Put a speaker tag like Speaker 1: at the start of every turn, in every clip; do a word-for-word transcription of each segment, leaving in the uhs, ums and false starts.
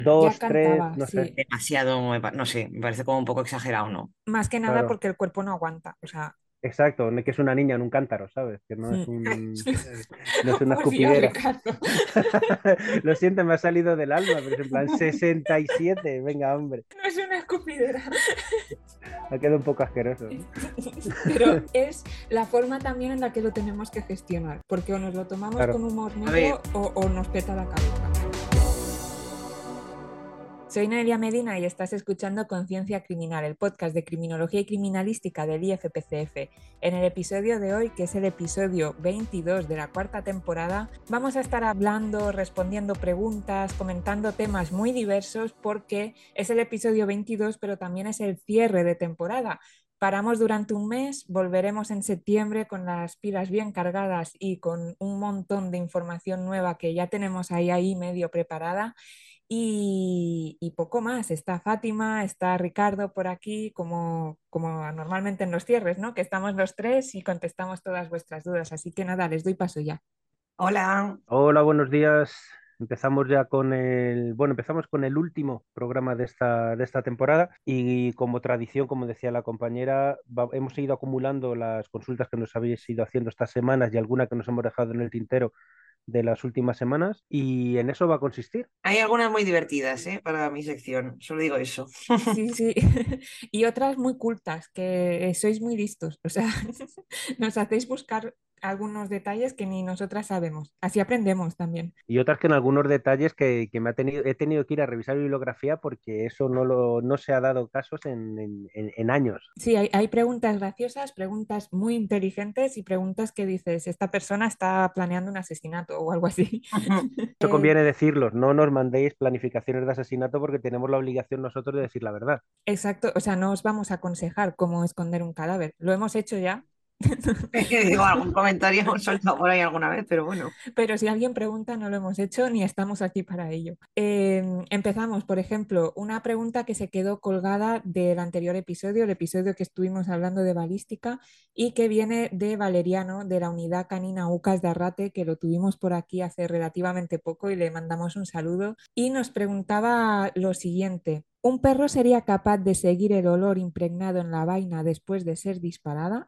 Speaker 1: Ya
Speaker 2: Dos, tres,
Speaker 1: cantaba,
Speaker 2: no sé,
Speaker 1: sí.
Speaker 3: Demasiado, me pa- no sé, me parece como un poco exagerado, ¿no?
Speaker 1: Más que nada
Speaker 2: claro.
Speaker 1: porque el cuerpo no aguanta. O sea,
Speaker 2: Exacto, no- que es una niña en un cántaro, ¿sabes? Que no es un, no es una
Speaker 1: por Dios,
Speaker 2: escupidera.
Speaker 1: Ricardo.
Speaker 2: Lo siento, me ha salido del alma, pero es en plan sesenta y siete, venga, hombre,
Speaker 1: No es una escupidera.
Speaker 2: ha quedado un poco asqueroso, ¿no?
Speaker 1: Pero es la forma también en la que lo tenemos que gestionar, porque o nos lo tomamos
Speaker 2: Claro.
Speaker 1: con humor
Speaker 3: A ver,
Speaker 1: negro o, o nos peta la cabeza. Soy Nelia Medina y estás escuchando Conciencia Criminal, el podcast de criminología y criminalística del I F P C F. En el episodio de hoy, que es el episodio veintidós de la cuarta temporada, vamos a estar hablando, respondiendo preguntas, comentando temas muy diversos porque es el episodio veintidós, pero también es el cierre de temporada. Paramos durante un mes, volveremos en septiembre con las pilas bien cargadas y con un montón de información nueva que ya tenemos ahí, ahí medio preparada. Y, y poco más, está Fátima, está Ricardo por aquí, como, como normalmente en los cierres, ¿no? Que estamos los tres y contestamos todas vuestras dudas. Así que nada, les doy paso ya.
Speaker 3: hola.
Speaker 2: Hola, buenos días. Empezamos ya con el, bueno, empezamos con el último programa de esta, de esta temporada y como tradición, como decía la compañera, va- hemos ido acumulando las consultas que nos habéis ido haciendo estas semanas y alguna que nos hemos dejado en el tintero de las últimas semanas y en eso va a consistir.
Speaker 3: Hay algunas muy divertidas, ¿eh? Para mi sección, solo digo eso.
Speaker 1: Sí, sí. Y otras muy cultas, que eh, sois muy listos. O sea, nos hacéis buscar algunos detalles que ni nosotras sabemos. Así aprendemos también.
Speaker 2: Y otras que en algunos detalles que, que me ha tenido, he tenido que ir a revisar bibliografía porque eso no, lo, no se ha dado casos en, en- en- en años.
Speaker 1: Sí, hay, hay preguntas graciosas, preguntas muy inteligentes y preguntas que dices, esta persona está planeando un asesinato o algo así.
Speaker 2: Eso
Speaker 1: Eh,
Speaker 2: conviene decirlo, no nos mandéis planificaciones de asesinato porque tenemos la obligación nosotros de decir la verdad.
Speaker 1: exacto, o sea, no os vamos a aconsejar cómo esconder un cadáver. Lo hemos hecho ya.
Speaker 3: Digo, algún comentario hemos soltado por ahí alguna vez, pero bueno.
Speaker 1: Pero si alguien pregunta, no lo hemos hecho ni estamos aquí para ello. Eh, empezamos, por ejemplo, una pregunta que se quedó colgada del anterior episodio, el episodio que estuvimos hablando de balística y que viene de Valeriano, de la unidad canina UCAS de Arrate, que lo tuvimos por aquí hace relativamente poco y le mandamos un saludo. Y nos preguntaba lo siguiente. ¿Un perro sería capaz de seguir el olor impregnado en la vaina después de ser disparada?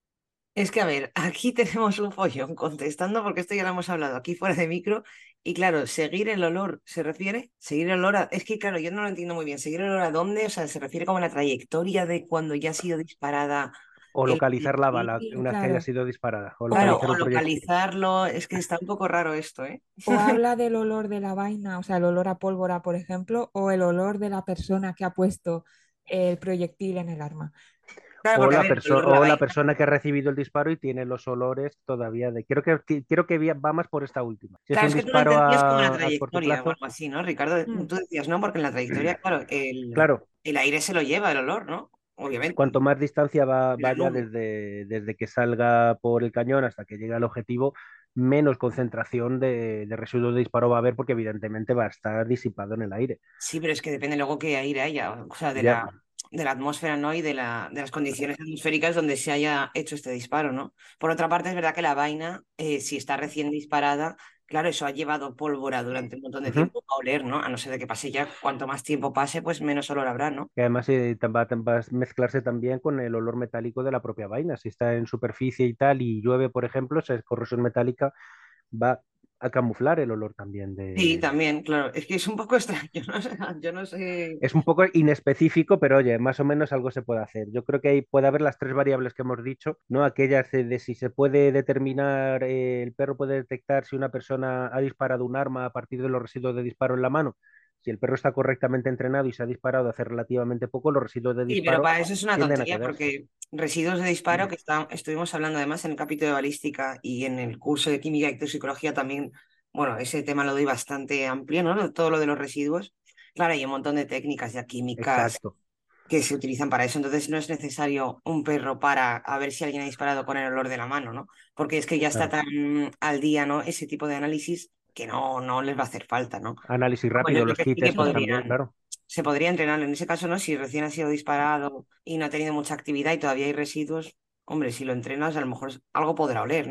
Speaker 3: Es que, a ver, aquí tenemos un follón contestando, porque esto ya lo hemos hablado aquí fuera de micro. Y claro, seguir el olor, ¿se refiere? Seguir el olor a... Es que, claro, yo no lo entiendo muy bien. ¿Seguir el olor a dónde? O sea, ¿se refiere como a la trayectoria de cuando ya ha sido disparada
Speaker 2: O
Speaker 3: el
Speaker 2: localizar la bala
Speaker 3: proyectil?
Speaker 2: una vez que haya
Speaker 1: Claro.
Speaker 2: sido disparada, o
Speaker 1: O,
Speaker 3: Claro,
Speaker 2: localizar
Speaker 3: o
Speaker 2: un proyectil.
Speaker 3: localizarlo. Es que está un poco raro esto, ¿eh?
Speaker 1: O habla del olor de la vaina, o sea, el olor a pólvora, por ejemplo, o el olor de la persona que ha puesto el proyectil en el arma.
Speaker 3: Claro,
Speaker 2: O
Speaker 3: porque, a
Speaker 2: la,
Speaker 3: ver, el
Speaker 2: perso-
Speaker 3: olor, la
Speaker 2: o la
Speaker 3: vaina.
Speaker 2: persona que ha recibido el disparo y tiene los olores todavía de... Quiero que, ti- quiero que vi- va más por esta última. Si es
Speaker 3: Claro,
Speaker 2: un
Speaker 3: es que tú lo
Speaker 2: disparo
Speaker 3: entendías como la
Speaker 2: a, a corto
Speaker 3: trayectoria o
Speaker 2: plazo,
Speaker 3: algo así, ¿no, Ricardo?
Speaker 1: Mm.
Speaker 3: Tú decías, no, porque en la trayectoria, claro, el,
Speaker 2: claro,
Speaker 3: el aire se lo lleva, el olor, ¿no? Obviamente,
Speaker 2: cuanto más distancia va,
Speaker 3: la
Speaker 2: vaya
Speaker 3: nube.
Speaker 2: desde, desde que salga por el cañón hasta que llegue al objetivo, menos concentración de, de residuos de disparo va a haber porque evidentemente va a estar disipado en el aire.
Speaker 3: Sí, pero es que depende luego qué aire haya, o sea, de
Speaker 2: Ya,
Speaker 3: la, de la atmósfera, ¿no? Y de la, de las condiciones atmosféricas donde se haya hecho este disparo, ¿no? Por otra parte, es verdad que la vaina, eh, si está recién disparada, claro, eso ha llevado pólvora durante un montón de
Speaker 2: ujú.
Speaker 3: tiempo a oler, ¿no? A no ser de que pase ya, cuanto más tiempo pase, pues menos olor habrá, ¿no?
Speaker 2: Y además eh, tam- va, tam- va a mezclarse también con el olor metálico de la propia vaina. Si está en superficie y tal y llueve, por ejemplo, esa corrosión metálica va a camuflar el olor también
Speaker 3: Sí,
Speaker 2: de...
Speaker 3: también, claro. Es que es un poco extraño, ¿no? O sea, yo no sé.
Speaker 2: Es un poco inespecífico, pero oye, más o menos algo se puede hacer. Yo creo que ahí puede haber las tres variables que hemos dicho, ¿no? Aquellas de, de si se puede determinar, eh, el perro puede detectar si una persona ha disparado un arma a partir de los residuos de disparo en la mano. Si el perro está correctamente entrenado y se ha disparado hace relativamente poco, los residuos de
Speaker 3: Sí, pero
Speaker 2: disparo
Speaker 3: para eso es una
Speaker 2: tienden a
Speaker 3: tontería,
Speaker 2: quedarse.
Speaker 3: porque residuos de disparo, que está, estuvimos hablando además en el capítulo de balística y en el curso de química y toxicología también, bueno, ese tema lo doy bastante amplio, ¿no? Todo lo de los residuos. Claro, hay un montón de técnicas ya químicas
Speaker 2: Exacto,
Speaker 3: que se utilizan para eso, entonces no es necesario un perro para a ver si alguien ha disparado con el olor de la mano, ¿no? Porque es que ya está
Speaker 2: claro.
Speaker 3: tan al día, ¿no? Ese tipo de análisis que no, no les va a hacer falta, ¿no?
Speaker 2: Análisis
Speaker 3: Pues yo
Speaker 2: rápido,
Speaker 3: creo
Speaker 2: los
Speaker 3: que sí
Speaker 2: kits
Speaker 3: que
Speaker 2: estos también,
Speaker 3: podrían,
Speaker 2: claro.
Speaker 3: se podría entrenar en ese caso, ¿no? Si recién ha sido disparado y no ha tenido mucha actividad y todavía hay residuos, hombre, si lo entrenas, a lo mejor algo podrá oler, ¿no?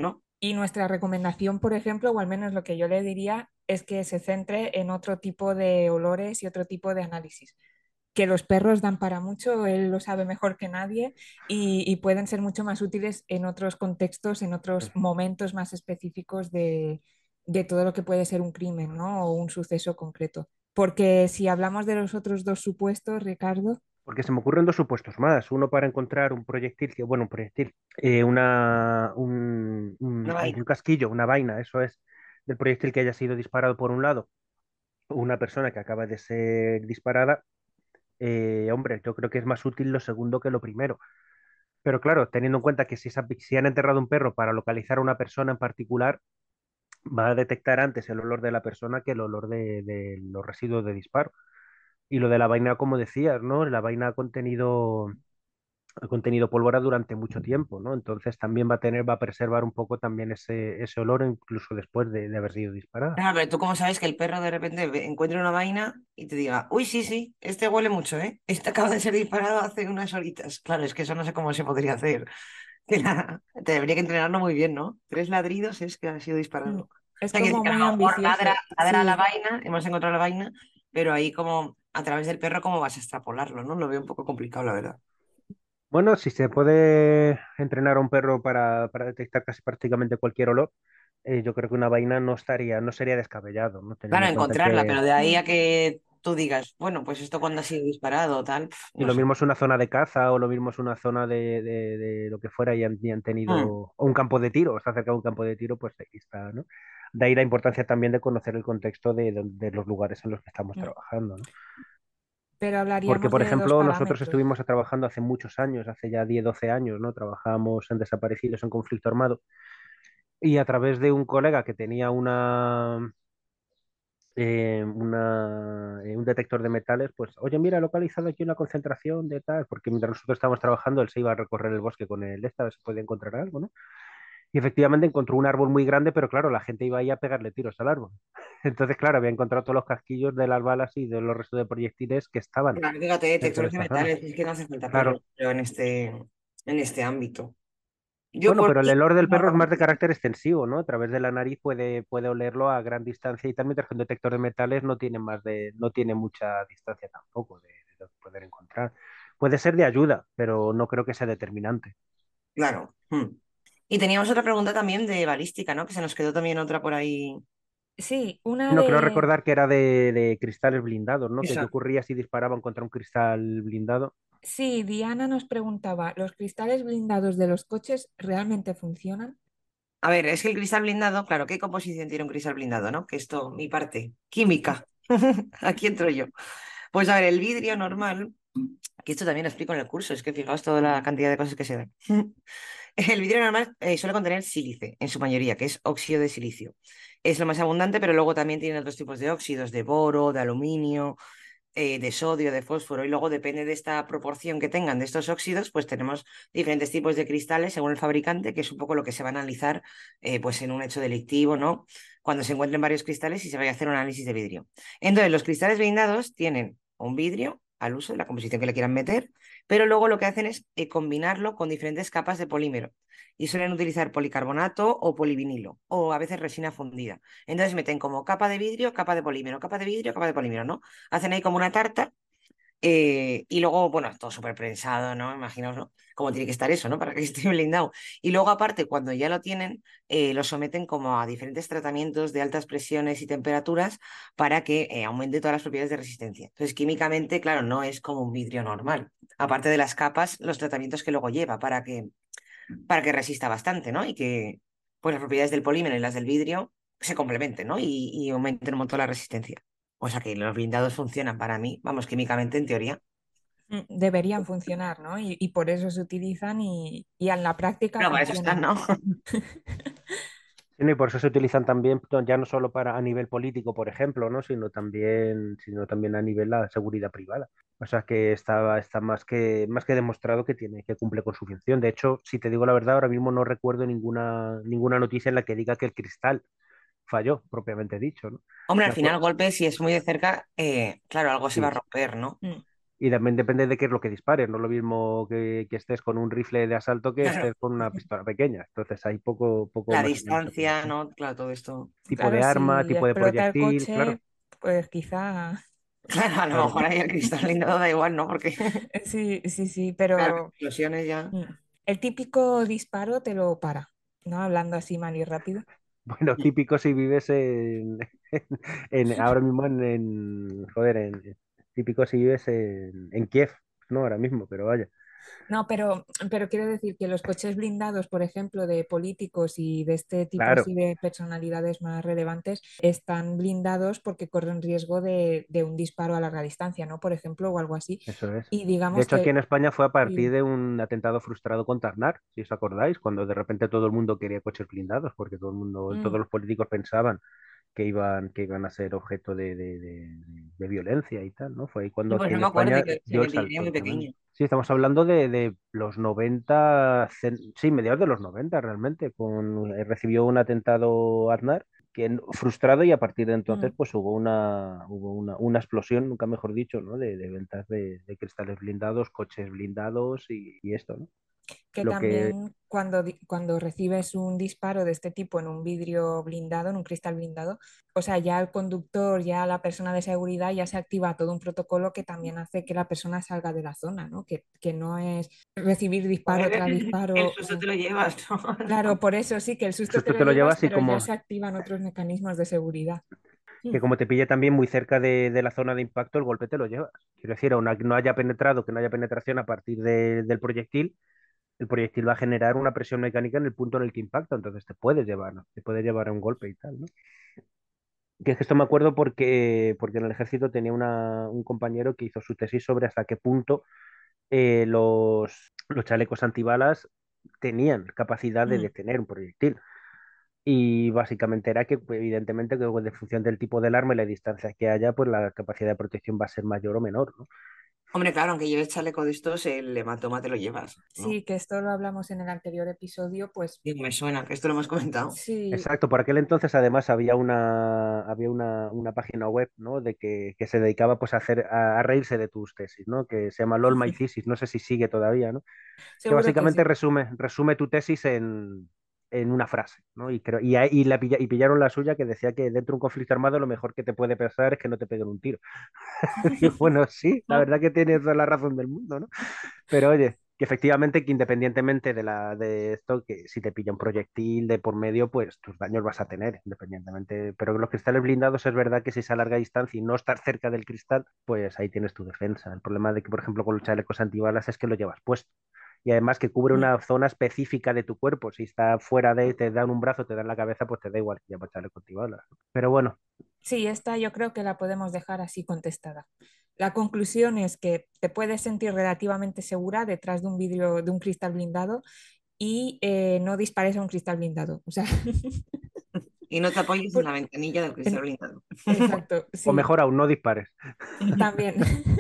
Speaker 1: Y nuestra recomendación, por ejemplo, o al menos lo que yo le diría, es que se centre en otro tipo de olores y otro tipo de análisis. Que los perros dan para mucho, él lo sabe mejor que nadie y, y pueden ser mucho más útiles en otros contextos, en otros momentos más específicos de, de todo lo que puede ser un crimen, ¿no? O un suceso concreto. Porque si hablamos de los otros dos supuestos, Ricardo,
Speaker 2: Porque se me ocurren dos supuestos más. Uno para encontrar un proyectil, que, bueno, un proyectil, eh, una, un,
Speaker 3: Una
Speaker 2: un, hay un
Speaker 3: vaina.
Speaker 2: casquillo, una vaina, eso es, del proyectil que haya sido disparado por un lado, o una persona que acaba de ser disparada. Eh, hombre, yo creo que es más útil lo segundo que lo primero. Pero claro, teniendo en cuenta que si, esa- si han enterrado un perro para localizar a una persona en particular, va a detectar antes el olor de la persona que el olor de, de los residuos de disparo. Y lo de la vaina, como decías, ¿no? La vaina ha contenido, ha contenido pólvora durante mucho tiempo, ¿no? Entonces también va a tener, va a preservar un poco también ese, ese olor incluso después de, de haber sido disparada.
Speaker 3: Claro, pero tú cómo sabes que el perro de repente ve- encuentre una vaina y te diga, uy, sí, sí, este huele mucho, ¿eh? Este acaba de ser disparado hace unas horitas. Claro, es que eso no sé cómo se podría hacer. Que la- Te debería que entrenarlo muy bien, ¿no? Tres ladridos es que ha sido
Speaker 1: mm,
Speaker 3: disparado. O
Speaker 1: es
Speaker 3: sea, que, decir
Speaker 1: como
Speaker 3: que a
Speaker 1: muy
Speaker 3: lo mejor ladra,
Speaker 1: ambicioso.
Speaker 3: ladra la
Speaker 1: Sí,
Speaker 3: vaina, hemos encontrado la vaina, pero ahí como a través del perro, ¿cómo vas a extrapolarlo, no? Lo veo un poco complicado, la verdad.
Speaker 2: Bueno, si se puede entrenar a un perro para, para detectar casi prácticamente cualquier olor, eh, yo creo que una vaina no estaría, no sería descabellado, ¿no? Teniendo
Speaker 3: Claro,
Speaker 2: en cuenta
Speaker 3: encontrarla,
Speaker 2: que
Speaker 3: pero de ahí
Speaker 1: mm,
Speaker 3: a que tú digas, bueno, pues esto cuando ha sido disparado o tal, pf,
Speaker 2: si
Speaker 3: no
Speaker 2: lo
Speaker 3: sé.
Speaker 2: mismo es una zona de caza o lo mismo es una zona de, de- de lo que fuera y han, y han tenido,
Speaker 3: Mm.
Speaker 2: o un campo de tiro, o está cerca de un campo de tiro, pues ahí está, ¿no? De ahí la importancia también de conocer el contexto de, de- de los lugares en los que estamos
Speaker 1: mm.
Speaker 2: trabajando, ¿no?
Speaker 1: Pero
Speaker 2: Porque,
Speaker 1: hablaríamos
Speaker 2: por
Speaker 1: de dos
Speaker 2: ejemplo, nosotros
Speaker 1: parámetros.
Speaker 2: estuvimos trabajando hace muchos años, hace ya diez doce años, ¿no? Trabajábamos en desaparecidos en conflicto armado y a través de un colega que tenía una, eh, una, eh, un detector de metales, pues, oye, mira, he localizado aquí una concentración de tal, porque mientras nosotros estábamos trabajando, él se iba a recorrer el bosque con el esta, a ver si podía encontrar algo, ¿no? Y efectivamente encontró un árbol muy grande, pero claro, la gente iba ahí a pegarle tiros al árbol. Entonces, claro, había encontrado todos los casquillos de las balas y de los restos de proyectiles que estaban
Speaker 3: Claro, fíjate,
Speaker 2: dentro de
Speaker 3: detectores de
Speaker 2: esta zona.
Speaker 3: metales, es que no hace falta perros
Speaker 2: Claro.
Speaker 3: pero en este, en este ámbito. Yo
Speaker 2: Bueno,
Speaker 3: por
Speaker 2: pero el
Speaker 3: mí,
Speaker 2: olor del
Speaker 3: no
Speaker 2: perro es más de
Speaker 3: lo-
Speaker 2: carácter extensivo, ¿no? A través de la nariz puede, puede olerlo a gran distancia y tal, mientras que un detector de metales no tiene más de, no tiene mucha distancia tampoco de, de poder encontrar. Puede ser de ayuda, pero no creo que sea determinante.
Speaker 3: claro. Hmm. Y teníamos otra pregunta también de balística, ¿no? Que se nos quedó también otra por ahí.
Speaker 1: Sí,
Speaker 2: Y
Speaker 1: una
Speaker 2: no, creo
Speaker 1: de...
Speaker 2: recordar que era de, de cristales blindados, ¿no? Que qué
Speaker 3: Eso.
Speaker 2: ocurría si disparaban contra un cristal blindado.
Speaker 1: Sí, Diana nos preguntaba, ¿los cristales blindados de los coches realmente funcionan?
Speaker 3: A ver, es que el cristal blindado, claro, ¿qué composición tiene un cristal blindado, no? Que esto, mi parte, química. Aquí entro yo. Pues a ver, el vidrio normal, que esto también lo explico en el curso, es que fijaos toda la cantidad de cosas que se dan. El vidrio normal eh, suele contener sílice, en su mayoría, que es óxido de silicio. Es lo más abundante, pero luego también tiene otros tipos de óxidos, de boro, de aluminio, eh, de sodio, de fósforo, y luego depende de esta proporción que tengan de estos óxidos, pues tenemos diferentes tipos de cristales según el fabricante, que es un poco lo que se va a analizar eh, pues en un hecho delictivo, ¿no? Cuando se encuentren varios cristales y se vaya a hacer un análisis de vidrio. Entonces, los cristales blindados tienen un vidrio al uso, la composición que le quieran meter, pero luego lo que hacen es eh, combinarlo con diferentes capas de polímero y suelen utilizar policarbonato o polivinilo o a veces resina fundida. Entonces meten como capa de vidrio, capa de polímero, capa de vidrio, capa de polímero, ¿no? Hacen ahí como una tarta eh, y luego, bueno, todo súper prensado, ¿no? Imaginaos, ¿no? Cómo tiene que estar eso, ¿no? Para que esté blindado. Y luego, aparte, cuando ya lo tienen, eh, lo someten como a diferentes tratamientos de altas presiones y temperaturas para que eh, aumente todas las propiedades de resistencia. Entonces, químicamente, claro, no es como un vidrio normal. Aparte de las capas, los tratamientos que luego lleva para que, para que resista bastante, ¿no? Y que pues, las propiedades del polímero y las del vidrio se complementen, ¿no? Y, y aumenten un montón la resistencia. O sea que los blindados funcionan para mí, vamos, químicamente en teoría.
Speaker 1: Mm, deberían funcionar, ¿no? Y, y por eso se utilizan y, y en la práctica
Speaker 3: Pero para eso están,
Speaker 1: funcionan.
Speaker 3: ¿no?
Speaker 2: Sí, ¿no? Y por eso se utilizan también, no, ya no solo para a nivel político, por ejemplo, ¿no? Sino también, sino también a nivel de la seguridad privada. O sea que está, está más que, más que demostrado que tiene, que cumple con su función. De hecho, si te digo la verdad, ahora mismo no recuerdo ninguna, ninguna noticia en la que diga que el cristal falló, propiamente dicho, ¿no?
Speaker 3: Hombre, al
Speaker 2: Me
Speaker 3: final,
Speaker 2: acuerdo.
Speaker 3: golpe, si es muy de cerca, eh, claro, algo se va a
Speaker 2: Sí,
Speaker 3: romper, ¿no?
Speaker 1: Mm.
Speaker 2: Y también depende de qué es lo que dispares. No es lo mismo que, que estés con un rifle de asalto que
Speaker 3: Claro,
Speaker 2: estés con una pistola pequeña. Entonces hay poco, poco
Speaker 3: la
Speaker 2: más o menos se puede
Speaker 3: distancia,
Speaker 2: hacer.
Speaker 3: ¿no? Claro, todo esto.
Speaker 2: Tipo
Speaker 1: Claro,
Speaker 2: de arma,
Speaker 1: si
Speaker 2: tipo de
Speaker 1: explota el
Speaker 2: proyectil, claro,
Speaker 1: coche, pues quizá.
Speaker 3: Claro, a lo
Speaker 2: claro.
Speaker 3: mejor ahí el cristal blindado da igual, ¿no? Porque,
Speaker 1: Sí, sí, sí,
Speaker 3: claro,
Speaker 1: pero
Speaker 3: explosiones ya.
Speaker 1: mm, el típico disparo te lo para, ¿no? Hablando así mal y rápido.
Speaker 2: Bueno, típico si vives en, en- ahora mismo en, en- joder, en, típico si vives en, en Kiev, ¿no? Ahora mismo, pero vaya.
Speaker 1: No, pero, pero quiero decir que los coches blindados, por ejemplo, de políticos y de este tipo
Speaker 2: Claro,
Speaker 1: así de personalidades más relevantes, están blindados porque corren riesgo de, de un disparo a larga distancia, ¿no? Por ejemplo, o algo así.
Speaker 2: eso es.
Speaker 1: Y
Speaker 2: De
Speaker 1: digamos
Speaker 2: hecho, aquí
Speaker 1: que
Speaker 2: en España fue a partir
Speaker 1: sí,
Speaker 2: de un atentado frustrado contra Aznar, si os acordáis, cuando de repente todo el mundo quería coches blindados, porque todo el mundo,
Speaker 1: mm,
Speaker 2: todos los políticos pensaban que iban, que iban a ser objeto de, de- de- de violencia y tal, ¿no? Fue ahí cuando
Speaker 3: Y
Speaker 2: aquí
Speaker 3: pues no
Speaker 2: en
Speaker 3: me acuerdo,
Speaker 2: España
Speaker 3: yo soy
Speaker 2: dio el
Speaker 3: pequeña,
Speaker 2: salto
Speaker 3: muy
Speaker 2: tremendo.
Speaker 3: pequeña.
Speaker 2: Sí, estamos hablando de, de los noventa, cen- sí, mediados de los noventa realmente, con, eh, recibió un atentado Aznar, que n- frustrado y a partir de entonces
Speaker 1: mm.
Speaker 2: pues hubo una, hubo una, una explosión, nunca mejor dicho, ¿no? De, de ventas de, de cristales blindados, coches blindados y, y esto, ¿no?
Speaker 1: Que
Speaker 2: Lo que,
Speaker 1: también cuando, di- cuando recibes un disparo de este tipo en un vidrio blindado, en un cristal blindado, o sea, ya el conductor, ya la persona de seguridad, ya se activa todo un protocolo que también hace que la persona salga de la zona, ¿no? Que, que no es recibir disparo
Speaker 3: Joder,
Speaker 1: tras
Speaker 3: el
Speaker 1: disparo.
Speaker 3: susto
Speaker 1: eh.
Speaker 3: te lo llevas, ¿no?
Speaker 1: Claro, por eso sí que el
Speaker 2: el
Speaker 1: susto te
Speaker 2: susto
Speaker 1: lo
Speaker 2: te lo
Speaker 1: llevas,
Speaker 2: llevas y
Speaker 1: pero ya
Speaker 2: como,
Speaker 1: se activan otros mecanismos de seguridad. Mm.
Speaker 2: que como te pille también muy cerca de, de la zona de impacto, el golpe te lo llevas. Quiero decir, aun no haya penetrado, que no haya penetración a partir de- del proyectil, el proyectil va a generar una presión mecánica en el punto en el que impacta, entonces te puedes llevar, ¿no? Te puede llevar a un golpe y tal, ¿no? Que es que esto me acuerdo porque, porque en el ejército tenía una- un compañero que hizo su tesis sobre hasta qué punto eh, los, los chalecos antibalas tenían capacidad de
Speaker 1: Mm.
Speaker 2: detener un proyectil. Y básicamente era que, pues, evidentemente, que en función del tipo del arma y la distancia que haya, pues la capacidad de protección va a ser mayor o menor, ¿no?
Speaker 3: Hombre, claro, aunque lleves chaleco de estos, el hematoma te lo llevas, ¿no?
Speaker 1: Sí, que esto lo hablamos en el anterior episodio, pues
Speaker 3: Digo, me suena, que esto lo hemos comentado.
Speaker 1: sí.
Speaker 2: Exacto, por aquel entonces además había una, había una, una página web, ¿no? De que, que se dedicaba pues a hacer, a, a reírse de tus tesis, ¿no? Que se llama LOL My Thesis, no sé si sigue todavía, ¿no? Que
Speaker 1: Seguro que
Speaker 2: básicamente
Speaker 1: sí.
Speaker 2: resume, resume tu tesis en, en una frase, ¿no? Y, creo, y, a- y la pilla- y pillaron la suya que decía que dentro de un conflicto armado lo mejor que te puede pasar es que no te peguen un tiro. Digo, bueno, sí, la verdad que tienes toda la razón del mundo, ¿no? Pero oye, que efectivamente que independientemente de la de esto, que si te pilla un proyectil de por medio, pues tus daños vas a tener, independientemente. Pero los cristales blindados es verdad que si es a larga distancia y no estar cerca del cristal, pues ahí tienes tu defensa. El problema de que, por ejemplo, con los chalecos antibalas es que lo llevas puesto. Y además que cubre
Speaker 1: Mm.
Speaker 2: una zona específica de tu cuerpo. Si está fuera de, te dan un brazo, te dan la cabeza, pues te da igual que llevas chaleco antibalas. Pero bueno,
Speaker 1: Sí, esta yo creo que la podemos dejar así contestada. La conclusión es que te puedes sentir relativamente segura detrás de un vidrio, de un cristal blindado y eh, no dispares a un cristal blindado. O sea,
Speaker 3: Y no te apoyes en la
Speaker 1: por-
Speaker 3: ventanilla del cristal
Speaker 1: en-
Speaker 3: blindado.
Speaker 1: exacto,
Speaker 2: o
Speaker 1: sí,
Speaker 2: mejor aún, no dispares.
Speaker 1: también.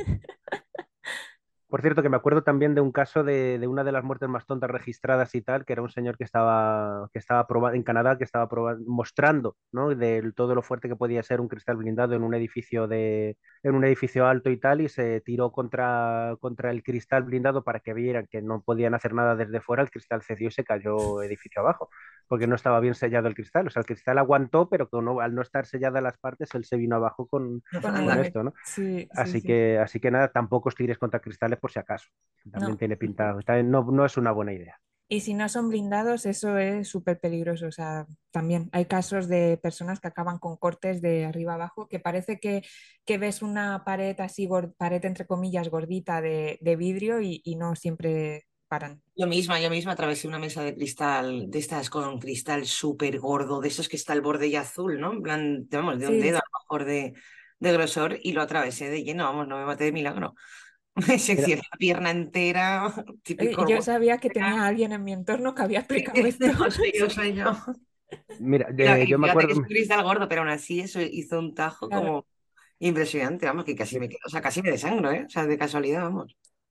Speaker 2: Por cierto, que me acuerdo también de un caso de, de una de las muertes más tontas registradas y tal, que era un señor que estaba, que estaba proba- en Canadá, que estaba proba- mostrando, ¿no? De todo lo fuerte que podía ser un cristal blindado en un edificio de, en un edificio alto y tal, y se tiró contra, contra el cristal blindado para que vieran que no podían hacer nada desde fuera, el cristal cedió y se cayó edificio abajo, porque no estaba bien sellado el cristal. O sea, el cristal aguantó, pero que no- al no estar selladas las partes, él se vino abajo con,
Speaker 1: Con
Speaker 2: con
Speaker 3: Anda.
Speaker 1: el...
Speaker 2: esto, ¿no?
Speaker 1: Sí, sí,
Speaker 2: Así
Speaker 1: sí.
Speaker 2: que, así que nada, tampoco os tires contra cristales por si acaso. También
Speaker 1: No.
Speaker 2: tiene pinta, también no, no es una buena idea.
Speaker 1: Y si no son blindados, eso es súper peligroso. O sea, también hay casos de personas que acaban con cortes de arriba abajo, que parece que, que ves una pared así, gor- pared entre comillas, gordita de, de vidrio y, y no siempre paran.
Speaker 3: Yo misma, yo misma atravesé una mesa de cristal, de estas con cristal súper gordo, de esos que está el borde ya azul, ¿no? En plan, vamos, de un
Speaker 1: Sí,
Speaker 3: dedo a lo mejor de, de grosor, y lo atravesé de lleno, vamos, no me maté de milagro. Me
Speaker 2: Mira,
Speaker 3: seccioné la pierna entera,
Speaker 1: oye,
Speaker 3: típico
Speaker 1: yo
Speaker 3: golpe.
Speaker 1: sabía que tenía alguien en mi entorno que había aplicado esto.
Speaker 3: No soy yo, soy yo.
Speaker 2: mira,
Speaker 3: Y, la-
Speaker 2: de-
Speaker 3: y
Speaker 2: yo me
Speaker 3: fíjate que
Speaker 2: acuerdo,
Speaker 3: es un cristal gordo, pero aún así eso hizo un tajo
Speaker 1: Claro.
Speaker 3: como impresionante, vamos, que casi me
Speaker 2: mira,
Speaker 3: quedo, o sea, casi me desangro, ¿eh? O sea, de casualidad, vamos.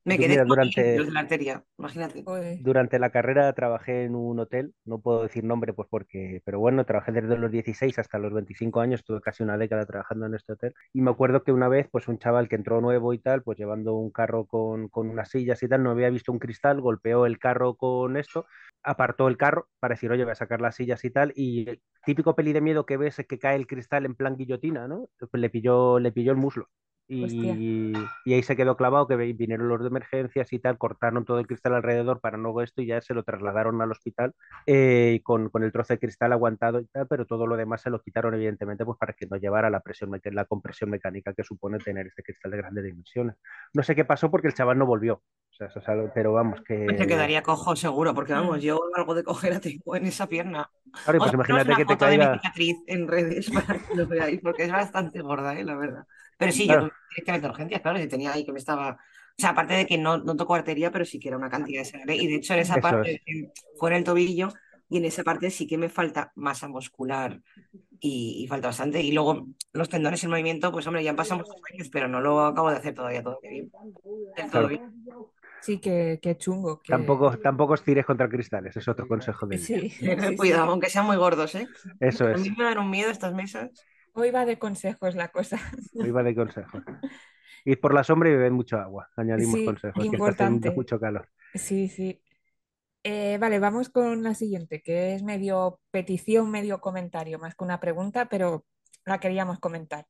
Speaker 3: Me
Speaker 2: Yo,
Speaker 3: quedé
Speaker 2: mira,
Speaker 3: con los
Speaker 2: durante,
Speaker 3: de la arteria, imagínate.
Speaker 1: Joder,
Speaker 2: durante la carrera trabajé en un hotel, no puedo decir nombre, pues porque, pero bueno, trabajé desde los dieciséis hasta los veinticinco años, estuve casi una década trabajando en este hotel. Y me acuerdo que una vez, pues un chaval que entró nuevo y tal, pues llevando un carro con, con unas sillas y tal, no había visto un cristal, golpeó el carro con esto, apartó el carro para decir, oye, voy a sacar las sillas y tal, y el típico peli de miedo que ves es que cae el cristal en plan guillotina, ¿no? Pues le pilló, le pilló el muslo.
Speaker 1: hostia,
Speaker 2: Y, y ahí se quedó clavado, que vinieron los de emergencias y tal, cortaron todo el cristal alrededor para no esto y ya se lo trasladaron al hospital eh, con, con el trozo de cristal aguantado y tal, pero todo lo demás se lo quitaron evidentemente pues para que no llevara la presión, la compresión mecánica que supone tener este cristal de grandes dimensiones. No sé qué pasó porque el chaval no volvió, o sea, eso es algo, pero vamos,
Speaker 3: Pues se
Speaker 2: que...
Speaker 3: quedaría cojo seguro, porque vamos,
Speaker 1: mm,
Speaker 3: yo algo de cojera tengo en esa pierna.
Speaker 2: Claro,
Speaker 3: Os
Speaker 2: pues
Speaker 3: ponemos
Speaker 2: imagínate
Speaker 3: una
Speaker 2: que te
Speaker 3: foto de mi
Speaker 2: caiga,
Speaker 3: cicatriz en redes para que lo veáis, porque es bastante gorda, ¿eh? La verdad. Pero sí, yo
Speaker 2: claro,
Speaker 3: tuve directamente a urgencias, claro, y tenía ahí que me estaba. O sea, aparte de que no, no tocó arteria, pero sí que era una cantidad de sangre. Y de hecho, en esa
Speaker 2: eso es,
Speaker 3: parte, eh, fue en el tobillo, y en esa parte sí que me falta masa muscular y, y falta bastante. Y luego los tendones en movimiento, pues hombre, ya han pasado muchos años, pero no lo acabo de hacer todavía todo bien, del todo
Speaker 2: claro.
Speaker 3: bien.
Speaker 1: sí, que, que chungo, que
Speaker 2: Tampoco, tampoco os tires contra cristales, es otro consejo del día.
Speaker 1: sí,
Speaker 3: Tener
Speaker 1: sí, sí.
Speaker 3: cuidado, aunque sean muy gordos, ¿eh?
Speaker 2: Eso
Speaker 3: A mí
Speaker 2: es,
Speaker 3: me dan un miedo estas mesas.
Speaker 1: Hoy va de consejos la cosa.
Speaker 2: hoy va de consejos. Ir por la sombra y beber mucho agua. Añadimos
Speaker 1: Sí,
Speaker 2: consejos, que está haciendo
Speaker 1: importante.
Speaker 2: mucho calor.
Speaker 1: Sí, sí. Eh, vale, vamos con la siguiente, que es medio petición, medio comentario, más que una pregunta, pero la queríamos comentar.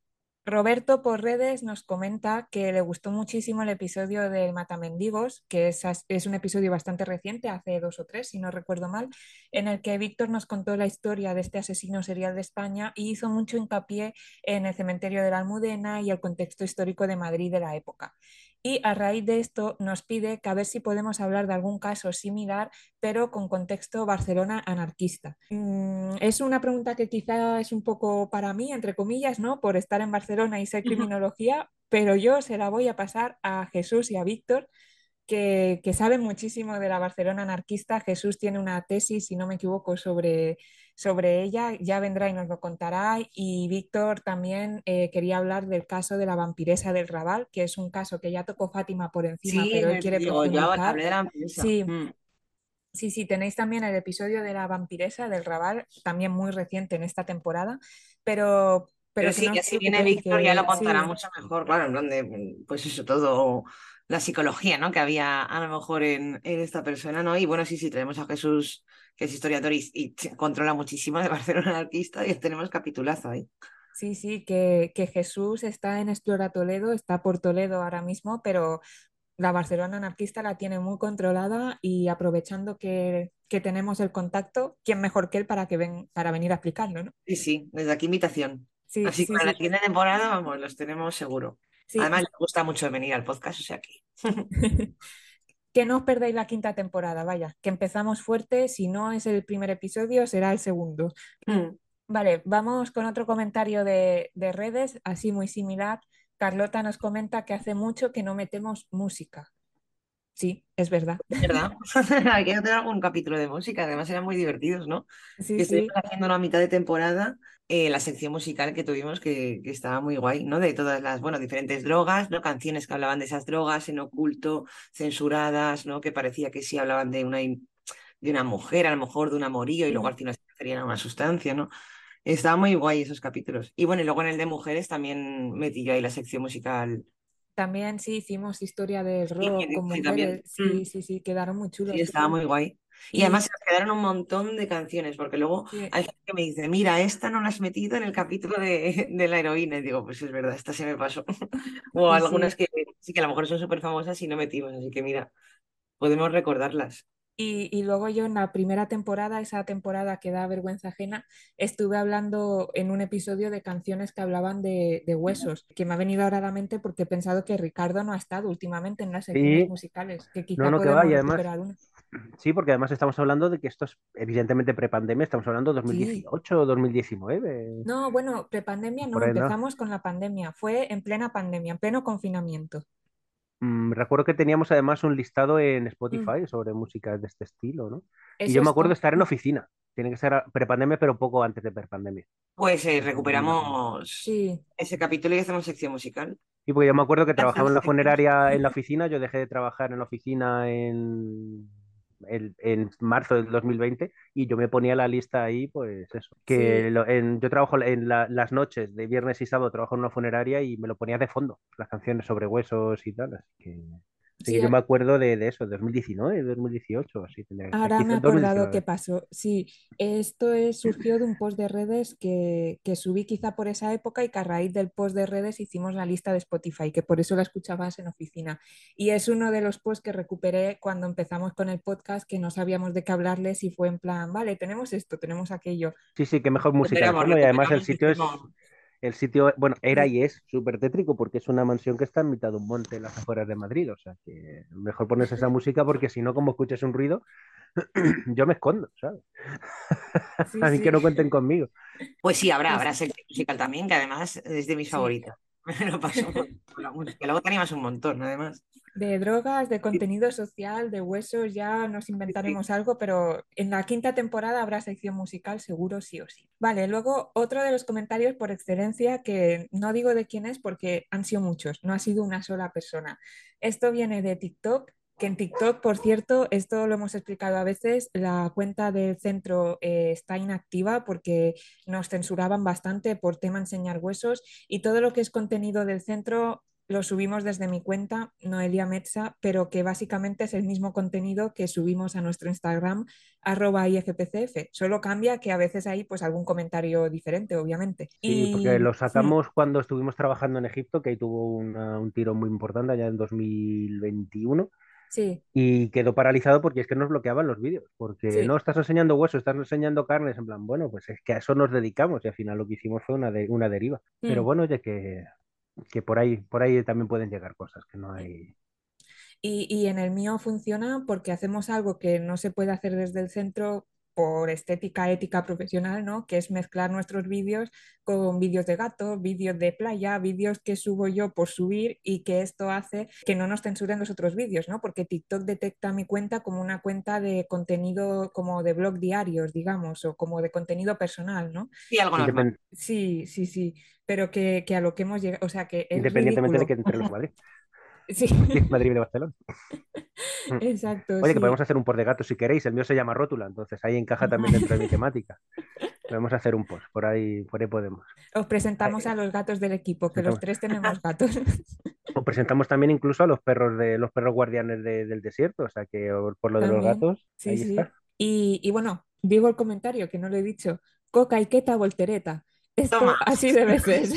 Speaker 1: Roberto por redes nos comenta que le gustó muchísimo el episodio del Matamendigos, que es, as- es un episodio bastante reciente, hace dos o tres, si no recuerdo mal, en el que Víctor nos contó la historia de este asesino serial de España y hizo mucho hincapié en el cementerio de la Almudena y el contexto histórico de Madrid de la época. Y a raíz de esto nos pide que a ver si podemos hablar de algún caso similar, pero con contexto Barcelona anarquista. Mm, es una pregunta que quizá es un poco para mí, entre comillas, ¿no? Por estar en Barcelona y ser criminología, pero yo se la voy a pasar a Jesús y a Víctor, que, que saben muchísimo de la Barcelona anarquista. Jesús tiene una tesis, si no me equivoco, sobre, sobre ella, ya vendrá y nos lo contará. Y Víctor también eh, quería hablar del caso de la vampiresa del Raval, que es un caso que ya tocó Fátima por encima,
Speaker 3: Sí,
Speaker 1: pero él
Speaker 3: me-
Speaker 1: quiere
Speaker 3: digo, yo
Speaker 1: profundizar.
Speaker 3: hablé de la empresa.
Speaker 1: Sí,
Speaker 3: Mm.
Speaker 1: sí, sí, tenéis también el episodio de la vampiresa del Raval, también muy reciente en esta temporada, pero,
Speaker 3: Pero
Speaker 1: pero que
Speaker 3: sí,
Speaker 1: no
Speaker 3: ya
Speaker 1: os
Speaker 3: si viene
Speaker 1: preocupéis,
Speaker 3: Víctor ya lo
Speaker 1: que
Speaker 3: contará
Speaker 1: sí,
Speaker 3: mucho mejor, claro, en plan de, mm, pues eso, todo, la psicología, ¿no? Que había a lo mejor en, en esta persona, ¿no? Y bueno, sí, sí, tenemos a Jesús, que es historiador y, y controla muchísimo de Barcelona anarquista, y tenemos capitulazo ahí.
Speaker 1: sí, sí, que, que Jesús está en Explora Toledo, está por Toledo ahora mismo, pero la Barcelona anarquista la tiene muy controlada y aprovechando que, que tenemos el contacto, ¿quién mejor que él para, que ven, para venir a explicarlo, ¿no?
Speaker 3: Sí, sí, desde aquí invitación.
Speaker 1: Sí,
Speaker 3: Así que
Speaker 1: sí,
Speaker 3: para la
Speaker 1: sí,
Speaker 3: siguiente temporada, vamos, los tenemos seguro.
Speaker 1: sí.
Speaker 3: Además, le gusta mucho venir al podcast, o sea que.
Speaker 1: Que no os perdáis la quinta temporada, vaya, que empezamos fuerte, si no es el primer episodio, será el segundo.
Speaker 3: Mm.
Speaker 1: Vale, vamos con otro comentario de, de redes, así muy similar. Carlota nos comenta que hace mucho que no metemos música. Sí, es verdad.
Speaker 3: ¿Verdad? Hay que hacer algún capítulo de música, además eran muy divertidos, ¿no?
Speaker 1: Sí,
Speaker 3: Que estuvimos
Speaker 1: sí.
Speaker 3: haciendo a mitad de temporada, eh, la sección musical que tuvimos, que, que estaba muy guay, ¿no? De todas las, bueno, diferentes drogas, ¿no? Canciones que hablaban de esas drogas en oculto, censuradas, ¿no? Que parecía que sí hablaban de una, in- de una mujer, a lo mejor de un amorío, y luego al
Speaker 1: Sí.
Speaker 3: final se referían a una sustancia, ¿no? Estaba muy guay esos capítulos. Y bueno, y luego en el de mujeres también metí yo ahí la sección musical.
Speaker 1: También sí hicimos historia del
Speaker 3: Sí,
Speaker 1: rock con
Speaker 3: sí, también.
Speaker 1: mujeres.
Speaker 3: Mm.
Speaker 1: Sí, sí, sí, quedaron muy
Speaker 3: Sí,
Speaker 1: chulos.
Speaker 3: estaba muy guay. Y además
Speaker 1: Y
Speaker 3: se nos quedaron un montón de canciones, porque luego
Speaker 1: sí,
Speaker 3: hay gente que me dice, mira, esta no la has metido en el capítulo de, de la heroína. Y digo, pues es verdad, esta se me pasó. O
Speaker 1: sí,
Speaker 3: algunas
Speaker 1: sí.
Speaker 3: que sí que a lo mejor son súper famosas y no metimos, así que mira, podemos recordarlas.
Speaker 1: Y, y luego yo en la primera temporada, esa temporada que da vergüenza ajena, estuve hablando en un episodio de canciones que hablaban de, de huesos, que me ha venido ahora a la mente porque he pensado que Ricardo no ha estado últimamente en las secciones
Speaker 2: Sí,
Speaker 1: musicales, que
Speaker 2: no,
Speaker 1: quizá
Speaker 2: no, que va,
Speaker 1: podemos
Speaker 2: y además,
Speaker 1: recuperar una.
Speaker 2: sí, porque además estamos hablando de que esto es evidentemente prepandemia, estamos hablando de dos mil
Speaker 1: Sí.
Speaker 2: dieciocho o dos mil diecinueve,
Speaker 1: No, bueno, prepandemia no,
Speaker 2: por ahí, ¿no?
Speaker 1: empezamos con la pandemia, fue en plena pandemia, en pleno confinamiento.
Speaker 2: Mm, recuerdo que teníamos además un listado en
Speaker 1: Mm,
Speaker 2: Spotify sobre músicas de este estilo, ¿no? Y
Speaker 1: eso
Speaker 2: yo me acuerdo
Speaker 1: está.
Speaker 2: de estar en oficina, tiene que ser a- prepandemia, pero poco antes de prepandemia.
Speaker 3: Pues eh,
Speaker 2: Entonces, me imagino.
Speaker 3: recuperamos
Speaker 1: Sí,
Speaker 3: ese capítulo y hacemos sección musical.
Speaker 2: Y porque yo me acuerdo que trabajaba en la funeraria en la oficina, yo dejé de trabajar en la oficina en, en, en marzo del dos mil veinte y yo me ponía la lista ahí, pues eso, que
Speaker 1: Sí,
Speaker 2: lo- en- yo trabajo en la- las noches de viernes y sábado, trabajo en una funeraria y me lo ponía de fondo, las canciones sobre huesos y tal, así que, así que
Speaker 1: sí,
Speaker 2: yo me acuerdo de, de eso, dos mil diecinueve, dos mil dieciocho, así, tendría que ser,
Speaker 1: ahora me he
Speaker 2: quizás
Speaker 1: acordado qué
Speaker 2: dos mil diecinueve.
Speaker 1: pasó. Sí, esto es- surgió de un post de redes que, que subí quizá por esa época y que a raíz del post de redes hicimos la lista de Spotify, que por eso la escuchabas en oficina. Y es uno de los posts que recuperé cuando empezamos con el podcast, que no sabíamos de qué hablarles y fue en plan, vale, tenemos esto, tenemos aquello.
Speaker 2: Sí, sí, que mejor música de
Speaker 3: Recuperamos,
Speaker 2: fondo y además el
Speaker 3: recuperamos y
Speaker 2: sitio es,
Speaker 3: hicimos.
Speaker 2: el sitio, bueno, era
Speaker 1: Sí,
Speaker 2: y es súper tétrico porque es una mansión que está en mitad de un monte en las afueras de Madrid, o sea que mejor pones esa música porque si no, como escuchas un ruido, yo me escondo, ¿sabes?
Speaker 1: sí,
Speaker 2: A mí que
Speaker 1: sí,
Speaker 2: no cuenten conmigo.
Speaker 3: Pues sí, habrá,
Speaker 1: pues
Speaker 3: habrá sección musical también, que además es de mis
Speaker 1: sí.
Speaker 3: favoritas. Me lo paso con con la música. Luego te animas un montón, además.
Speaker 1: De drogas, de
Speaker 3: Sí,
Speaker 1: contenido social, de huesos, ya nos
Speaker 3: sí, sí.
Speaker 1: inventaremos algo, pero en la quinta temporada habrá sección musical seguro, sí o sí. Vale, luego otro de los comentarios por excelencia, que no digo de quién es porque han sido muchos, no ha sido una sola persona. Esto viene de TikTok, que en TikTok, por cierto, esto lo hemos explicado a veces, la cuenta del centro eh, está inactiva porque nos censuraban bastante por tema enseñar huesos y todo lo que es contenido del centro lo subimos desde mi cuenta, Noelia Metza, pero que básicamente es el mismo contenido que subimos a nuestro Instagram, arroba I F P C F. Solo cambia que a veces hay pues algún comentario diferente, obviamente.
Speaker 2: Sí, porque
Speaker 1: Y
Speaker 2: lo
Speaker 1: hmm,
Speaker 2: sacamos cuando estuvimos trabajando en Egipto, que ahí tuvo una- un tiro muy importante allá en dos mil veintiuno
Speaker 1: sí,
Speaker 2: y quedó paralizado porque es que nos bloqueaban los vídeos, porque no
Speaker 1: sí.
Speaker 2: estás enseñando huesos, estás enseñando carnes, en plan, bueno, pues es que a eso nos dedicamos y al final lo que hicimos fue una, de- una deriva. Pero
Speaker 1: Hmm.
Speaker 2: bueno, oye, que, que por ahí, por ahí también pueden llegar cosas, que no hay...
Speaker 1: Y, y en el mío funciona porque hacemos algo que no se puede hacer desde el centro por estética, ética profesional, ¿no? Que es mezclar nuestros vídeos con vídeos de gatos, vídeos de playa, vídeos que subo yo por subir y que esto hace que no nos censuren los otros vídeos, ¿no? Porque TikTok detecta mi cuenta como una cuenta de contenido como de blog diarios, digamos, o como de contenido personal, ¿no?
Speaker 3: Sí, algo normal.
Speaker 2: independ-
Speaker 1: Sí, sí, sí, pero que, que a lo que hemos llegado, o sea, que es
Speaker 2: independientemente de que
Speaker 1: ridículo.
Speaker 2: entre los de Madrid,
Speaker 1: Sí,
Speaker 2: de Madrid y de Barcelona. Mm.
Speaker 1: exacto,
Speaker 2: Oye, que podemos
Speaker 1: sí.
Speaker 2: hacer un post de gatos si queréis, el mío se llama Rótula, entonces ahí encaja también dentro de mi temática. Podemos hacer un post, por ahí, por ahí podemos.
Speaker 1: Os
Speaker 2: Ahí,
Speaker 1: presentamos a los gatos del equipo, que los
Speaker 2: presentamos.
Speaker 1: tres tenemos gatos.
Speaker 2: O presentamos también incluso a los perros de los perros guardianes de- del desierto, o sea que o- por lo de los
Speaker 1: También,
Speaker 2: gatos,
Speaker 1: sí,
Speaker 2: ahí
Speaker 1: sí.
Speaker 2: está.
Speaker 1: Y, y bueno, digo el comentario que no lo he dicho. Coca y queta voltereta.
Speaker 3: Toma.
Speaker 1: Esto así de veces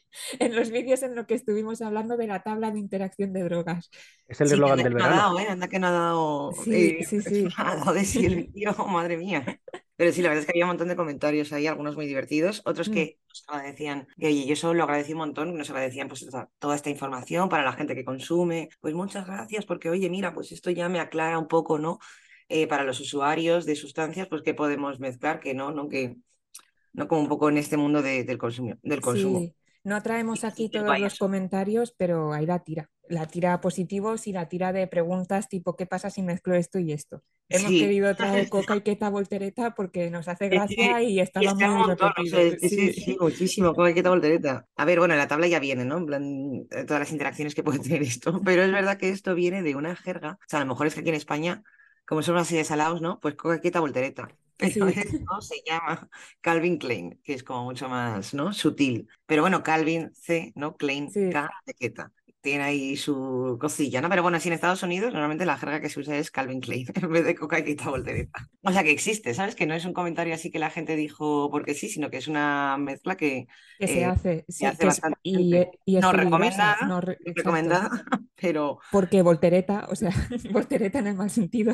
Speaker 1: en los vídeos en los que estuvimos hablando de la tabla de interacción de drogas.
Speaker 2: Es el
Speaker 3: Sí, que
Speaker 2: eslogan
Speaker 3: anda
Speaker 2: del
Speaker 3: que no ha
Speaker 2: verano.
Speaker 3: dado, ¿eh? Anda que no ha dado,
Speaker 1: Sí,
Speaker 3: eh,
Speaker 1: sí, sí.
Speaker 3: ha dado de sí el vídeo, madre mía. Pero sí, la verdad es que había un montón de comentarios ahí, algunos muy divertidos, otros
Speaker 1: Mm,
Speaker 3: que nos agradecían, que oye, yo eso lo agradecí un montón, nos agradecían pues toda, toda esta información para la gente que consume. Pues muchas gracias, porque oye, mira, pues esto ya me aclara un poco, ¿no? Eh, para los usuarios de sustancias, pues que podemos mezclar, que no, ¿no? Que no como un poco en este mundo de- del consumo, del consumo.
Speaker 1: sí, no traemos
Speaker 3: Y,
Speaker 1: aquí
Speaker 3: y
Speaker 1: todos los
Speaker 3: vayas.
Speaker 1: comentarios, pero hay la tira. La tira positivos y la tira de preguntas tipo, ¿qué pasa si mezclo esto y esto? Hemos
Speaker 3: Sí.
Speaker 1: querido traer coca y queta voltereta porque nos hace
Speaker 3: Sí, sí,
Speaker 1: gracia y
Speaker 3: y
Speaker 1: estaba
Speaker 3: está un
Speaker 1: muy
Speaker 3: montón, o sea,
Speaker 1: repetido.
Speaker 3: sí, sí,
Speaker 1: Sí,
Speaker 3: sí, muchísimo, como hay que voltereta. A ver, bueno, en la tabla ya viene, ¿no? En plan, eh, todas las interacciones que puede tener esto, pero es verdad que esto viene de una jerga, o sea, a lo mejor es que aquí en España, como somos así de salados, ¿no? Pues coca, quieta, voltereta. Pero
Speaker 1: sí.
Speaker 3: esto se llama Calvin Klein, que es como mucho más, ¿no? Sutil. Pero bueno, Calvin C, ¿no? Klein
Speaker 1: Sí,
Speaker 3: K de Queta. Tiene ahí su cosilla, ¿no? Pero bueno, así en Estados Unidos normalmente la jerga que se usa es Calvin Klein en vez de coca, quieta, voltereta. O sea que existe, ¿sabes? Que no es un comentario así que la gente dijo porque sí, sino que es una mezcla que
Speaker 1: que se
Speaker 3: eh,
Speaker 1: hace,
Speaker 3: se
Speaker 1: sí,
Speaker 3: hace
Speaker 1: que es,
Speaker 3: bastante
Speaker 1: y,
Speaker 3: gente.
Speaker 1: e- y es
Speaker 3: No
Speaker 1: peligrosa,
Speaker 3: recomendada,
Speaker 1: no, re-
Speaker 3: no
Speaker 1: exacto,
Speaker 3: recomendada, pero
Speaker 1: porque voltereta, o sea, voltereta en el mal sentido.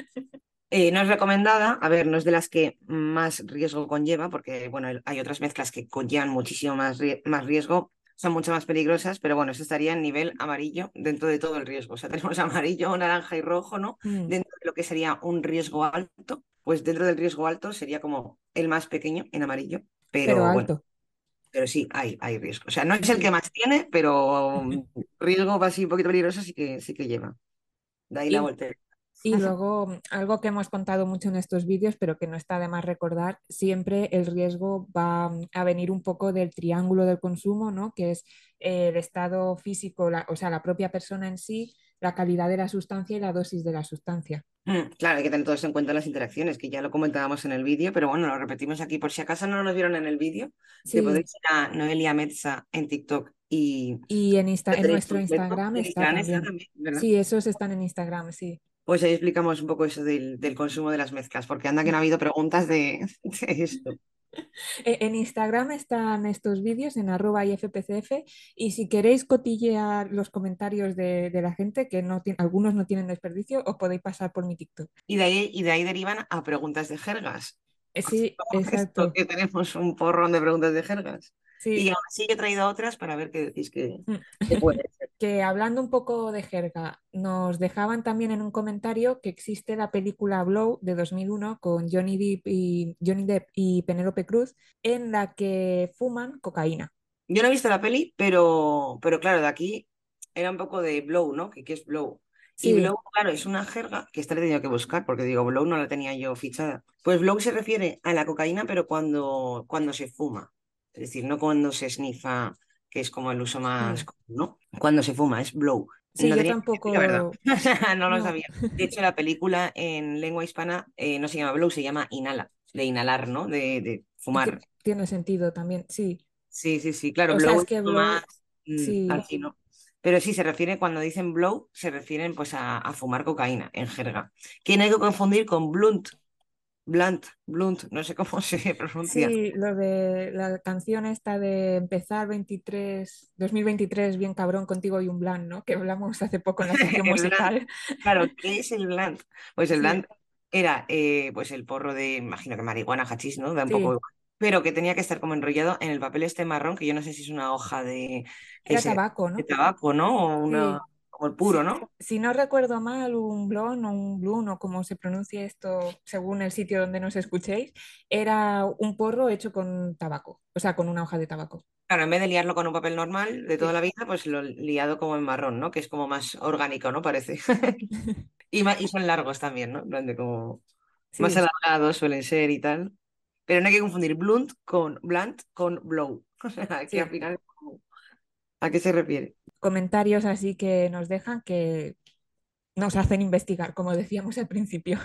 Speaker 3: eh, no es recomendada. A ver, no es de las que más riesgo conlleva, porque bueno, hay otras mezclas que conllevan muchísimo más, rie- más riesgo, son mucho más peligrosas, pero bueno, eso estaría en nivel amarillo dentro de todo el riesgo. O sea, tenemos amarillo, naranja y rojo, ¿no?
Speaker 1: Mm,
Speaker 3: Dentro de lo que sería un riesgo alto, pues dentro del riesgo alto sería como el más pequeño en amarillo,
Speaker 1: pero
Speaker 3: pero bueno.
Speaker 1: alto,
Speaker 3: Pero sí, hay, hay riesgo. O sea, no es el que
Speaker 1: sí.
Speaker 3: más tiene, pero mm, riesgo así un poquito peligroso sí que, sí que lleva. De ahí la
Speaker 1: Y,
Speaker 3: voltereta.
Speaker 1: Y luego, mm, algo que hemos contado mucho en estos vídeos, pero que no está de más recordar, siempre el riesgo va mm, a venir un poco del triángulo del consumo, ¿no? Que es eh, el estado físico, la- o sea, la propia persona en sí, la calidad de la sustancia y la dosis de la sustancia.
Speaker 3: Mm, Claro, hay que tener todo eso en cuenta en las interacciones, que ya lo comentábamos en el vídeo, pero bueno, lo repetimos aquí por si acaso no nos vieron en el vídeo, que
Speaker 1: Sí,
Speaker 3: podéis ir a Noelia Metza en TikTok y
Speaker 1: y en, Insta-
Speaker 3: lo
Speaker 1: en
Speaker 3: tenéis
Speaker 1: nuestro
Speaker 3: completo.
Speaker 1: Instagram
Speaker 3: Y en
Speaker 1: está
Speaker 3: Instagram está
Speaker 1: también.
Speaker 3: también, ¿verdad?
Speaker 1: Sí, esos están en Instagram, sí.
Speaker 3: Pues ahí explicamos un poco eso del, del consumo de las mezclas, porque anda que no ha habido preguntas de, de esto.
Speaker 1: E- En Instagram están estos vídeos en arroba ifpcf y si queréis cotillear los comentarios de, de la gente, que no tien- algunos no tienen desperdicio, os podéis pasar por mi TikTok.
Speaker 3: Y de ahí, y de ahí derivan a preguntas de jergas.
Speaker 1: Eh, Sí,
Speaker 3: Como esto,
Speaker 1: exacto.
Speaker 3: que tenemos un porrón de preguntas de jergas. Y
Speaker 1: Sí.
Speaker 3: aún así yo he traído otras para ver qué decís que,
Speaker 1: Mm.
Speaker 3: que puede ser.
Speaker 1: Que hablando un poco de jerga, nos dejaban también en un comentario que existe la película Blow de dos mil uno con Johnny Depp y, Johnny Depp y Penélope Cruz, en la que fuman cocaína.
Speaker 3: Yo no he visto la peli, pero, pero claro, de aquí era un poco de blow, ¿no? ¿Qué, qué es blow? Y
Speaker 1: Sí,
Speaker 3: blow, claro, es una jerga que esta le he tenido que buscar, porque digo, blow no la tenía yo fichada. Pues blow se refiere a la cocaína, pero cuando, cuando se fuma. Es decir, no cuando se snifa, que es como el uso más
Speaker 1: sí.
Speaker 3: común, ¿no? Cuando se fuma, es blow.
Speaker 1: Sí,
Speaker 3: No
Speaker 1: yo
Speaker 3: tenía ni idea, la verdad.
Speaker 1: tampoco,
Speaker 3: O sea, no lo
Speaker 1: no.
Speaker 3: sabía. De hecho, la película en lengua hispana eh, no se llama blow, se llama inhala, de inhalar, ¿no? De, de
Speaker 1: Ti-
Speaker 3: fumar.
Speaker 1: Tiene sentido también, sí.
Speaker 3: Sí, sí, sí, claro,
Speaker 1: O sea,
Speaker 3: blow
Speaker 1: es
Speaker 3: es
Speaker 1: que
Speaker 3: como más
Speaker 1: Blow,
Speaker 3: mm,
Speaker 1: sí,
Speaker 3: así, ¿no? Pero sí, se refiere, cuando dicen blow, se refieren pues a, a fumar cocaína en jerga. Que no hay que confundir con blunt, blunt, blunt, no sé cómo se pronuncia.
Speaker 1: sí, lo de la canción esta de empezar veintitrés, dos mil veintitrés bien cabrón contigo y un blan, ¿no? Que hablamos hace poco en la sección
Speaker 3: El blunt,
Speaker 1: musical.
Speaker 3: claro, ¿qué es el blunt? Pues el
Speaker 1: Sí,
Speaker 3: blunt era eh, pues el porro de, imagino que marihuana, hachís, ¿no? Da un poco
Speaker 1: sí,
Speaker 3: igual. Pero que tenía que estar como enrollado en el papel este marrón, que yo no sé si es una hoja de, que
Speaker 1: era
Speaker 3: se,
Speaker 1: tabaco,
Speaker 3: de
Speaker 1: ¿no?
Speaker 3: tabaco, ¿no? O una,
Speaker 1: Sí.
Speaker 3: como el puro,
Speaker 1: Si,
Speaker 3: ¿no?
Speaker 1: si no recuerdo mal, un blon o un blun o como se pronuncia esto según el sitio donde nos escuchéis, era un porro hecho con tabaco, o sea, con una hoja de tabaco.
Speaker 3: Claro, en vez de liarlo con un papel normal de toda
Speaker 1: Sí,
Speaker 3: la vida, pues lo he liado como en marrón, ¿no? Que es como más orgánico, ¿no? Parece. Y, ma- y son largos también, ¿no? En plan de como más
Speaker 1: sí,
Speaker 3: alargados suelen ser y tal. Pero no hay que confundir blunt con blunt con blow. O sea, que al
Speaker 1: sí.
Speaker 3: final, ¿a qué se refiere?
Speaker 1: Comentarios así que nos dejan que nos hacen investigar, como decíamos al principio.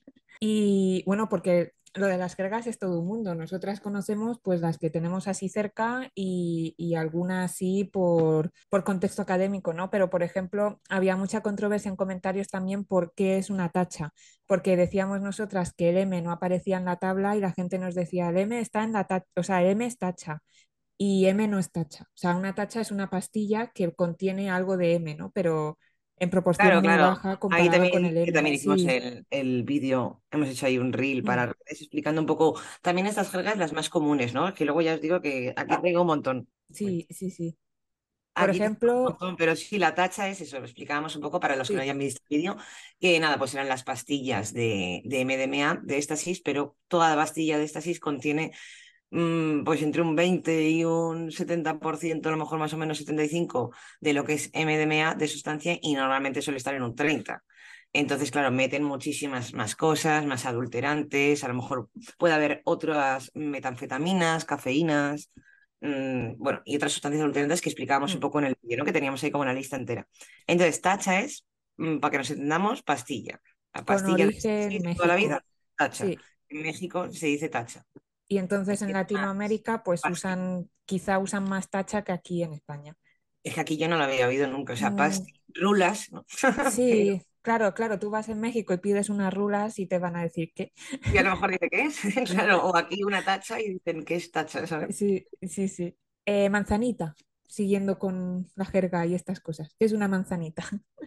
Speaker 1: Y bueno, porque lo de las jergas es todo un mundo. Nosotras conocemos pues las que tenemos así cerca y, y algunas sí por, por contexto académico, ¿no? Pero por ejemplo, había mucha controversia en comentarios también por qué es una tacha, porque decíamos nosotras que el M no aparecía en la tabla y la gente nos decía el M está en la tacha, o sea, M es tacha. Y M no es tacha. O sea, una tacha es una pastilla que contiene algo de M, ¿no? Pero en proporción
Speaker 3: Claro,
Speaker 1: muy
Speaker 3: claro.
Speaker 1: baja
Speaker 3: Ahí
Speaker 1: comparado con
Speaker 3: también,
Speaker 1: el
Speaker 3: que
Speaker 1: M.
Speaker 3: también hicimos
Speaker 1: Sí.
Speaker 3: el, el vídeo, hemos hecho ahí un reel
Speaker 1: Mm.
Speaker 3: para redes explicando un poco también estas jergas, las más comunes, ¿no? Que luego ya os digo que aquí tengo un montón.
Speaker 1: Sí, sí, sí. Por
Speaker 3: Aquí tengo un
Speaker 1: ejemplo,
Speaker 3: montón, pero sí, la tacha es eso, lo explicábamos un poco para los que no
Speaker 1: sí,
Speaker 3: hayan visto el vídeo, que nada, pues eran las pastillas de, de M D M A, de éxtasis, pero toda la pastilla de éxtasis contiene mm, pues entre un veinte y un setenta por ciento, a lo mejor más o menos setenta y cinco por ciento de lo que es M D M A de sustancia y normalmente suele estar en un treinta por ciento. Entonces, claro, meten muchísimas más cosas, más adulterantes, a lo mejor puede haber otras metanfetaminas, cafeínas, mm, bueno, y otras sustancias adulterantes que explicábamos un
Speaker 1: mm,
Speaker 3: poco en el vídeo, ¿no? Que teníamos ahí como una lista entera. Entonces, tacha es, mm, para que nos entendamos, pastilla. La
Speaker 1: con
Speaker 3: pastilla de
Speaker 1: origen
Speaker 3: éxtasis de toda la
Speaker 1: México.
Speaker 3: vida, tacha.
Speaker 1: Sí.
Speaker 3: En México se dice tacha.
Speaker 1: Y entonces en
Speaker 3: Es más
Speaker 1: Latinoamérica, pues
Speaker 3: pasti.
Speaker 1: usan, quizá usan más tacha que aquí en España.
Speaker 3: Es que aquí yo no lo había oído nunca. O sea,
Speaker 1: Mm,
Speaker 3: pasti, rulas, ¿no? Pero,
Speaker 1: sí, claro, claro, tú vas en México y pides unas rulas y te van a decir que
Speaker 3: y a lo mejor dice, ¿qué es? Claro, o aquí una tacha y dicen, ¿qué es tacha? ¿Sabes?
Speaker 1: sí, sí, sí. Eh, manzanita, siguiendo con la jerga y estas cosas. ¿Qué es una manzanita?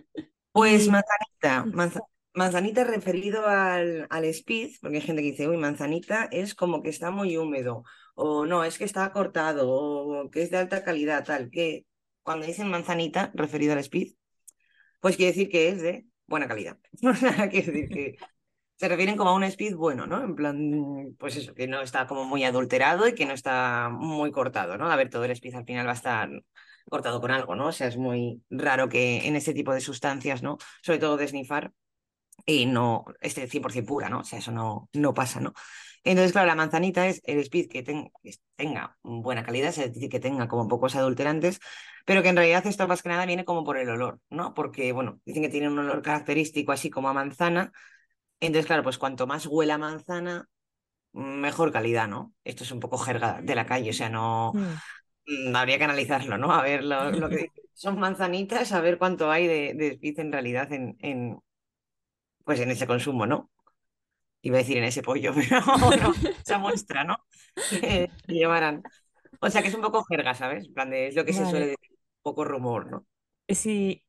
Speaker 3: Pues
Speaker 1: Y
Speaker 3: manzanita, manza- manzanita referido al, al speed, porque hay gente que dice, uy, manzanita es como que está muy húmedo, o no, es que está cortado, o que es de alta calidad, tal, que cuando dicen manzanita referido al speed, pues quiere decir que es de buena calidad. O sea, quiere decir que se refieren como a un speed bueno, ¿no? En plan, pues eso, que no está como muy adulterado y que no está muy cortado, ¿no? A ver, todo el speed al final va a estar cortado con algo, ¿no? O sea, es muy raro que en ese tipo de sustancias, ¿no? Sobre todo de snifar, y no esté cien por ciento pura, ¿no? O sea, eso no, no pasa, ¿no? Entonces, claro, la manzanita es el speed que, ten- que tenga buena calidad, es decir, que tenga como pocos adulterantes, pero que en realidad esto más que nada viene como por el olor, ¿no? Porque, bueno, dicen que tiene un olor característico así como a manzana. Entonces, claro, pues cuanto más huela a manzana, mejor calidad, ¿no? Esto es un poco jerga de la calle, o sea, no
Speaker 1: Mm.
Speaker 3: mm, habría que analizarlo, ¿no? A ver lo, lo que son manzanitas, a ver cuánto hay de, de speed en realidad en, en, pues en ese consumo, ¿no? Iba a decir en ese pollo, pero no, esa muestra, ¿no? Que llevarán. O sea que es un poco jerga, ¿sabes? En plan de- es lo que se suele
Speaker 1: Vale.
Speaker 3: decir, un poco rumor, ¿no?
Speaker 1: Sí,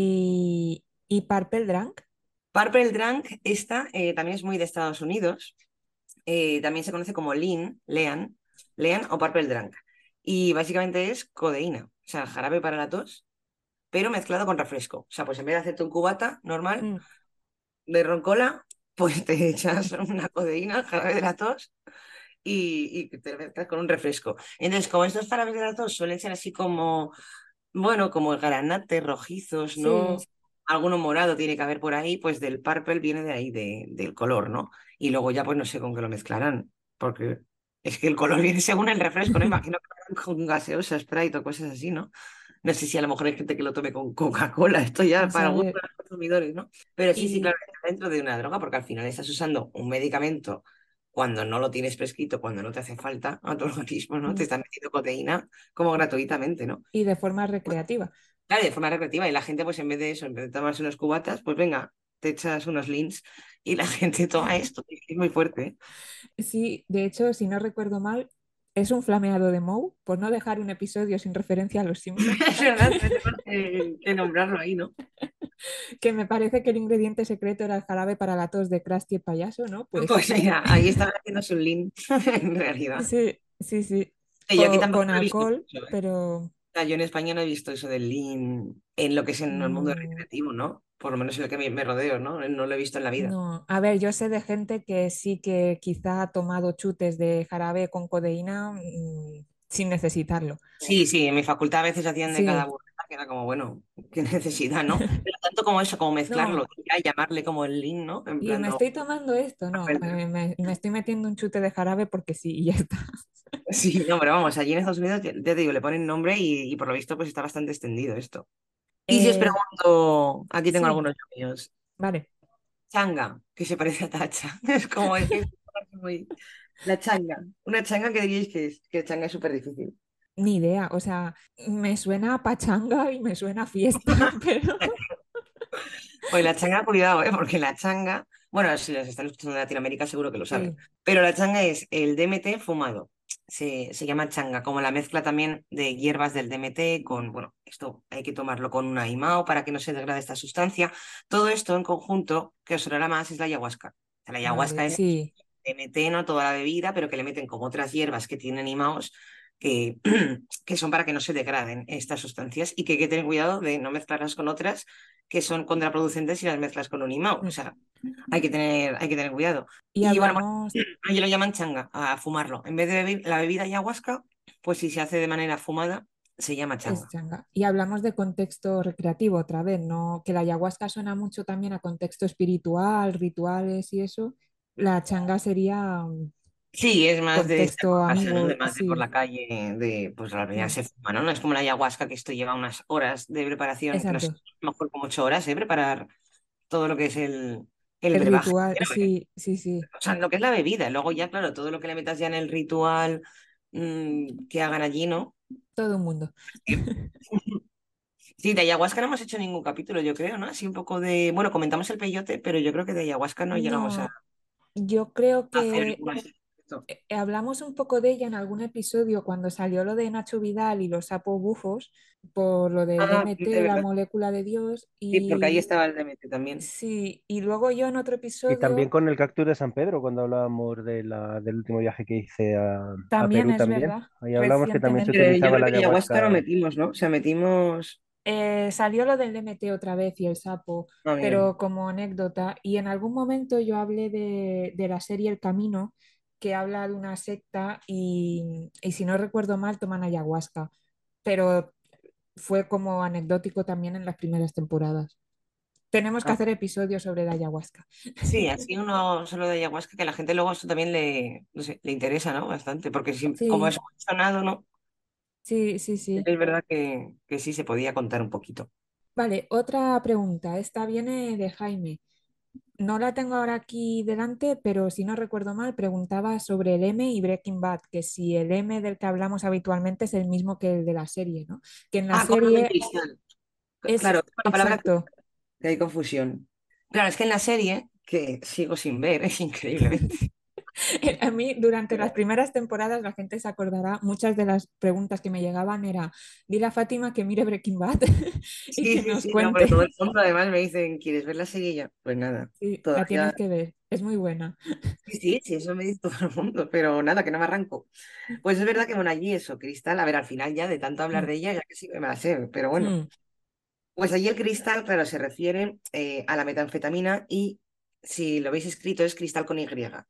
Speaker 1: y, y Purple Drank.
Speaker 3: Purple Drank, esta eh, también es muy de Estados Unidos. Eh, también se conoce como Lean, Lean, Lean o Purple Drank. Y básicamente es codeína, o sea, jarabe para la tos, pero mezclado con refresco. O sea, pues en vez de hacerte un cubata normal
Speaker 1: Mm.
Speaker 3: de roncola, pues te echas una codeína, jarabe de la tos y, y te lo mezclas con un refresco. Entonces, como estos jarabes de la tos suelen ser así como, bueno, como granates rojizos, ¿no?
Speaker 1: Sí,
Speaker 3: Alguno morado tiene que haber por ahí, pues del purple viene de ahí, de, del color, ¿no? Y luego ya pues no sé con qué lo mezclarán, porque es que el color viene según el refresco, ¿no? Imagino que lo harán con gaseosa, Sprite o cosas así, ¿no? No sé si a lo mejor hay gente que lo tome con Coca-Cola, esto
Speaker 1: a
Speaker 3: ya para algunos de
Speaker 1: saber.
Speaker 3: los consumidores, ¿no? Pero sí, sí, claro,
Speaker 1: Y
Speaker 3: está dentro de una droga, porque al final estás usando un medicamento cuando no lo tienes prescrito, cuando no te hace falta a tu organismo, ¿no? Te
Speaker 1: mm,
Speaker 3: están metiendo proteína como gratuitamente, ¿no?
Speaker 1: y de forma recreativa.
Speaker 3: Claro, y de forma recreativa. Y la gente, pues en vez de eso, en vez de tomarse unos cubatas, pues venga, te echas unos leans y la gente toma esto. Es que es muy fuerte, ¿eh?
Speaker 1: Sí, de hecho, si no recuerdo mal, es un flameado de Moe, por no dejar un episodio sin referencia a los Simpsons,
Speaker 3: Es verdad, tenemos que, que nombrarlo ahí, ¿no?
Speaker 1: que me parece que el ingrediente secreto era el jarabe para la tos de Krusty el payaso, ¿no? Pues
Speaker 3: Pues mira, ahí están haciéndose un lean, en realidad.
Speaker 1: sí, sí, sí,
Speaker 3: Y yo aquí
Speaker 1: Co-
Speaker 3: tampoco
Speaker 1: con
Speaker 3: lo he visto
Speaker 1: alcohol,
Speaker 3: mucho, ¿eh?
Speaker 1: pero
Speaker 3: O sea, yo en España no he visto eso del lean en lo que es en el mundo
Speaker 1: no,
Speaker 3: recreativo, ¿no? Por lo menos en el que me, me rodeo, ¿no? No lo he visto en la vida.
Speaker 1: no. A ver, yo sé de gente que sí que quizá ha tomado chutes de jarabe con codeína mm, sin necesitarlo.
Speaker 3: Sí, sí, en mi facultad a veces hacían de cada
Speaker 1: Sí,
Speaker 3: burrada, que era como, bueno, qué necesidad, ¿no? Pero tanto como eso, como mezclarlo,
Speaker 1: no.
Speaker 3: ya, y llamarle como el lean, ¿no? En
Speaker 1: Y
Speaker 3: plan,
Speaker 1: me
Speaker 3: no.
Speaker 1: estoy tomando esto, no, me, me- me estoy metiendo un chute de jarabe porque sí, y ya está.
Speaker 3: Sí, no, pero vamos, allí en Estados Unidos, ya ya te digo, le ponen nombre y, y por lo visto pues está bastante extendido esto. Y si os
Speaker 1: Eh,
Speaker 3: pregunto, aquí tengo
Speaker 1: sí,
Speaker 3: algunos míos,
Speaker 1: vale,
Speaker 3: changa, que se parece a tacha, es como, es que es muy... La changa, una changa que diríais que es, que changa es súper difícil.
Speaker 1: ni idea, o sea, me suena a pachanga y me suena a fiesta, pero
Speaker 3: Pues la changa, cuidado, ¿eh? Porque la changa, bueno, si los están escuchando en Latinoamérica seguro que lo saben,
Speaker 1: sí,
Speaker 3: pero la changa es el D M T fumado. Se, se llama changa, como la mezcla también de hierbas del D M T con, bueno, esto hay que tomarlo con una I M A O para que no se degrade esta sustancia. Todo esto en conjunto, que os sonará más, es la ayahuasca. O sea, la
Speaker 1: vale,
Speaker 3: ayahuasca es
Speaker 1: sí,
Speaker 3: D M T, no toda la bebida, pero que le meten con otras hierbas que tienen I M A Os que, que son para que no se degraden estas sustancias y que hay que tener cuidado de no mezclarlas con otras que son contraproducentes si las mezclas con un I M A O. O
Speaker 1: mm,
Speaker 3: sea, hay que tener, hay que tener cuidado.
Speaker 1: y
Speaker 3: Y bueno,
Speaker 1: hablamos,
Speaker 3: pues, ellos lo llaman changa, a fumarlo. En vez de beber la bebida ayahuasca, pues si se hace de manera fumada, se llama
Speaker 1: es
Speaker 3: changa.
Speaker 1: changa, y hablamos de contexto recreativo otra vez, ¿no? Que la ayahuasca suena mucho también a contexto espiritual, rituales y eso, la changa sería mm,
Speaker 3: Sí, es más de estar
Speaker 1: contexto
Speaker 3: por casa, ¿no? De
Speaker 1: amigo,
Speaker 3: más de por
Speaker 1: sí,
Speaker 3: la calle, de pues la verdad
Speaker 1: mm,
Speaker 3: se fuma, ¿no? No es como la ayahuasca que esto lleva unas horas de preparación, que no sé,
Speaker 1: exacto.
Speaker 3: a lo mejor como ocho horas, ¿eh? Preparar todo lo que es el, el
Speaker 1: El
Speaker 3: brebaje.
Speaker 1: ritual, sí, sí, sí,
Speaker 3: O sea, lo que es la bebida. Luego ya, claro, todo lo que le metas ya en el ritual mm, que hagan allí, ¿no?
Speaker 1: todo un mundo.
Speaker 3: Sí, sí, de ayahuasca no hemos hecho ningún capítulo, yo creo, ¿no? Así un poco de... Bueno, comentamos el peyote, pero yo creo que de ayahuasca no llegamos a
Speaker 1: No, yo creo
Speaker 3: hacer
Speaker 1: que
Speaker 3: algo así.
Speaker 1: eh, hablamos un poco de ella en algún episodio cuando salió lo de Nacho Vidal y los sapos bufos, por lo del
Speaker 3: Ah, de
Speaker 1: D M T, la
Speaker 3: verdad.
Speaker 1: molécula de Dios,
Speaker 3: Sí, porque ahí
Speaker 1: y
Speaker 3: estaba el D M T también.
Speaker 1: sí, y luego yo en otro
Speaker 2: Y también
Speaker 1: episodio
Speaker 2: con el cactus de San Pedro, cuando hablábamos de la, del último viaje que hice a, a
Speaker 1: también
Speaker 2: Perú
Speaker 1: es
Speaker 2: también.
Speaker 1: verdad,
Speaker 2: Ahí hablamos que también se
Speaker 1: recientemente.
Speaker 3: Pero yo
Speaker 2: utilizaba
Speaker 3: creo
Speaker 2: la
Speaker 3: que ayahuasca no
Speaker 2: ayahuasca.
Speaker 3: metimos, ¿no? O sea, metimos...
Speaker 1: Eh, salió lo del D M T otra vez y el sapo,
Speaker 3: Ah, bien.
Speaker 1: pero como anécdota, y en algún momento yo hablé de, de la serie El Camino, que habla de una secta y, y si no recuerdo mal toman ayahuasca, pero fue como anecdótico también en las primeras temporadas. Tenemos que
Speaker 3: Ah,
Speaker 1: hacer episodios sobre la ayahuasca.
Speaker 3: sí, así uno solo de ayahuasca, que a la gente luego eso también le, no sé, le interesa, ¿no? Bastante, porque si- como es
Speaker 1: Sí,
Speaker 3: muy sonado, ¿no?
Speaker 1: sí, sí, sí.
Speaker 3: Es verdad que, que sí se podía contar un poquito.
Speaker 1: Vale, otra pregunta. Esta viene de Jaime. No la tengo ahora aquí delante, pero si no recuerdo mal, preguntaba sobre el M y Breaking Bad, que si el M del que hablamos habitualmente es el mismo que el de la serie, ¿no? Que en la
Speaker 3: Ah, como de
Speaker 1: serie
Speaker 3: cristal.
Speaker 1: es
Speaker 3: Claro, con la palabra
Speaker 1: exacto.
Speaker 3: que hay confusión. Claro, es que en la serie, que sigo sin ver, es increíblemente.
Speaker 1: A mí durante las primeras temporadas la gente se acordará, muchas de las preguntas que me llegaban era, dile a Fátima que mire Breaking Bad y
Speaker 3: Sí,
Speaker 1: que
Speaker 3: sí,
Speaker 1: nos
Speaker 3: sí, no, pero
Speaker 1: cuente.
Speaker 3: todo el mundo además me dicen, ¿quieres ver la serie ya? Pues nada,
Speaker 1: Sí, la tienes
Speaker 3: todavía.
Speaker 1: que ver, es muy buena.
Speaker 3: Sí, sí, sí, eso me dice todo el mundo, pero nada, que no me arranco. Pues es verdad que, bueno, allí eso, Cristal, a ver, al final ya de tanto hablar
Speaker 1: Mm,
Speaker 3: de ella, ya que sí que me la sé, pero bueno.
Speaker 1: mm,
Speaker 3: Pues allí el cristal, claro, se refiere eh, a la metanfetamina y si lo veis escrito es cristal con Y.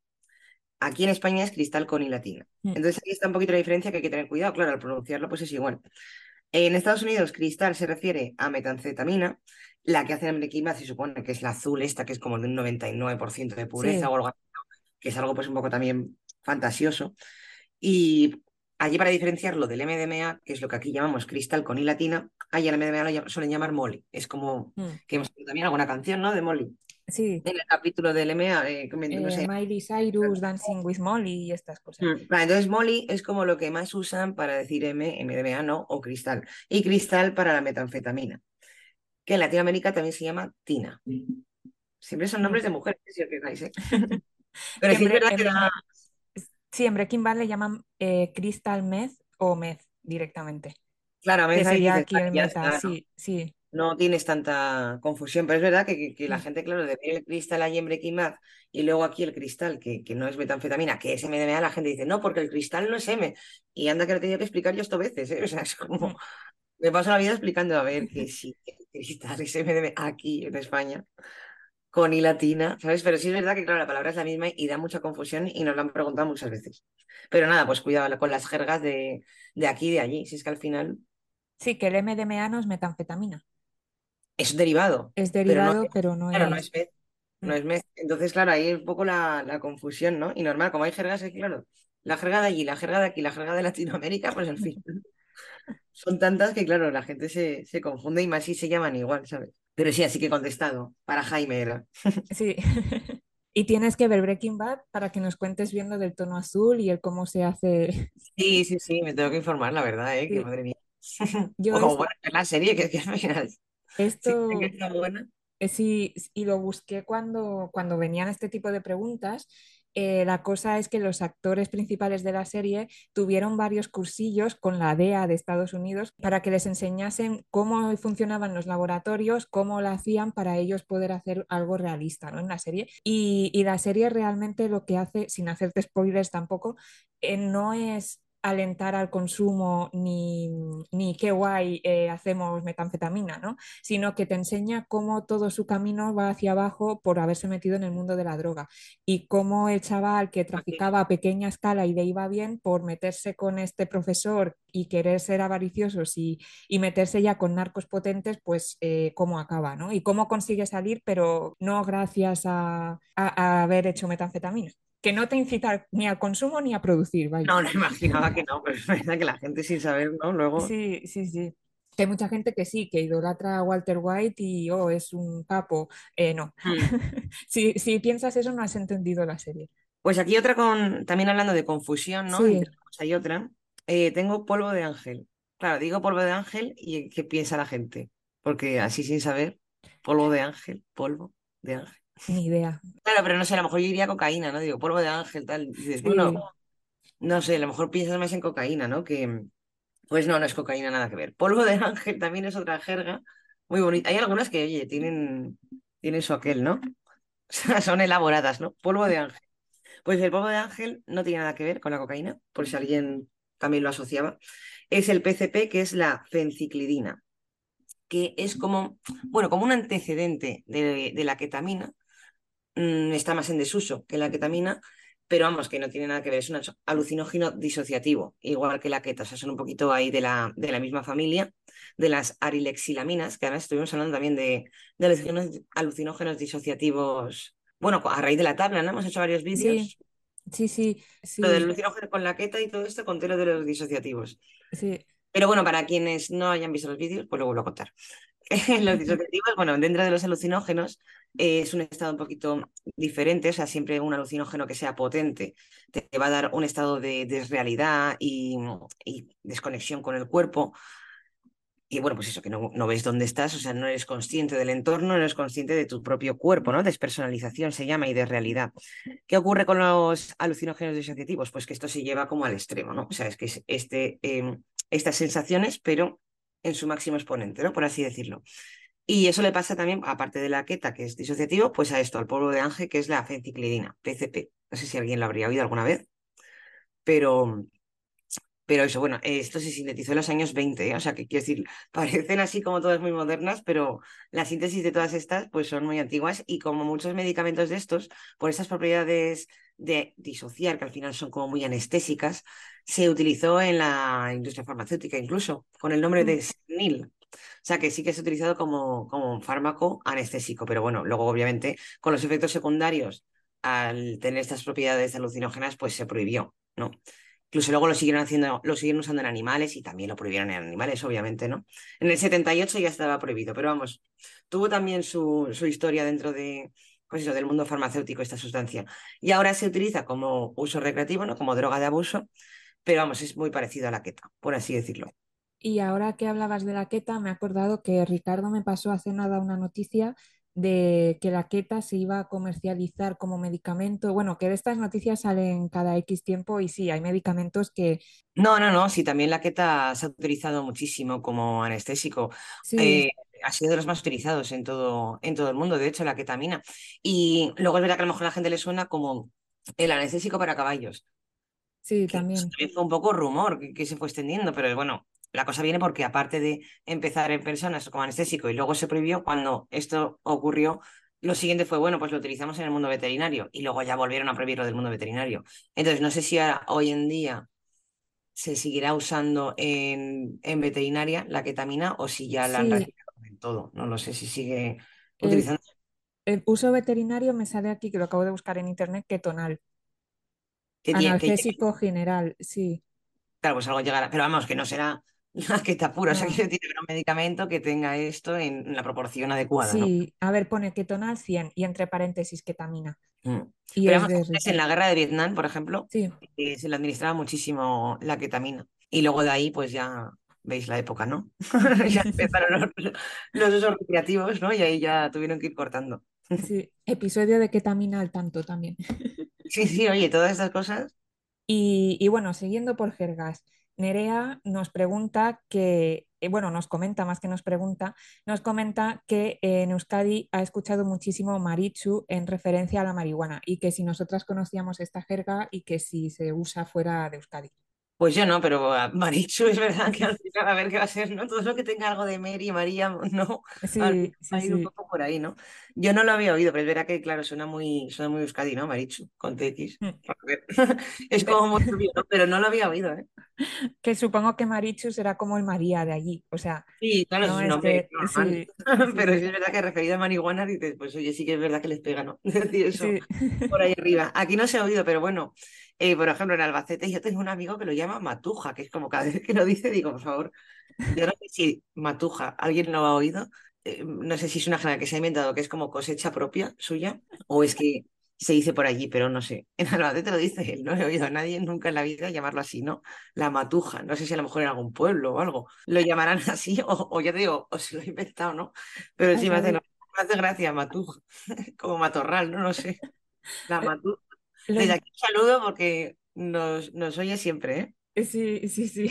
Speaker 3: Aquí en España es cristal con I latina.
Speaker 1: mm.
Speaker 3: Entonces aquí está un poquito la diferencia que hay que tener cuidado, claro, al pronunciarlo pues es igual. En Estados Unidos, cristal se refiere a metanfetamina, la que hacen en Breaking Bad se supone que es la azul esta, que es como de un noventa y nueve por ciento de pureza
Speaker 1: Sí,
Speaker 3: o algo así, que es algo pues un poco también fantasioso. Y allí para diferenciarlo del M D M A, que es lo que aquí llamamos cristal con I latina, allá el M D M A lo llam- suelen llamar Molly. Es como
Speaker 1: mm,
Speaker 3: que hemos tenido también alguna canción, ¿no? De Molly.
Speaker 1: sí.
Speaker 3: En el capítulo del M A, eh, que me- no
Speaker 1: Eh,
Speaker 3: sé.
Speaker 1: Miley Cyrus, Dancing with Molly y estas cosas.
Speaker 3: Mm, vale, entonces Molly es como lo que más usan para decir M, M D M A, ¿no? O cristal. Y cristal para la metanfetamina, que en Latinoamérica también se llama Tina. Siempre son
Speaker 1: Mm.
Speaker 3: nombres de mujeres, si os fijáis, ¿eh? Pero
Speaker 1: Que
Speaker 3: sí
Speaker 1: en,
Speaker 3: es
Speaker 1: Bre-
Speaker 3: verdad que
Speaker 1: en-
Speaker 3: da.
Speaker 1: sí, en Breaking Bad le llaman eh, Crystal Meth o Meth directamente,
Speaker 3: Claro, a
Speaker 1: que
Speaker 3: veces ahí
Speaker 1: sería
Speaker 3: dices,
Speaker 1: aquí
Speaker 3: "Vale,
Speaker 1: el
Speaker 3: ya
Speaker 1: meta,
Speaker 3: está, ¿no?
Speaker 1: sí, sí.
Speaker 3: No tienes tanta confusión, pero es verdad que, que- que la
Speaker 1: Mm,
Speaker 3: gente, claro, de ver el cristal allí en Breaking Bad y luego aquí el cristal, que, que no es metanfetamina, que es M D M A, la gente dice, no, porque el cristal no es M. Y anda que lo he tenido que explicar yo esto veces, ¿eh? O sea, es como,
Speaker 1: mm.
Speaker 3: me paso la vida explicando, a ver, que sí, que el cristal es M D M A aquí en España, con I latina, ¿sabes? Pero sí es verdad que, claro, la palabra es la misma y da mucha confusión y nos lo han preguntado muchas veces. Pero nada, pues cuidado con las jergas de, de aquí y de allí, si es que al final
Speaker 1: Sí, que el M D M A no es metanfetamina,
Speaker 3: es un derivado,
Speaker 1: es
Speaker 3: pero no
Speaker 1: derivado,
Speaker 3: es,
Speaker 1: pero no
Speaker 3: claro, no
Speaker 1: es...
Speaker 3: es mez,
Speaker 1: mm,
Speaker 3: no es mez. Entonces, claro, ahí es un poco la, la confusión, ¿no? Y normal, como hay jergas, es claro, la jerga de allí, la jerga de aquí, la jerga de Latinoamérica, pues al fin. Son tantas que, claro, la gente se, se confunde y más si se llaman igual, ¿sabes? Pero sí, así que contestado. Para Jaime era.
Speaker 1: Sí. Y tienes que ver Breaking Bad para que nos cuentes viendo del tono azul y el cómo se hace.
Speaker 3: Sí, sí, sí, me tengo que informar, la verdad, ¿eh? Que
Speaker 1: Sí.
Speaker 3: madre mía.
Speaker 1: Yo
Speaker 3: O
Speaker 1: es-
Speaker 3: bueno, ver la serie, que, que al final, si dicen que
Speaker 1: esto
Speaker 3: está buena.
Speaker 1: Eh, Sí, y lo busqué cuando, cuando venían este tipo de preguntas. Eh, la cosa es que los actores principales de la serie tuvieron varios cursillos con la D E A de Estados Unidos para que les enseñasen cómo funcionaban los laboratorios, cómo lo hacían para ellos poder hacer algo realista, ¿no? En la serie. Y, y la serie realmente lo que hace, sin hacerte spoilers tampoco, eh, no es alentar al consumo ni, ni qué guay eh, hacemos metanfetamina, ¿no? Sino que te enseña cómo todo su camino va hacia abajo por haberse metido en el mundo de la droga y cómo el chaval que traficaba a pequeña escala y le iba bien por meterse con este profesor y querer ser avariciosos y, y meterse ya con narcos potentes, pues eh, cómo acaba, ¿no? Y cómo consigue salir, pero no gracias a, a- a haber hecho metanfetamina, que no te incita ni al consumo ni a producir, vaya.
Speaker 3: No, no imaginaba que no, pero es verdad que la gente sin saber, ¿no? Luego.
Speaker 1: Sí, sí, sí. Que hay mucha gente que sí, que idolatra a Walter White y oh, es un capo. Eh, no.
Speaker 3: Hmm.
Speaker 1: Si, si piensas eso, no has entendido la serie.
Speaker 3: Pues aquí otra con, también hablando de confusión, ¿no?
Speaker 1: Sí,
Speaker 3: Entre una cosa y otra. Eh, tengo polvo de ángel. Claro, digo polvo de ángel y ¿qué piensa la gente? Porque así sin saber, polvo de ángel, polvo de ángel.
Speaker 1: ni idea.
Speaker 3: Claro, pero no sé, a lo mejor yo diría cocaína, ¿no? Digo, polvo de ángel, tal. Dices, bueno,
Speaker 1: Sí,
Speaker 3: no sé, a lo mejor piensas más en cocaína, ¿no? Que, pues no, no es cocaína, nada que ver. Polvo de ángel también es otra jerga muy bonita. Hay algunas que, oye, tienen, tienen su aquel, ¿no? O sea, son elaboradas, ¿no? Polvo de ángel. Pues el polvo de ángel no tiene nada que ver con la cocaína, por si alguien también lo asociaba. Es el P C P, que es la fenciclidina, que es como, bueno, como un antecedente de, de la ketamina. Mm, está más en desuso que la ketamina, pero vamos, que no tiene nada que ver, es un alucinógeno disociativo, igual que la queta, o sea, son un poquito ahí de la, de la misma familia, de las arilexilaminas, que además estuvimos hablando también de, de alucinógenos, alucinógenos disociativos, bueno, a raíz de la tabla, ¿no? Hemos hecho varios
Speaker 1: Sí,
Speaker 3: vídeos,
Speaker 1: sí, sí,
Speaker 3: lo del
Speaker 1: sí,
Speaker 3: alucinógeno con la queta y todo esto, conté lo de los disociativos.
Speaker 1: sí.
Speaker 3: Pero bueno, para quienes no hayan visto los vídeos, pues lo vuelvo a contar. Los disociativos, bueno, dentro de los alucinógenos eh, es un estado un poquito diferente, o sea, siempre un alucinógeno que sea potente te va a dar un estado de desrealidad y, y desconexión con el cuerpo. Y bueno, pues eso, que no, no ves dónde estás, o sea, no eres consciente del entorno, no eres consciente de tu propio cuerpo, ¿no? Despersonalización se llama y de realidad. ¿Qué ocurre con los alucinógenos disociativos? Pues que esto se lleva como al extremo, ¿no? O sea, es que es este, eh, estas sensaciones, pero en su máximo exponente, ¿no? Por así decirlo. Y eso le pasa también, aparte de la queta, que es disociativo, pues a esto, al polvo de Ángel, que es la fenciclidina, P C P. No sé si alguien lo habría oído alguna vez, pero, pero eso, bueno, esto se sintetizó en los años veinte, ¿eh? O sea, que quiero decir, parecen así como todas muy modernas, pero la síntesis de todas estas pues son muy antiguas y como muchos medicamentos de estos, por esas propiedades de disociar, que al final son como muy anestésicas, se utilizó en la industria farmacéutica incluso, con el nombre
Speaker 1: Mm.
Speaker 3: de Senil. O sea, que sí que es utilizado como, como un fármaco anestésico, pero bueno, luego obviamente con los efectos secundarios, al tener estas propiedades alucinógenas, pues se prohibió, ¿no? Incluso luego lo siguieron haciendo, lo siguieron usando en animales y también lo prohibieron en animales, obviamente, ¿no? En el setenta y ocho ya estaba prohibido, pero vamos, tuvo también su, su historia dentro de, pues eso, del mundo farmacéutico esta sustancia. Y ahora se utiliza como uso recreativo, ¿no? Como droga de abuso, pero vamos, es muy parecido a la queta, por así decirlo.
Speaker 1: Y ahora que hablabas de la queta, me he acordado que Ricardo me pasó hace nada una noticia de que la queta se iba a comercializar como medicamento. Bueno, que de estas noticias salen cada X tiempo y sí, hay medicamentos que
Speaker 3: No, no, no, sí, también la queta se ha utilizado muchísimo como anestésico.
Speaker 1: sí,
Speaker 3: Eh, ha sido de los más utilizados en todo, en todo el mundo, de hecho, la ketamina. Y luego es verdad que a lo mejor a la gente le suena como el anestésico para caballos,
Speaker 1: sí,
Speaker 3: que eso
Speaker 1: también.
Speaker 3: también fue un poco rumor que, que se fue extendiendo, pero bueno, la cosa viene porque aparte de empezar en personas como anestésico y luego se prohibió, cuando esto ocurrió, lo siguiente fue, bueno, pues lo utilizamos en el mundo veterinario y luego ya volvieron a prohibirlo del mundo veterinario. Entonces, no sé si ahora, hoy en día se seguirá usando en, en veterinaria la ketamina o si ya la han
Speaker 1: Sí,
Speaker 3: retirado del todo. No lo sé si sigue
Speaker 1: el,
Speaker 3: utilizando.
Speaker 1: el uso veterinario me sale aquí, que lo acabo de buscar en internet, ketonal.
Speaker 3: Que, tie- que
Speaker 1: Analgésico general, sí.
Speaker 3: claro, pues algo llegará. Pero vamos, que no será la queta pura. O sea, que
Speaker 1: No.
Speaker 3: tiene que haber un medicamento que tenga esto en la proporción adecuada, ¿no?
Speaker 1: Sí, a ver, pone ketonal cien y entre paréntesis ketamina.
Speaker 3: Mm.
Speaker 1: Y
Speaker 3: Pero
Speaker 1: es
Speaker 3: vamos,
Speaker 1: de
Speaker 3: antes en
Speaker 1: risa.
Speaker 3: la guerra de Vietnam, por ejemplo,
Speaker 1: Sí,
Speaker 3: eh, se le administraba muchísimo la ketamina. Y luego de ahí, pues ya veis la época, ¿no? Ya empezaron los, los usos recreativos, ¿no? Y ahí ya tuvieron que ir cortando.
Speaker 1: sí. Episodio de ketamina al tanto también.
Speaker 3: Sí, sí, oye, todas estas cosas.
Speaker 1: Y, y bueno, siguiendo por jergas, Nerea nos pregunta que, eh, bueno, nos comenta más que nos pregunta, nos comenta que eh, en Euskadi ha escuchado muchísimo Maritxu en referencia a la marihuana y que si nosotras conocíamos esta jerga y que si se usa fuera de Euskadi.
Speaker 3: Pues yo no, pero a Marichu es verdad que al final a ver qué va a ser, ¿no? Todo lo que tenga algo de Mary, María, no, al final
Speaker 1: Sí,
Speaker 3: va
Speaker 1: sí,
Speaker 3: a ir un
Speaker 1: sí.
Speaker 3: poco por ahí, ¿no? Yo no lo había oído, pero es verdad que, claro, suena muy, suena muy Euskadi, ¿no? Marichu, con T X.
Speaker 1: Mm.
Speaker 3: A ver, es
Speaker 1: Ve-
Speaker 3: como muy obvio, ¿no? Pero no lo había oído, ¿eh?
Speaker 1: Que supongo que Marichu será como el María de allí, o sea,
Speaker 3: Sí, claro, eso
Speaker 1: no
Speaker 3: es un
Speaker 1: es
Speaker 3: nombre
Speaker 1: que,
Speaker 3: normal.
Speaker 1: sí, sí,
Speaker 3: Pero sí
Speaker 1: sí,
Speaker 3: es verdad que referido a marihuana dices, pues oye, sí que es verdad que les pega, ¿no? Decir eso
Speaker 1: sí.
Speaker 3: por ahí arriba. Aquí no se ha oído, pero bueno, eh, por ejemplo, en Albacete yo tengo un amigo que lo llama Matuja, que es como cada vez que lo dice, digo, por favor, yo no sé si Matuja, ¿alguien lo ha oído? Eh, no sé si es una jerga que se ha inventado, que es como cosecha propia suya, o es que se dice por allí, pero no sé. En Albacete lo dice él, no he oído a nadie nunca en la vida llamarlo así, ¿no? La Matuja, no sé si a lo mejor en algún pueblo o algo lo llamarán así, o, o ya te digo, o se lo he inventado, ¿no? Pero
Speaker 1: A
Speaker 3: sí me hace, no,
Speaker 1: saber,
Speaker 3: me hace gracia Matuja, como matorral, no lo sé. La
Speaker 1: eh,
Speaker 3: Matuja.
Speaker 1: lo
Speaker 3: Desde
Speaker 1: in-
Speaker 3: aquí un saludo porque nos, nos oye siempre, ¿eh?
Speaker 1: sí, sí, sí.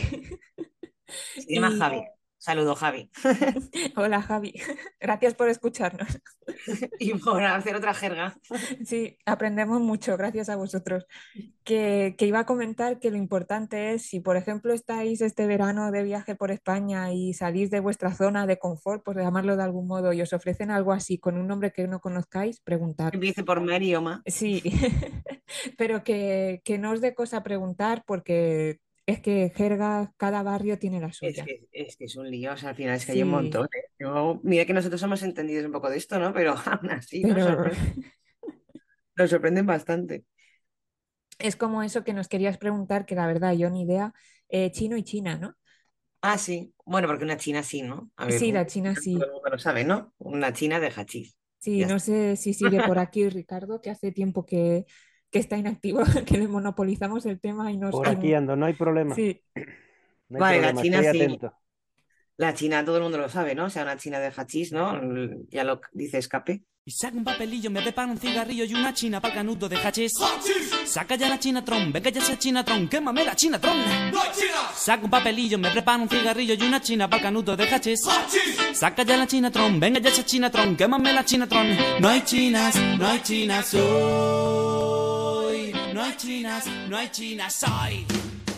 Speaker 3: Se llama
Speaker 1: Y
Speaker 3: Javi. Saludo, Javi.
Speaker 1: hola Javi, gracias por escucharnos.
Speaker 3: y por hacer otra jerga.
Speaker 1: Sí, aprendemos mucho gracias a vosotros. Que, que iba a comentar que lo importante es, si por ejemplo estáis este verano de viaje por España y salís de vuestra zona de confort, por llamarlo de algún modo, y os ofrecen algo así con un nombre que no conozcáis, preguntar.
Speaker 3: Empiece por Marioma.
Speaker 1: Sí, pero que, que no os dé cosa preguntar porque es que jerga, cada barrio tiene la
Speaker 3: Es
Speaker 1: suya.
Speaker 3: que, es que es un lío, o sea, al final es que hay un
Speaker 1: Sí,
Speaker 3: montón. ¿Eh? Yo- mira que nosotros somos entendidos un poco de esto, ¿no? Pero aún así nos
Speaker 1: pero
Speaker 3: sorprende, nos sorprenden bastante.
Speaker 1: es como eso que nos querías preguntar, que la verdad yo ni idea, eh, chino y China, ¿no?
Speaker 3: Ah, sí. Bueno, porque una china sí, ¿no? A ver,
Speaker 1: Sí,
Speaker 3: una
Speaker 1: la China
Speaker 3: china todo
Speaker 1: sí.
Speaker 3: el mundo lo sabe, ¿no? Una china de hachís.
Speaker 1: Sí,
Speaker 3: Ya
Speaker 1: no
Speaker 3: está.
Speaker 1: sé si sigue por aquí Ricardo, que hace tiempo que, que está inactivo, que le monopolizamos el tema y nos...
Speaker 2: Por
Speaker 1: y-
Speaker 2: aquí ando, no hay problema.
Speaker 1: sí,
Speaker 2: No hay
Speaker 3: Vale, la
Speaker 2: problema,
Speaker 3: china
Speaker 2: estoy
Speaker 3: sí.
Speaker 2: atento.
Speaker 3: La china todo el mundo lo sabe, ¿no? O sea, una china de hachís, ¿no? Ya lo dice escape.
Speaker 4: Y saca un papelillo, me prepara un cigarrillo y una china para canuto de hachís. Saca ya la chinatron, venga ya esa chinatron, quémame la chinatron. ¡No hay chinas! Saca un papelillo, me prepara un cigarrillo y una china para canuto de hachís. Saca ya la chinatron, venga ya esa chinatron, quémame la chinatron. No hay chinas, no hay chinas hoy. No hay chinas, no hay chinas hoy.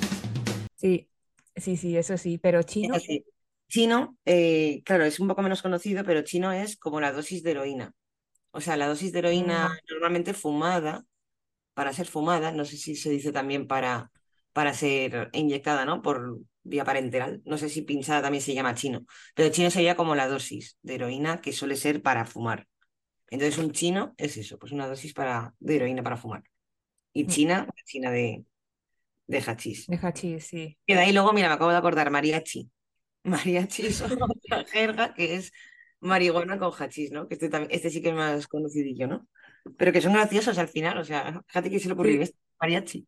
Speaker 1: sí, sí, sí, eso sí, pero
Speaker 3: Es
Speaker 1: chino,
Speaker 3: así. Chino, eh, claro, es un poco menos conocido, pero chino es como la dosis de heroína. O sea, la dosis de heroína
Speaker 1: mm,
Speaker 3: normalmente fumada, para ser fumada, no sé si se dice también para, para ser inyectada, ¿no? Por vía parenteral. No sé si pinchada también se llama chino, pero chino sería como la dosis de heroína que suele ser para fumar. Entonces, un chino es eso, pues una dosis para, de heroína para fumar. Y
Speaker 1: mm,
Speaker 3: china, china de, de hachís.
Speaker 1: de hachís, sí.
Speaker 3: Y de ahí luego, mira, me acabo de acordar, mariachi. Mariachi es otra jerga que es marihuana con hachís, ¿no? Que este, también, este sí que es más conocidillo, ¿no? Pero que son graciosos al final, o sea, fíjate que se le ocurrió
Speaker 1: Sí.
Speaker 3: esto, mariachi.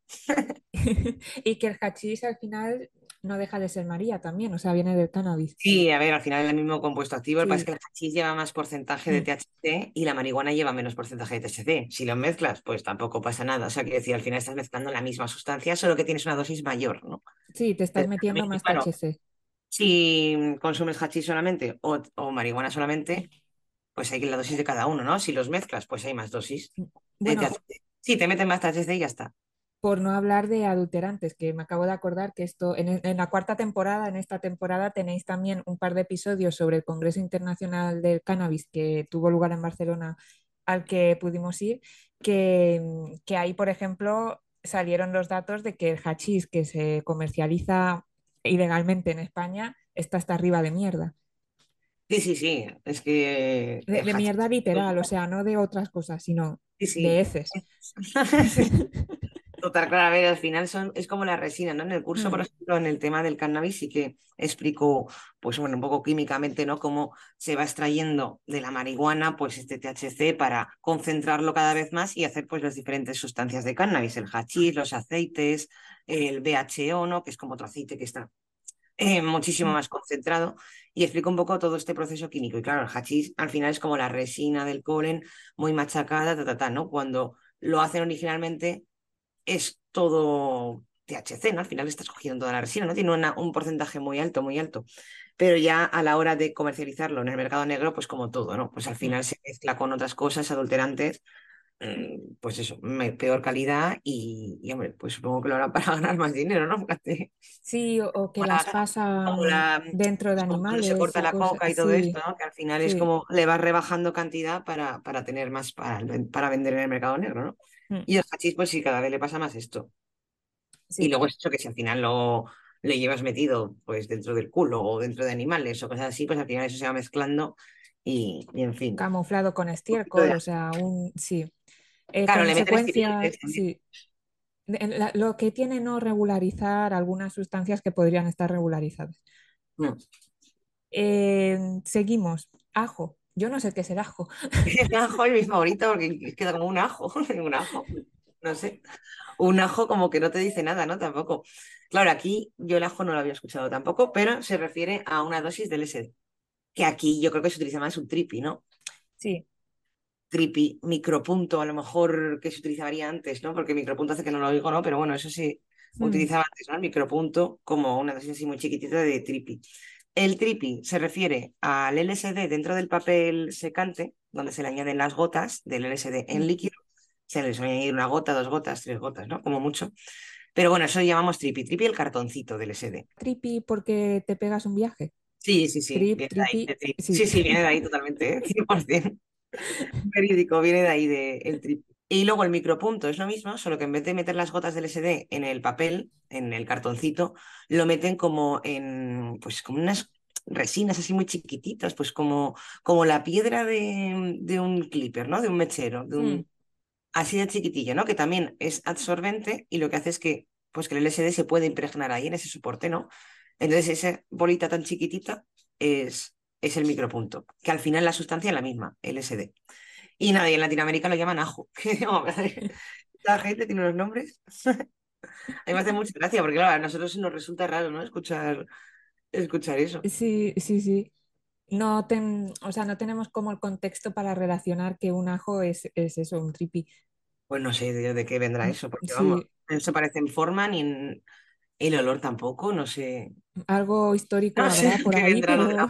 Speaker 1: Y que el hachís al final no deja de ser María también, o sea, viene del cannabis.
Speaker 3: Sí, a ver, al final es el mismo compuesto activo, lo que pasa es
Speaker 1: Sí,
Speaker 3: que el hachís lleva más porcentaje de
Speaker 1: mm,
Speaker 3: T H C y la marihuana lleva menos porcentaje de T H C. Si lo mezclas, pues tampoco pasa nada. O sea, quiero decir, al final estás mezclando la misma sustancia, solo que tienes una dosis mayor, ¿no?
Speaker 1: sí, te estás
Speaker 3: Pero
Speaker 1: metiendo
Speaker 3: también,
Speaker 1: más
Speaker 3: claro,
Speaker 1: T H C.
Speaker 3: si consumes hachís solamente o, o marihuana solamente, pues hay la dosis de cada uno, ¿no? Si los mezclas, pues hay más dosis de
Speaker 1: Bueno,
Speaker 3: T H C. Sí, te meten más T H C y ya está.
Speaker 1: por no hablar de adulterantes, que me acabo de acordar que esto, en, en la cuarta temporada, en esta temporada, tenéis también un par de episodios sobre el Congreso Internacional del Cannabis que tuvo lugar en Barcelona, al que pudimos ir, que, que ahí, por ejemplo, salieron los datos de que el hachís que se comercializa ilegalmente en España está hasta arriba de mierda.
Speaker 3: Sí, sí, sí. Es que
Speaker 1: De,
Speaker 3: el
Speaker 1: de mierda
Speaker 3: hachís.
Speaker 1: literal, o sea, no de otras cosas, sino
Speaker 3: Sí,
Speaker 1: de
Speaker 3: sí.
Speaker 1: heces.
Speaker 3: Sí. Total, claro, a ver, al final son, es como la resina, ¿no? En el curso, por
Speaker 1: Mm,
Speaker 3: ejemplo, en el tema del cannabis sí que explico, pues bueno, un poco químicamente, ¿no? Cómo se va extrayendo de la marihuana, pues este T H C para concentrarlo cada vez más y hacer, pues, las diferentes sustancias de cannabis, el hachís, los aceites, el B H O, ¿no? Que es como otro aceite que está eh, muchísimo
Speaker 1: mm,
Speaker 3: más concentrado y explico un poco todo este proceso químico. Y claro, el hachís al final es como la resina del polen muy machacada, ta, ta, ta, ¿no? Cuando lo hacen originalmente es todo T H C, ¿no? Al final estás cogiendo toda la resina, ¿no? Tiene una- un porcentaje muy alto, muy alto. Pero ya a la hora de comercializarlo en el mercado negro, pues como todo, ¿no? Pues al
Speaker 1: mm.
Speaker 3: final se mezcla con otras cosas, adulterantes, mm, pues eso, me- peor calidad y, y, hombre, pues supongo que lo harán para ganar más dinero, ¿no? Fíjate,
Speaker 1: Sí, o, o que
Speaker 3: como
Speaker 1: las
Speaker 3: la, como
Speaker 1: pasan
Speaker 3: la-
Speaker 1: dentro de
Speaker 3: pues como cuando se
Speaker 1: animales
Speaker 3: corta
Speaker 1: y
Speaker 3: la
Speaker 1: cosas.
Speaker 3: coca y todo esto,
Speaker 1: Sí,
Speaker 3: ¿no? Que al final es
Speaker 1: sí,
Speaker 3: como le vas rebajando cantidad para, para tener más, para, para vender en el mercado negro, ¿no?
Speaker 1: mm,
Speaker 3: Y el hachís, pues sí, cada vez le pasa más esto. Y
Speaker 1: sí.
Speaker 3: luego es eso que si al final lo le llevas metido pues dentro del culo o dentro de animales o cosas así, pues al final eso se va mezclando y, y en fin.
Speaker 1: Camuflado con
Speaker 3: Un poquito
Speaker 1: estiércol,
Speaker 3: de-
Speaker 1: o sea, un sí. Eh,
Speaker 3: Claro, le meten estimulantes
Speaker 1: consecuencias,
Speaker 3: también.
Speaker 1: sí. De- la- lo que tiene no regularizar algunas sustancias que podrían estar regularizadas.
Speaker 3: Mm.
Speaker 1: Eh, seguimos. Ajo. Yo no sé qué es el ajo.
Speaker 3: El ajo es mi favorito porque queda como un ajo, un ajo, no sé, un ajo como que no te dice nada, ¿no? Tampoco. Claro, aquí yo el ajo no lo había escuchado tampoco, pero se refiere a una dosis del L S D, que aquí yo creo que se utiliza más un tripi, ¿no?
Speaker 1: Sí.
Speaker 3: Tripi, micropunto, a lo mejor que se utilizaría antes, ¿no? Porque micropunto hace que no lo oigo, ¿no? Pero bueno, eso sí
Speaker 1: Mm,
Speaker 3: utilizaba antes, ¿no? El micropunto como una dosis así muy chiquitita de tripi. El trippy se refiere al L S D dentro del papel secante, donde se le añaden las gotas del L S D en
Speaker 1: Mm.
Speaker 3: líquido. Se les suele añadir una gota, dos gotas, tres gotas, ¿no? Como mucho. Pero bueno, eso lo llamamos trippy. Trippy el cartoncito del L S D.
Speaker 1: Trippy porque te pegas un viaje.
Speaker 3: Sí, sí, sí,
Speaker 1: Trip,
Speaker 3: viene de ahí.
Speaker 1: trippy,
Speaker 3: Sí,
Speaker 1: sí.
Speaker 3: sí, sí, viene de ahí totalmente, ¿eh? cien por ciento. Verídico, viene de ahí de, el trippy. Y luego el micropunto es lo mismo, solo que en vez de meter las gotas del L S D en el papel, en el cartoncito, lo meten como en, pues como unas resinas así muy chiquititas, pues como, como la piedra de, de un clipper, ¿no? De un mechero, de
Speaker 1: Mm.
Speaker 3: un, así de chiquitillo, ¿no? Que también es absorbente y lo que hace es que, pues que el L S D se puede impregnar ahí en ese soporte, ¿no? Entonces esa bolita tan chiquitita es, es el micropunto, que al final la sustancia es la misma, L S D. Y nada, y en Latinoamérica lo llaman ajo. La gente tiene unos nombres. A mí me hace mucha gracia, porque claro, a nosotros nos resulta raro, ¿no? Escuchar, escuchar eso.
Speaker 1: Sí, sí, sí. No, ten- o sea, no tenemos como el contexto para relacionar que un ajo es, es eso, un trippy.
Speaker 3: Pues no sé de, de qué vendrá
Speaker 1: Mm,
Speaker 3: eso, porque vamos,
Speaker 1: sí,
Speaker 3: no se parece en forma ni en el olor tampoco, no sé.
Speaker 1: algo histórico
Speaker 3: No sé
Speaker 1: habrá por
Speaker 3: qué
Speaker 1: ahí,
Speaker 3: vendrá, no,
Speaker 1: pero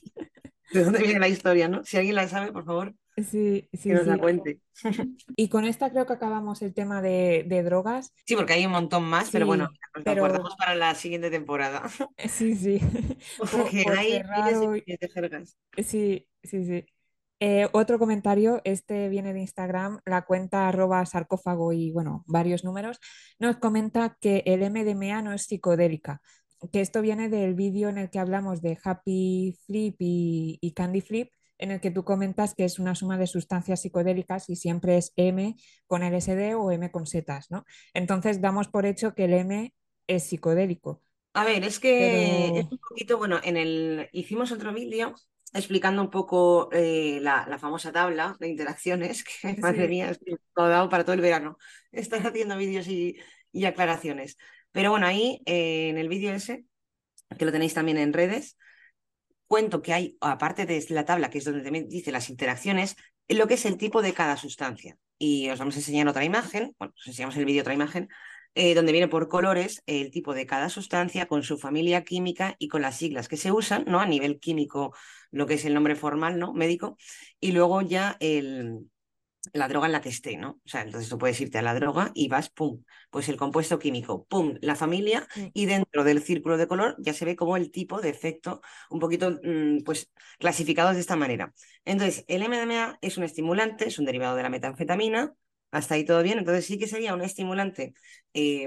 Speaker 3: de dónde viene la historia, ¿no? Si alguien la sabe, por favor,
Speaker 1: sí,
Speaker 3: que
Speaker 1: sí,
Speaker 3: nos la
Speaker 1: sí.
Speaker 3: cuente.
Speaker 1: Y con esta creo que acabamos el tema de, de drogas.
Speaker 3: Sí, porque hay un montón más, pero bueno,
Speaker 1: Sí,
Speaker 3: nos lo
Speaker 1: pero
Speaker 3: guardamos para la siguiente temporada.
Speaker 1: sí, sí. Por,
Speaker 3: Porque
Speaker 1: por
Speaker 3: hay
Speaker 1: cerrar
Speaker 3: miles y
Speaker 1: hoy,
Speaker 3: miles de jergas.
Speaker 1: sí, sí, sí. Eh, otro comentario, este viene de Instagram, la cuenta arroba sarcófago y bueno, varios números, nos comenta que el M D M A no es psicodélica, que esto viene del vídeo en el que hablamos de Happy Flip y, y Candy Flip, en el que tú comentas que es una suma de sustancias psicodélicas y siempre es M con L S D o M con setas, ¿no? Entonces damos por hecho que el M es psicodélico,
Speaker 3: A ver, es que es
Speaker 1: pero
Speaker 3: un poquito, bueno, en el hicimos otro vídeo explicando un poco eh, la, la famosa tabla de interacciones, que madre
Speaker 1: sí,
Speaker 3: mía, es que todo ha dado para todo el verano. Estar haciendo vídeos y, y aclaraciones. Pero bueno, ahí eh, en el vídeo ese, que lo tenéis también en redes, cuento que hay, aparte de la tabla, que es donde también dice las interacciones, lo que es el tipo de cada sustancia. Y os vamos a enseñar otra imagen, bueno, os enseñamos el vídeo otra imagen, eh, donde viene por colores el tipo de cada sustancia con su familia química y con las siglas que se usan, ¿no? A nivel químico, lo que es el nombre formal, ¿no? Médico, y luego ya el, la droga en la que esté, ¿no? O sea, entonces tú puedes irte a la droga y vas, pum, pues el compuesto químico, pum, la familia,
Speaker 1: mm,
Speaker 3: y dentro del círculo de color ya se ve como el tipo de efecto, un poquito, mmm, pues, clasificados de esta manera. Entonces, el M D M A es un estimulante, es un derivado de la metanfetamina, hasta ahí todo bien, entonces sí que sería un estimulante eh,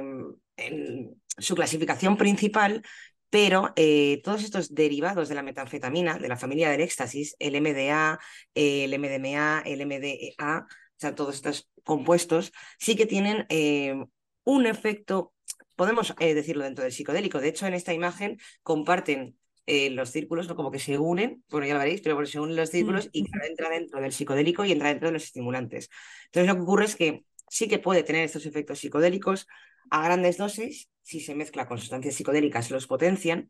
Speaker 3: en su clasificación principal, pero eh, todos estos derivados de la metanfetamina, de la familia del éxtasis, el M D A, el M D M A, el M D E A, o sea, todos estos compuestos, sí que tienen eh, un efecto, podemos eh, decirlo dentro del psicodélico. De hecho, en esta imagen comparten eh, los círculos, ¿no? Como que se unen, bueno, ya lo veréis, pero bueno, se unen los
Speaker 1: mm,
Speaker 3: círculos y claro, entra dentro del psicodélico y entra dentro de los estimulantes. Entonces, lo que ocurre es que sí que puede tener estos efectos psicodélicos a grandes dosis, si se mezcla con sustancias psicodélicas, los potencian,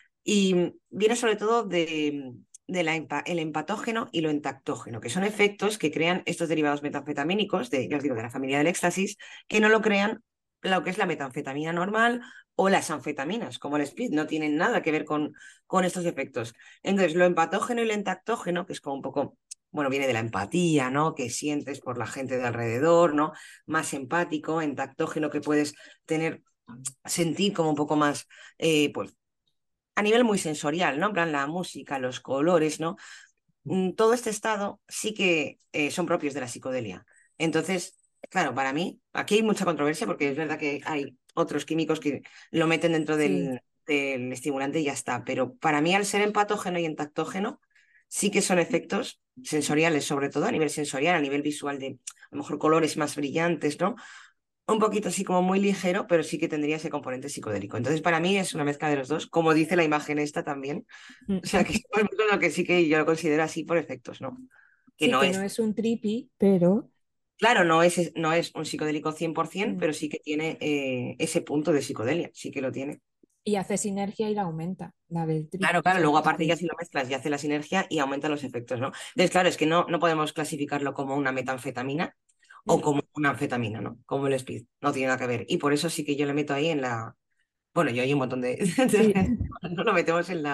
Speaker 3: y viene sobre todo de, de la, el empatógeno y lo entactógeno, que son efectos que crean estos derivados metanfetamínicos, de, ya os digo, de la familia del éxtasis, que no lo crean lo que es la metanfetamina normal o las anfetaminas, como el speed, no tienen nada que ver con, con estos efectos. Entonces, lo empatógeno y lo entactógeno, que es como un poco, bueno, viene de la empatía, ¿no? Que sientes por la gente de alrededor, ¿no? Más empático, entactógeno que puedes tener, sentir como un poco más, eh, pues, a nivel muy sensorial, ¿no? En plan, la música, los colores, ¿no? Mm, Todo este estado sí que eh, son propios de la psicodelia. Entonces, claro, para mí, aquí hay mucha controversia porque es verdad que hay otros químicos que lo meten dentro
Speaker 1: sí.
Speaker 3: del, del estimulante y ya está, pero para mí al ser empatógeno y entactógeno, sí que son efectos sensoriales, sobre todo a nivel sensorial, a nivel visual de a lo mejor colores más brillantes, ¿no? Un poquito así como muy ligero, pero sí que tendría ese componente psicodélico. Entonces, para mí es una mezcla de los dos, como dice la imagen esta también.
Speaker 1: Mm.
Speaker 3: O sea, que es lo que sí que yo lo considero así por efectos, ¿no? Que
Speaker 1: Sí,
Speaker 3: no
Speaker 1: que no
Speaker 3: es,
Speaker 1: es un trippy, pero
Speaker 3: claro, no es, no es un psicodélico cien por ciento,
Speaker 1: mm,
Speaker 3: pero sí que tiene eh, ese punto de psicodelia, sí que lo tiene.
Speaker 1: y hace sinergia y la aumenta, la del trip.
Speaker 3: Claro,
Speaker 1: O
Speaker 3: claro,
Speaker 1: sea,
Speaker 3: luego
Speaker 1: es
Speaker 3: aparte ya
Speaker 1: que
Speaker 3: si lo mezclas y hace la sinergia y aumenta los efectos, ¿no? Entonces, claro, es que no, no podemos clasificarlo como una metanfetamina o
Speaker 1: mm,
Speaker 3: como una anfetamina, ¿no? Como el speed, no tiene nada que ver. Y por eso sí que yo le meto ahí en la, bueno, yo hay un montón de,
Speaker 1: sí,
Speaker 3: de- no lo metemos en la,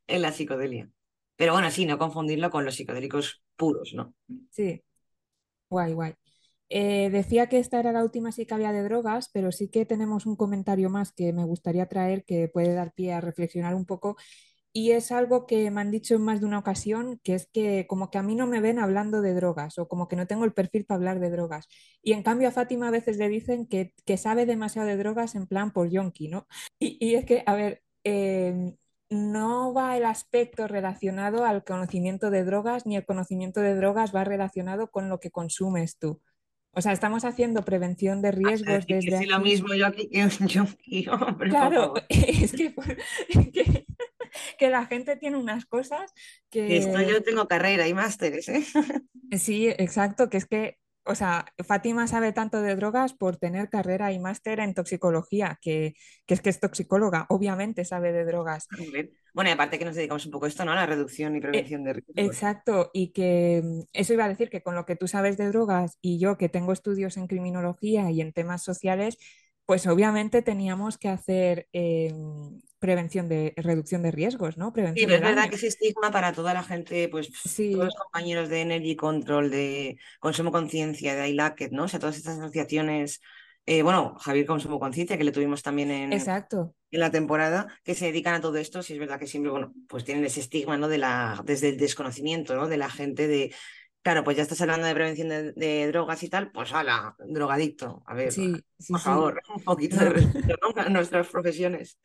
Speaker 3: en la psicodelia. Pero bueno, sí, no confundirlo con los psicodélicos puros, ¿no?
Speaker 1: Sí, guay, guay. Eh, decía que esta era la última sí que había de drogas, pero sí que tenemos un comentario más que me gustaría traer que puede dar pie a reflexionar un poco. Y es algo que me han dicho en más de una ocasión, que es que como que a mí no me ven hablando de drogas o como que no tengo el perfil para hablar de drogas. Y en cambio a Fátima a veces le dicen que, que sabe demasiado de drogas en plan por yonki, ¿no? Y, y es que, a ver, eh, no va el aspecto relacionado al conocimiento de drogas, ni el conocimiento de drogas va relacionado con lo que consumes tú. O sea, estamos haciendo prevención de
Speaker 3: Vas a
Speaker 1: riesgos
Speaker 3: decir que
Speaker 1: desde
Speaker 3: soy lo
Speaker 1: aquí.
Speaker 3: mismo yo aquí que un yonki, hombre, por
Speaker 1: Claro,
Speaker 3: favor.
Speaker 1: es que, que, que la gente tiene unas cosas
Speaker 3: Que esto
Speaker 1: que
Speaker 3: yo tengo carrera y másteres, ¿eh?
Speaker 1: sí, exacto, que es que, o sea, Fátima sabe tanto de drogas por tener carrera y máster en toxicología, que, que es que es toxicóloga, obviamente sabe de drogas.
Speaker 3: Joder. Bueno, y aparte que nos dedicamos un poco a esto, ¿no? A la reducción y
Speaker 1: E-
Speaker 3: prevención de riesgos.
Speaker 1: Exacto, y que mm, eso iba a decir que con lo que tú sabes de drogas y yo que tengo estudios en criminología y en temas sociales, pues obviamente teníamos que hacer eh, prevención de reducción de riesgos, ¿no?
Speaker 3: Sí,
Speaker 1: Prevención
Speaker 3: pero
Speaker 1: de
Speaker 3: es verdad
Speaker 1: daño.
Speaker 3: que ese estigma para toda la gente, pues todos los
Speaker 1: Sí,
Speaker 3: compañeros de Energy Control, de Consumo Conciencia, de iLacket, ¿no? O sea, todas estas asociaciones, eh, bueno, Javier Consumo Conciencia, que le tuvimos también en,
Speaker 1: exacto.
Speaker 3: en la temporada, que se dedican a todo esto, sí es verdad que siempre, bueno, pues tienen ese estigma, ¿no? De la, desde el desconocimiento, ¿no? De la gente de, claro, pues ya estás hablando de prevención de, de drogas y tal, pues hala, drogadicto. A ver,
Speaker 1: Sí, sí,
Speaker 3: por
Speaker 1: sí.
Speaker 3: favor, un poquito de
Speaker 1: No.
Speaker 3: respeto, ¿no? A nuestras profesiones.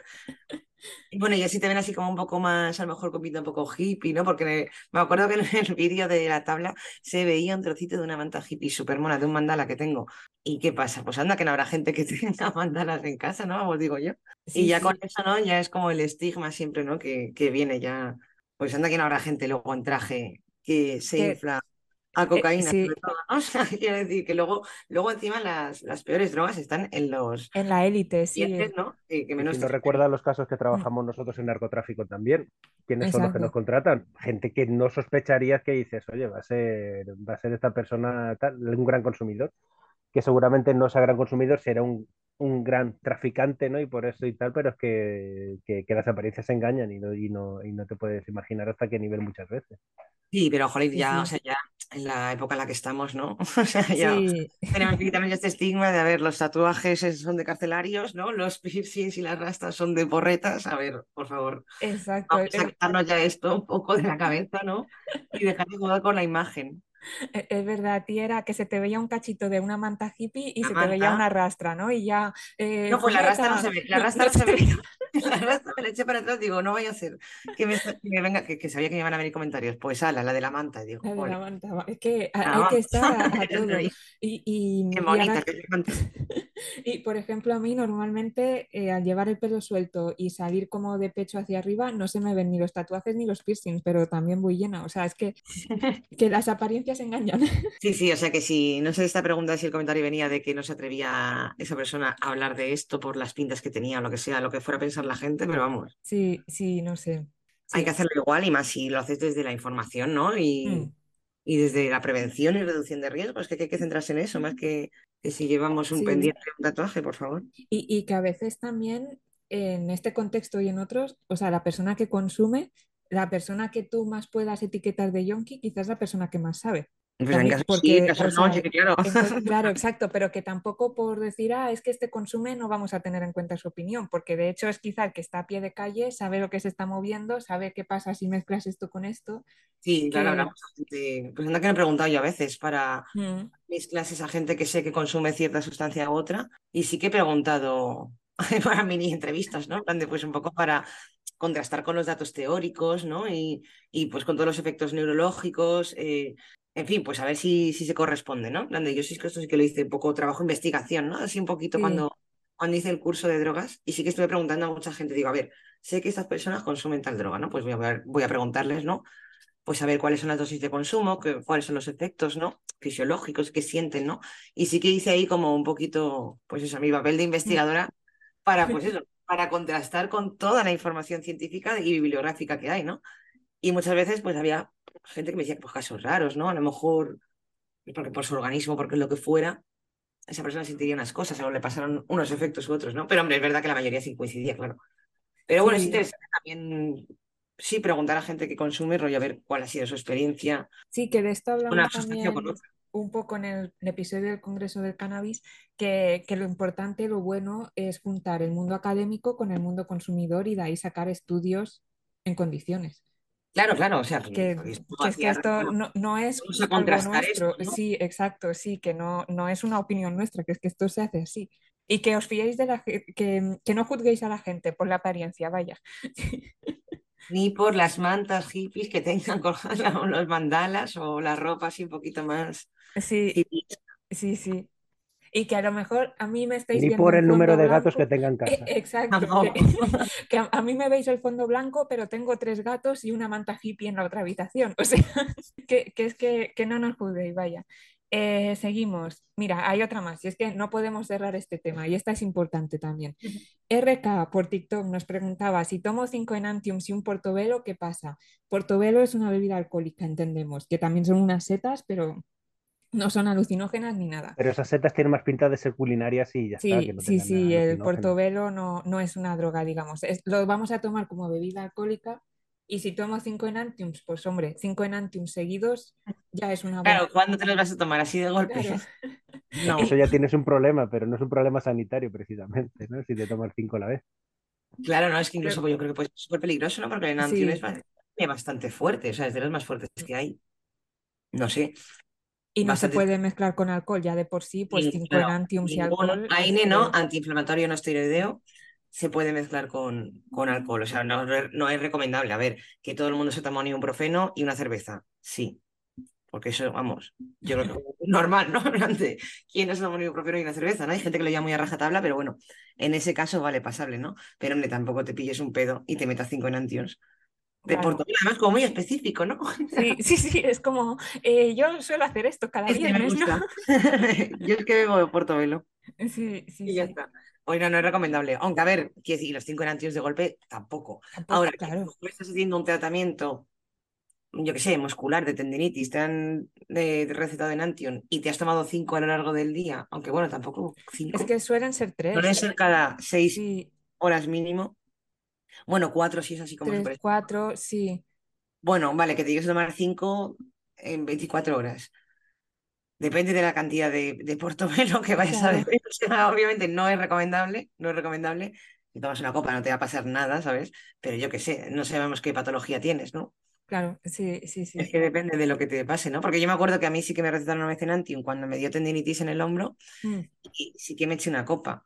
Speaker 3: Y bueno, y así te ven así como un poco más, a lo mejor con pinta un poco hippie, ¿no? Porque me, me acuerdo que en el vídeo de la tabla se veía un trocito de una manta hippie súper mona, de un mandala que tengo. ¿Y qué pasa? Pues anda, que no habrá gente que tenga mandalas en casa, ¿no? Os digo yo. Y
Speaker 1: Sí,
Speaker 3: ya con
Speaker 1: sí.
Speaker 3: eso, ¿no? Ya es como el estigma siempre, ¿no? Que, que viene ya. Pues anda, que no habrá gente luego en traje que se
Speaker 1: Que,
Speaker 3: infla a
Speaker 1: eh,
Speaker 3: cocaína, sobre
Speaker 1: sí,
Speaker 3: todo, ¿no? O sea, quiero decir que luego, luego encima las, las peores drogas están en los
Speaker 1: en la élite, sí.
Speaker 3: dientes,
Speaker 1: eh,
Speaker 3: ¿no? Que, que
Speaker 2: Y si
Speaker 3: menos te
Speaker 2: nos
Speaker 3: fliparía.
Speaker 2: recuerda los casos que
Speaker 1: mm,
Speaker 2: trabajamos nosotros en narcotráfico también, ¿quiénes son los que nos
Speaker 1: exacto.
Speaker 2: contratan? Gente que no sospecharías que dices, oye, va a ser, va a ser esta persona tal, un gran consumidor, que seguramente no sea gran consumidor, será un, un gran traficante, ¿no? Y por eso y tal, pero es que, que, que las apariencias engañan y no, y, no, y no te puedes imaginar hasta qué nivel muchas veces.
Speaker 3: Sí, pero jolín,
Speaker 1: Sí,
Speaker 3: ya, o
Speaker 1: sí.
Speaker 3: sea, ya en la época en la que estamos, ¿no? O sea, ya
Speaker 1: Sí,
Speaker 3: tenemos que quitarnos ya este estigma de, a ver, los tatuajes esos son de carcelarios, ¿no? Los piercings y las rastas son de porretas. A ver, por favor,
Speaker 1: exacto.
Speaker 3: vamos a
Speaker 1: Es,
Speaker 3: quitarnos ya esto un poco de la cabeza, ¿no? Y dejar de jugar con la imagen.
Speaker 1: e- es verdad, a ti era que se te veía un cachito de una manta hippie y
Speaker 3: La
Speaker 1: se te veía
Speaker 3: manta.
Speaker 1: una rastra, ¿no? Y ya, eh,
Speaker 3: No, pues la rasta no se
Speaker 1: fumeta,
Speaker 3: ve, la
Speaker 1: no,
Speaker 3: rasta
Speaker 1: no
Speaker 3: no se
Speaker 1: se
Speaker 3: veía.
Speaker 1: veía.
Speaker 3: La rasta me la eché para atrás, digo, no vaya a ser que me, que me venga, que, que sabía que me iban a venir comentarios. Pues ala, la de la manta, digo,
Speaker 1: La de la
Speaker 3: joder.
Speaker 1: manta, va, es que ha-
Speaker 3: Ah,
Speaker 1: hay que
Speaker 3: vamos.
Speaker 1: estar a, a
Speaker 3: Ya te
Speaker 1: todo.
Speaker 3: digo.
Speaker 1: Y,
Speaker 3: Qué
Speaker 1: y, y
Speaker 3: bonita
Speaker 1: ahora,
Speaker 3: que es la manta.
Speaker 1: y por ejemplo, a mí normalmente eh, al llevar el pelo suelto y salir como de pecho hacia arriba, no se me ven ni los tatuajes ni los piercings, pero también voy llena. O sea, es que, que las apariencias engañan.
Speaker 3: Sí, sí, o sea que si, no sé esta pregunta si el comentario venía de que no se atrevía esa persona a hablar de esto por las pintas que tenía o lo que sea, lo que fuera a pensar la gente, pero vamos,
Speaker 1: Sí, sí, no sé.
Speaker 3: hay que
Speaker 1: Sí.
Speaker 3: hacerlo igual y más si lo haces desde la información, ¿no?
Speaker 1: Mm,
Speaker 3: Y, y desde la prevención y reducción de riesgos, que hay que centrarse en eso, más que, que si llevamos un
Speaker 1: sí.
Speaker 3: pendiente de un tatuaje, por favor.
Speaker 1: Y, y que a veces también en este contexto y en otros, o sea, la persona que consume, la persona que tú más puedas etiquetar de yonki, quizás la persona que más sabe.
Speaker 3: Pues en
Speaker 1: También,
Speaker 3: casos sí, en
Speaker 1: porque, o
Speaker 3: casos no, sí
Speaker 1: sea,
Speaker 3: que claro.
Speaker 1: entonces, claro, exacto, pero que tampoco por decir, ah, es que este consume, no vamos a tener en cuenta su opinión, porque de hecho es quizá el que está a pie de calle, sabe lo que se está moviendo, sabe qué pasa si mezclas esto con esto,
Speaker 3: Sí, claro, habrá
Speaker 1: que
Speaker 3: mucha gente. Pues anda que me he preguntado yo a veces para
Speaker 1: mm,
Speaker 3: mis clases a gente que sé que consume cierta sustancia u otra, y sí que he preguntado para mini entrevistas, ¿no? En plan de, pues un poco para contrastar con los datos teóricos, ¿no? Y, y pues con todos los efectos neurológicos, eh, en fin, pues a ver si, si se corresponde, ¿no? En plan de, yo sí que esto sí que lo hice un poco trabajo de investigación, ¿no? Así un poquito
Speaker 1: sí,
Speaker 3: cuando, cuando hice el curso de drogas, y sí que estuve preguntando a mucha gente, digo, a ver, sé que estas personas consumen tal droga, ¿no? Pues voy a, ver- voy a preguntarles, ¿no? Pues saber cuáles son las dosis de consumo, que- cuáles son los efectos, ¿no? Fisiológicos que sienten, ¿no? Y sí que hice ahí como un poquito, pues eso, mi papel de
Speaker 1: mm,
Speaker 3: investigadora para, pues eso, para contrastar con toda la información científica y bibliográfica que hay, ¿no? Y muchas veces, pues había gente que me decía, pues casos raros, ¿no? A lo mejor, pues, porque por su organismo, porque lo que fuera, esa persona sentiría unas cosas o le pasaron unos efectos u otros, ¿no? Pero hombre, es verdad que la mayoría sí coincidía, claro. Pero bueno, es
Speaker 1: sí.
Speaker 3: interesante también sí preguntar a gente que consume, rollo, a ver cuál ha sido su experiencia,
Speaker 1: Sí, que de esto
Speaker 3: una
Speaker 1: hablamos
Speaker 3: sustancia con
Speaker 1: también
Speaker 3: otra.
Speaker 1: un poco en el, el episodio del Congreso del Cannabis, que, que lo importante, lo bueno es juntar el mundo académico con el mundo consumidor y de ahí sacar estudios en condiciones.
Speaker 3: Claro, claro, o sea, que,
Speaker 1: Que,
Speaker 3: que esto
Speaker 1: que es que
Speaker 3: hacía,
Speaker 1: esto
Speaker 3: bueno,
Speaker 1: no, no es
Speaker 3: vamos a
Speaker 1: algo
Speaker 3: contrastar
Speaker 1: nuestro,
Speaker 3: esto, ¿no?
Speaker 1: sí, exacto, sí, que no, no es una opinión nuestra, que es que esto se hace así. Y que os fiéis de la ge- que, que no juzguéis a la gente por la apariencia, vaya.
Speaker 3: Ni por las mantas hippies que tengan colgadas o los mandalas o la ropa así un poquito más
Speaker 1: Sí,
Speaker 3: hippie.
Speaker 1: sí, sí. Y que a lo mejor a mí me estáis
Speaker 2: Ni
Speaker 1: viendo
Speaker 2: por
Speaker 1: un
Speaker 2: el número
Speaker 1: fondo
Speaker 2: de gatos que
Speaker 1: blanco.
Speaker 2: tenga en
Speaker 1: E-
Speaker 2: casa.
Speaker 1: Exacto, que,
Speaker 3: Tampoco.
Speaker 1: que a, a mí me veis el fondo blanco, pero tengo tres gatos y una manta hippie en la otra habitación. O sea, que, que es que, que no nos juzguéis, vaya. Eh, seguimos. Mira, hay otra más, y es que no podemos cerrar este tema, y esta es importante también. R K por TikTok nos preguntaba si tomo cinco Enantiums y un Portobelo, ¿qué pasa? Portobelo es una bebida alcohólica, entendemos, que también son unas setas, pero no son alucinógenas ni nada.
Speaker 2: Pero esas setas tienen más pinta de ser culinarias y ya está, que
Speaker 1: Sí,
Speaker 2: no
Speaker 1: sí,
Speaker 2: tengan nada
Speaker 1: sí, el
Speaker 2: alucinógeno.
Speaker 1: portobelo no, no es una droga, digamos. Es- lo vamos a tomar como bebida alcohólica y si tomo cinco Enantiums, pues hombre, cinco Enantiums seguidos ya es una buena.
Speaker 3: Claro, ¿cuándo te los vas a tomar así de golpe?
Speaker 1: Claro.
Speaker 3: No,
Speaker 2: Eso
Speaker 1: Y,
Speaker 2: ya tienes un problema, pero no es un problema sanitario precisamente, ¿no? Si te tomas cinco a la vez.
Speaker 3: claro, no, es que incluso
Speaker 1: pero-
Speaker 3: pues, yo creo que puede ser súper peligroso, ¿no? Porque el enantioen es
Speaker 1: sí,
Speaker 3: ba- es bastante fuerte, o sea, es de los más fuertes que hay. No sé,
Speaker 1: y no se
Speaker 3: bastante.
Speaker 1: puede mezclar con alcohol, ya de por sí, pues
Speaker 3: Nin-
Speaker 1: cinco
Speaker 3: Claro,
Speaker 1: Enantiums y
Speaker 3: ningún
Speaker 1: alcohol
Speaker 3: A I N E,
Speaker 1: es
Speaker 3: ¿no?
Speaker 1: que,
Speaker 3: Antiinflamatorio no esteroideo se puede mezclar con, con alcohol. O sea, no, re- no es recomendable. A ver, que todo el mundo se toma un ibuprofeno y una cerveza. Sí, porque eso, vamos, yo creo que es normal, ¿no? Ante ¿quién no se toma un ibuprofeno y una cerveza? ¿No? Hay gente que lo llama muy a rajatabla, pero bueno, en ese caso vale pasable, ¿no? Pero hombre, tampoco te pilles un pedo y te metas cinco enantios. De
Speaker 1: claro.
Speaker 3: Portugal, además, como muy específico, ¿no?
Speaker 1: Sí, sí, sí, es como, eh, yo suelo hacer esto cada
Speaker 3: Este me
Speaker 1: viernes, ¿no?
Speaker 3: gusta. Yo es que bebo de Portobelo.
Speaker 1: Sí, sí,
Speaker 3: Y ya
Speaker 1: sí.
Speaker 3: está. Bueno, no es recomendable. Aunque, a ver, quiero decir, los cinco enantios de golpe tampoco. Ahora,
Speaker 1: Tampoco,
Speaker 3: que
Speaker 1: claro.
Speaker 3: tú estás haciendo un tratamiento, yo qué sé, muscular, de tendinitis, te han eh, recetado enantium y te has tomado cinco a lo largo del día, aunque bueno, tampoco
Speaker 1: Es
Speaker 3: cinco.
Speaker 1: que suelen ser
Speaker 3: Suelen
Speaker 1: tres.
Speaker 3: ser cada seis
Speaker 1: Sí,
Speaker 3: horas mínimo. Bueno, cuatro si es así como
Speaker 1: tres,
Speaker 3: súper.
Speaker 1: cuatro, sí.
Speaker 3: Bueno, vale, que te llegues a tomar cinco en veinticuatro horas. Depende de la cantidad de, de portobelo que vayas a
Speaker 1: Claro,
Speaker 3: beber. O sea, obviamente no es recomendable, no es recomendable. Si tomas una copa no te va a pasar nada, ¿sabes? Pero yo qué sé, no sabemos qué patología tienes, ¿no?
Speaker 1: claro, sí, sí,
Speaker 3: Es
Speaker 1: sí.
Speaker 3: que depende de lo que te pase, ¿no? Porque yo me acuerdo que a mí sí que me recetaron una vez Enantium cuando me dio tendinitis en el hombro
Speaker 1: Mm,
Speaker 3: y sí que me eché una copa.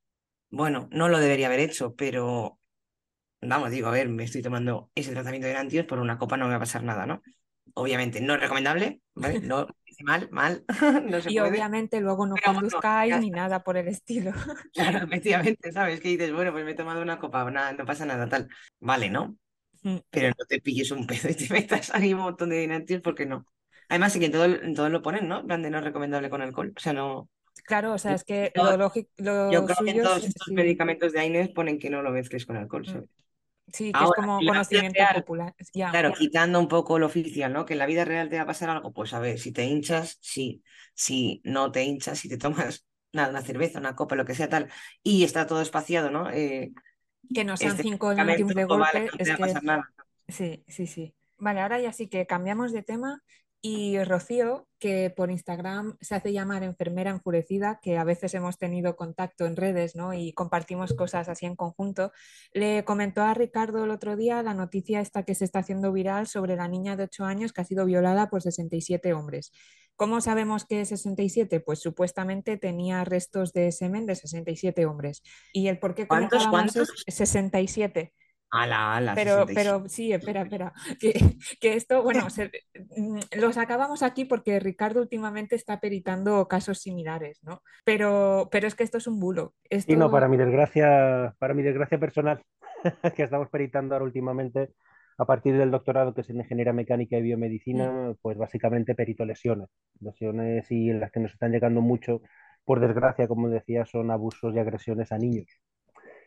Speaker 3: Bueno, no lo debería haber hecho, pero vamos, digo, a ver, me estoy tomando ese tratamiento de Enantium, por una copa no me va a pasar nada, ¿no? Obviamente no es recomendable, ¿vale? No, dice mal, mal, no se
Speaker 1: Y
Speaker 3: puede.
Speaker 1: obviamente luego no
Speaker 3: Pero bueno,
Speaker 1: conduzcáis
Speaker 3: ya
Speaker 1: ni
Speaker 3: está.
Speaker 1: nada por el estilo.
Speaker 3: Claro, efectivamente, ¿sabes? Que dices, bueno, pues me he tomado una copa, nada, no pasa nada, tal. Vale, ¿no?
Speaker 1: Mm,
Speaker 3: Pero no te pilles un pedo y te metas ahí un montón de dinantios porque no. Además, sí que en todo, en todo lo ponen, ¿no? En plan de no recomendable con alcohol. O sea, no.
Speaker 1: claro, o sea,
Speaker 3: Yo,
Speaker 1: es que lo lógico,
Speaker 3: yo
Speaker 1: lo
Speaker 3: creo que en
Speaker 1: suyo
Speaker 3: todos
Speaker 1: es,
Speaker 3: estos
Speaker 1: sí,
Speaker 3: medicamentos de AINES ponen que no lo mezcles con alcohol,
Speaker 1: mm,
Speaker 3: ¿sabes?
Speaker 1: sí, que es
Speaker 3: Ahora,
Speaker 1: como
Speaker 3: en la vida
Speaker 1: conocimiento
Speaker 3: real,
Speaker 1: popular. Ya,
Speaker 3: claro, quitando un poco lo oficial, ¿no? Que en la vida real te va a pasar algo, pues a ver, si te hinchas, sí. Si no te hinchas, si te tomas nada, una cerveza, una copa, lo que sea tal, y está todo espaciado, ¿no? Eh,
Speaker 1: que no sean
Speaker 3: este
Speaker 1: cinco
Speaker 3: medicamento,
Speaker 1: Enantiums de
Speaker 3: pues vale,
Speaker 1: golpe,
Speaker 3: no te
Speaker 1: es
Speaker 3: va a pasar
Speaker 1: que
Speaker 3: nada.
Speaker 1: sí, sí, sí. Vale, ahora ya sí que cambiamos de tema y Rocío, que por Instagram se hace llamar enfermera enfurecida, que a veces hemos tenido contacto en redes, ¿no? Y compartimos cosas así en conjunto, le comentó a Ricardo el otro día la noticia esta que se está haciendo viral sobre la niña de ocho años que ha sido violada por sesenta y siete hombres. ¿Cómo sabemos que es sesenta y siete? Pues supuestamente tenía restos de semen de sesenta y siete hombres. Y el por qué
Speaker 3: ¿Cuántos?
Speaker 1: comentábamos
Speaker 3: ¿Cuántos?
Speaker 1: es sesenta y siete.
Speaker 3: Ala, ala,
Speaker 1: Pero,
Speaker 3: sesenta y siete.
Speaker 1: pero sí, espera, espera, que, que esto, bueno, se- mm, lo sacábamos aquí porque Ricardo últimamente está peritando casos similares, ¿no? Pero, pero es que esto es un bulo.
Speaker 2: Y no, para
Speaker 1: Esto,
Speaker 2: mi desgracia, para mi desgracia personal, que estamos peritando ahora últimamente, a partir del doctorado que es en ingeniería mecánica y
Speaker 1: mm,
Speaker 2: biomedicina, pues básicamente perito lesiones. Lesiones y las que nos están llegando mucho, por desgracia, como decía, son abusos y agresiones a niños.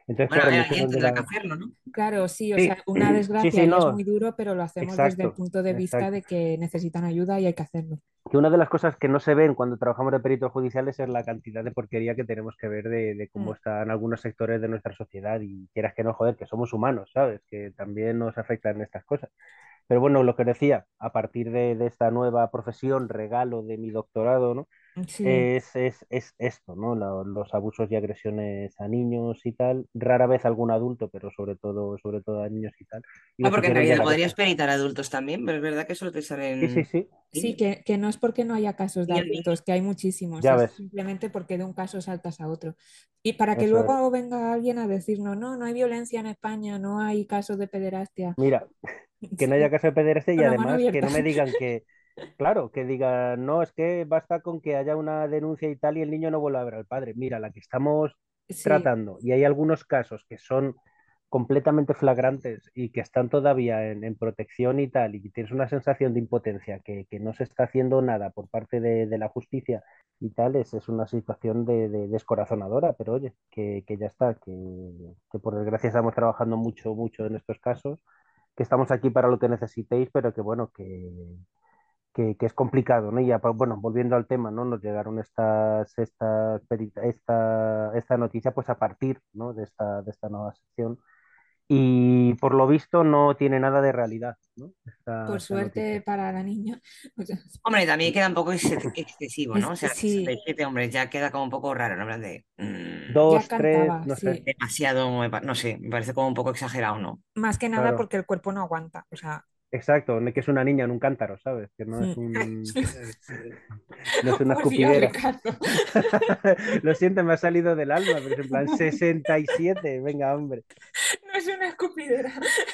Speaker 2: Entonces,
Speaker 3: Bueno,
Speaker 2: claro, me
Speaker 3: alguien
Speaker 2: hicieron de
Speaker 3: tendrá que
Speaker 2: la...
Speaker 3: hacerlo, ¿no?
Speaker 1: Claro, sí, o
Speaker 2: Sí,
Speaker 1: sea, una
Speaker 2: sí,
Speaker 1: desgracia
Speaker 2: sí,
Speaker 1: y es
Speaker 2: no,
Speaker 1: muy duro, pero lo hacemos desde el
Speaker 2: exacto,
Speaker 1: punto de vista
Speaker 2: exacto.
Speaker 1: de que necesitan ayuda y hay que hacerlo.
Speaker 2: Que una de las cosas que no se ven cuando trabajamos de peritos judiciales es la cantidad de porquería que tenemos que ver de, de
Speaker 1: Mm.
Speaker 2: cómo están algunos sectores de nuestra sociedad y quieras que no, joder, que somos humanos, ¿sabes? Que también nos afectan estas cosas. Pero bueno, lo que decía, a partir de, de esta nueva profesión, regalo de mi doctorado, ¿no?
Speaker 1: Sí,
Speaker 2: Es, es, es esto, ¿no? La- los abusos y agresiones a niños y tal, rara vez a algún adulto, pero sobre todo, sobre todo a niños y tal. Y
Speaker 3: Ah,
Speaker 2: nos
Speaker 3: porque en
Speaker 2: hicieron ya
Speaker 3: realidad
Speaker 2: la
Speaker 3: podrías
Speaker 2: beca.
Speaker 3: peritar a adultos también, pero es verdad que solo te
Speaker 2: Sí, sí,
Speaker 3: salen
Speaker 2: sí,
Speaker 1: sí,
Speaker 3: niños.
Speaker 1: que, que no es porque no haya casos de
Speaker 3: Niños, niños.
Speaker 1: adultos, que hay muchísimos,
Speaker 2: ya
Speaker 1: es
Speaker 2: ves,
Speaker 1: simplemente porque de un caso saltas a otro. Y para que
Speaker 2: eso es.
Speaker 1: luego venga alguien a decirnos, no, no hay violencia en España, no hay casos de pederastia,
Speaker 2: Mira, que no haya caso de pederastia y
Speaker 1: con la mano
Speaker 2: además que
Speaker 1: abierta.
Speaker 2: no me digan que, claro, que digan, no, es que basta con que haya una denuncia y tal y el niño no vuelva a ver al padre. Mira, la que estamos
Speaker 1: Sí,
Speaker 2: tratando, y hay algunos casos que son completamente flagrantes y que están todavía en, en protección y tal, y tienes una sensación de impotencia, que, que no se está haciendo nada por parte de, de la justicia y tal, es, es una situación de, de descorazonadora, pero oye, que, que ya está, que, que por desgracia estamos trabajando mucho, mucho en estos casos, que estamos aquí para lo que necesitéis, pero que bueno, que, que, que es complicado, ¿no? Y ya, pues, bueno, volviendo al tema, ¿no? Nos llegaron estas, estas, perita- esta, esta noticia pues a partir, ¿no? de esta, de esta nueva sección y por lo visto no tiene nada de realidad, ¿no? Esta,
Speaker 1: por
Speaker 2: esta
Speaker 1: suerte
Speaker 2: noticia.
Speaker 1: para la niña. O sea,
Speaker 3: Hombre, también queda un poco ex- excesivo, ¿no?
Speaker 1: es,
Speaker 3: O sea, sesenta y
Speaker 1: sí,
Speaker 3: siete hombre, ya queda como un poco raro, ¿no? En plan de, mm,
Speaker 1: ya
Speaker 2: Dos, tres,
Speaker 1: cantaba,
Speaker 2: no sé,
Speaker 1: sí.
Speaker 3: demasiado, me pa- no sé, me parece como un poco exagerado, ¿no?
Speaker 1: Más que nada
Speaker 2: claro.
Speaker 1: porque el cuerpo no aguanta. O sea,
Speaker 2: Exacto, no es que es una niña en un cántaro, ¿sabes? Que no es
Speaker 1: mm.
Speaker 2: un, no es una
Speaker 1: Por Dios,
Speaker 2: escupidera.
Speaker 1: Ricardo.
Speaker 2: Lo siento, me ha salido del alma, pero es en plan sesenta y siete, venga, hombre.
Speaker 1: No es una escupidera.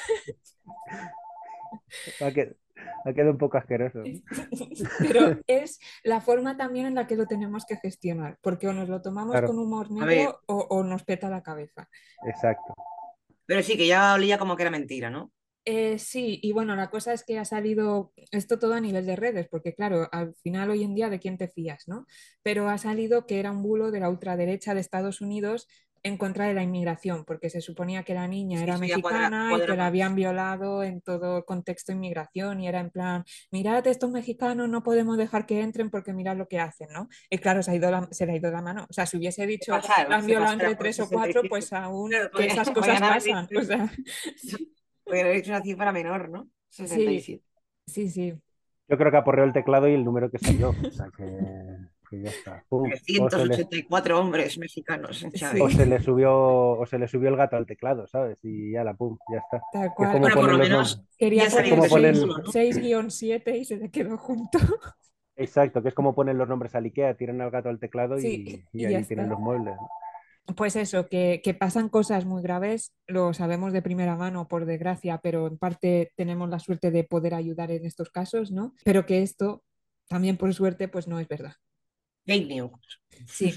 Speaker 2: Ha quedado, ha quedado un poco asqueroso, ¿no?
Speaker 1: Pero es la forma también en la que lo tenemos que gestionar, porque o nos lo tomamos
Speaker 2: Claro,
Speaker 1: con humor
Speaker 3: A ver,
Speaker 1: negro o, o nos peta la cabeza.
Speaker 2: exacto.
Speaker 3: pero sí, que ya olía como que era mentira, ¿no?
Speaker 1: Eh, sí, y bueno, la cosa es que ha salido esto todo a nivel de redes, porque claro, al final hoy en día de quién te fías, ¿no? Pero ha salido que era un bulo de la ultraderecha de Estados Unidos en contra de la inmigración, porque se suponía que la niña
Speaker 3: Sí,
Speaker 1: era
Speaker 3: eso ya cuadra,
Speaker 1: mexicana y
Speaker 3: cuadra
Speaker 1: que la habían
Speaker 3: más.
Speaker 1: violado en todo contexto de inmigración y era en plan, mirad, estos mexicanos no podemos dejar que entren porque mirad lo que hacen, ¿no? Y claro, se ha ido la, se le ha ido la mano. O sea, si hubiese
Speaker 3: Se
Speaker 1: dicho, la
Speaker 3: pasaron,
Speaker 1: han
Speaker 3: se
Speaker 1: violado entre
Speaker 3: pasaron por
Speaker 1: tres o cuatro,
Speaker 3: sesenta y siete.
Speaker 1: pues aún
Speaker 3: Claro,
Speaker 1: que
Speaker 3: podían,
Speaker 1: esas cosas
Speaker 3: podían haber
Speaker 1: pasan. O
Speaker 3: dicho,
Speaker 1: sea,
Speaker 3: podían haber dicho una cifra menor, ¿no?
Speaker 1: sí,
Speaker 3: sesenta y siete.
Speaker 1: sí, sí.
Speaker 2: Yo creo que aporreó el teclado y el número que salió. O sea que, que ya está. Pum. O
Speaker 3: trescientos
Speaker 2: se le,
Speaker 3: ochenta y cuatro hombres mexicanos,
Speaker 2: o
Speaker 1: Sí,
Speaker 3: ¿sabes?
Speaker 2: se le subió, o se le subió el gato al teclado, ¿sabes? Y ya la pum, ya está.
Speaker 1: tal
Speaker 2: Que es
Speaker 1: cual.
Speaker 2: como
Speaker 3: Bueno, por
Speaker 2: ponen
Speaker 3: lo
Speaker 2: los nombres.
Speaker 3: menos
Speaker 1: Quería
Speaker 3: ya
Speaker 2: Es
Speaker 3: salió
Speaker 1: poner
Speaker 2: como
Speaker 3: del
Speaker 1: seis
Speaker 2: ponen,
Speaker 3: título, ¿no?
Speaker 1: guión siete y se le quedó junto.
Speaker 2: exacto, que es como ponen los nombres al IKEA, tiran al gato al teclado
Speaker 1: Sí,
Speaker 2: y, y
Speaker 1: y ya
Speaker 2: ahí tienen
Speaker 1: está.
Speaker 2: los muebles, ¿no?
Speaker 1: Pues eso, que, que pasan cosas muy graves, lo sabemos de primera mano, por desgracia, pero en parte tenemos la suerte de poder ayudar en estos casos, ¿no? Pero que esto, también por suerte, pues no es verdad.
Speaker 3: Fake news.
Speaker 1: Sí.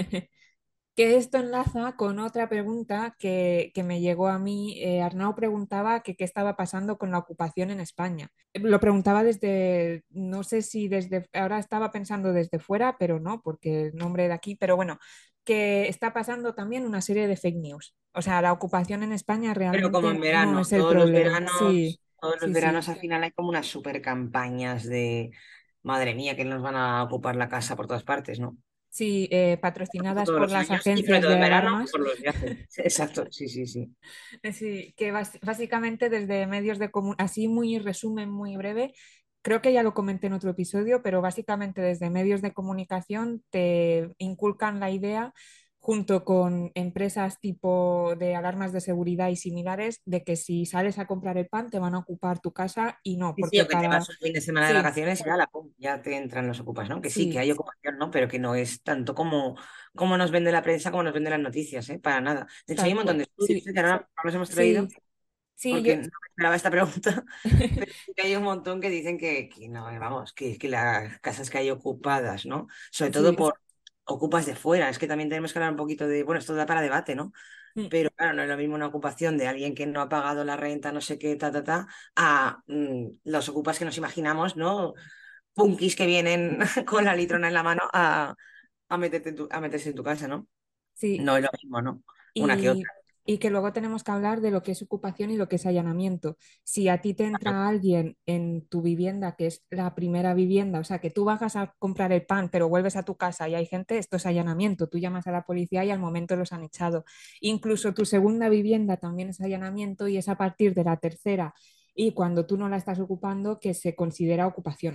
Speaker 1: Que esto enlaza con otra pregunta que, que me llegó a mí. Eh, Arnau preguntaba que qué estaba pasando con la ocupación en España. Lo preguntaba desde, no sé si desde, ahora estaba pensando desde fuera, pero no, porque el nombre de aquí, pero bueno, que está pasando también una serie de fake news. O sea, la ocupación en España
Speaker 3: Pero como en
Speaker 1: realmente no
Speaker 3: verano,
Speaker 1: es el
Speaker 3: todos los
Speaker 1: problema. Sí,
Speaker 3: veranos, todos los
Speaker 1: sí, sí.
Speaker 3: veranos al final hay como unas super campañas de, madre mía, que nos van a ocupar la casa por todas partes, ¿no?
Speaker 1: Sí, eh,
Speaker 3: Pasa
Speaker 1: patrocinadas
Speaker 3: todos
Speaker 1: por
Speaker 3: los
Speaker 1: las
Speaker 3: años y sobre
Speaker 1: agencias
Speaker 3: todo
Speaker 1: de
Speaker 3: en verano
Speaker 1: alarmas.
Speaker 3: por los viajes. Exacto, sí, sí, sí.
Speaker 1: Sí, que bas- básicamente desde medios de comunicación, así muy resumen, muy breve, creo que ya lo comenté en otro episodio, pero básicamente desde medios de comunicación te inculcan la idea, junto con empresas tipo de alarmas de seguridad y similares, de que si sales a comprar el pan te van a ocupar tu casa y no,
Speaker 3: Sí, sí,
Speaker 1: porque
Speaker 3: o que te
Speaker 1: para...
Speaker 3: vas un fin de semana de
Speaker 1: Sí,
Speaker 3: vacaciones y ya, la, pum, ya te entran los ocupas, ¿no? Que sí, que
Speaker 1: sí,
Speaker 3: hay ocupación, ¿no? Pero que no es tanto como, como nos vende la prensa, como nos venden las noticias, ¿eh? Para nada. De hecho, hay
Speaker 1: tal
Speaker 3: un montón
Speaker 1: cual.
Speaker 3: de estudios
Speaker 1: Sí,
Speaker 3: ¿eh? que ahora no los hemos traído
Speaker 1: sí, sí, yo...
Speaker 3: porque no me esperaba esta pregunta, pero sí que hay un montón que dicen que, que no, vamos, que, que las casas que hay ocupadas, ¿no? Sobre todo
Speaker 1: Sí.
Speaker 3: por ocupas de fuera. Es que también tenemos que hablar un poquito de, bueno, esto da para debate, ¿no?
Speaker 1: Mm.
Speaker 3: Pero claro, no es lo mismo una ocupación de alguien que no ha pagado la renta, no sé qué, ta, ta, ta, a mm, los ocupas que nos imaginamos, ¿no? Punkis que vienen con la litrona en la mano a, a, meterte en tu- a meterse en tu casa, ¿no?
Speaker 1: Sí,
Speaker 3: No es lo mismo, ¿no? Una que
Speaker 1: y
Speaker 3: otra.
Speaker 1: Y que luego tenemos que hablar de lo que es ocupación y lo que es allanamiento. Si a ti te entra alguien en tu vivienda, que es la primera vivienda, o sea, que tú bajas a comprar el pan, pero vuelves a tu casa y hay gente, esto es allanamiento. Tú llamas a la policía y al momento los han echado. Incluso tu segunda vivienda también es allanamiento y es a partir de la tercera y cuando tú no la estás ocupando que se considera ocupación.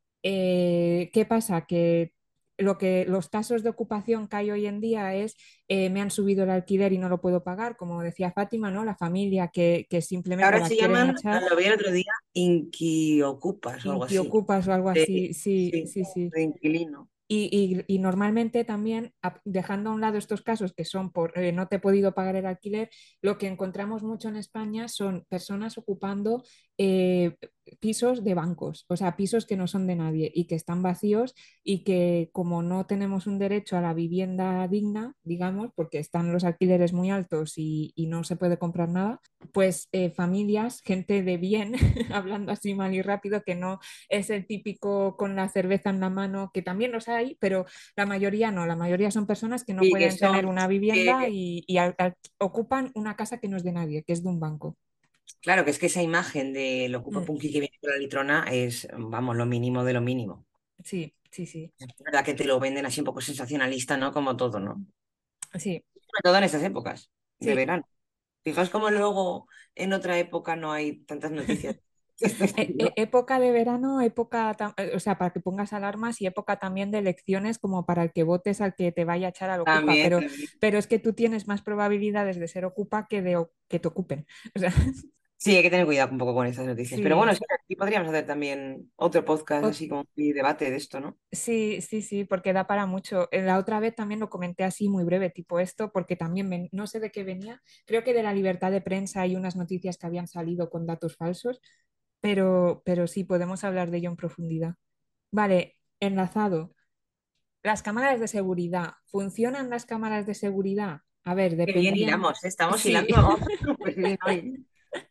Speaker 1: Eh, ¿qué pasa? Que lo que los casos de ocupación que hay hoy en día es eh, me han subido el alquiler y no lo puedo pagar, como decía Fátima, ¿no? La familia que, que simplemente
Speaker 3: Ahora
Speaker 1: las
Speaker 3: se
Speaker 1: quieren
Speaker 3: llaman,
Speaker 1: echar,
Speaker 3: lo vi el otro día, inquiocupas o algo así.
Speaker 1: inquiocupas o algo
Speaker 3: De-
Speaker 1: así. Sí,
Speaker 3: sí,
Speaker 1: sí, sí.
Speaker 3: de inquilino.
Speaker 1: Y, y- y normalmente también, a- dejando a un lado estos casos que son por eh, no te he podido pagar el alquiler, lo que encontramos mucho en España son personas ocupando eh, pisos de bancos, o sea, pisos que no son de nadie y que están vacíos y que como no tenemos un derecho a la vivienda digna, digamos, porque están los alquileres muy altos y, y no se puede comprar nada, pues eh, familias, gente de bien, hablando así mal y rápido, que no es el típico con la cerveza en la mano, que también los hay, pero la mayoría no, la mayoría son personas que no
Speaker 3: Y que
Speaker 1: pueden tener
Speaker 3: son,
Speaker 1: una
Speaker 3: que,
Speaker 1: vivienda y, y al- al- ocupan una casa que no es de nadie, que es de un banco.
Speaker 3: claro, que es que esa imagen de lo ocupa
Speaker 1: Mm,
Speaker 3: punky que viene con la litrona es, vamos, lo mínimo de lo mínimo.
Speaker 1: sí, sí, sí,
Speaker 3: Es verdad que te lo venden así un poco sensacionalista, ¿no? Como todo, ¿no?
Speaker 1: sí,
Speaker 3: Sobre todo en estas épocas de
Speaker 1: sí.
Speaker 3: verano. Fijaos cómo luego en otra época no hay tantas noticias de este
Speaker 1: E- e-
Speaker 3: estilo.
Speaker 1: época de verano, época, ta- eh, o sea, para que pongas alarmas y época también de elecciones como para el que votes al que te vaya a echar al ocupa,
Speaker 3: También,
Speaker 1: pero,
Speaker 3: también.
Speaker 1: pero es que tú tienes más probabilidades de ser ocupa que de o- que te ocupen. O sea,
Speaker 3: Sí, hay que tener cuidado un poco con estas noticias. Pero
Speaker 1: sí.
Speaker 3: bueno, sí, aquí podríamos hacer también otro podcast
Speaker 1: Ot-
Speaker 3: así como y debate de esto, ¿no?
Speaker 1: Sí, sí, sí, porque da para mucho. Eh, La otra vez también lo comenté así muy breve, tipo esto, porque también ven- no sé de qué venía. Creo que de la libertad de prensa hay unas noticias que habían salido con datos falsos, pero, pero sí podemos hablar de ello en profundidad. Vale, enlazado. Las cámaras de seguridad. ¿Funcionan las cámaras de seguridad? A ver,
Speaker 3: Qué bien
Speaker 1: dependiendo.
Speaker 3: hilamos, ¿eh? Estamos
Speaker 1: Sí,
Speaker 3: hilando vamos, súper bien hoy.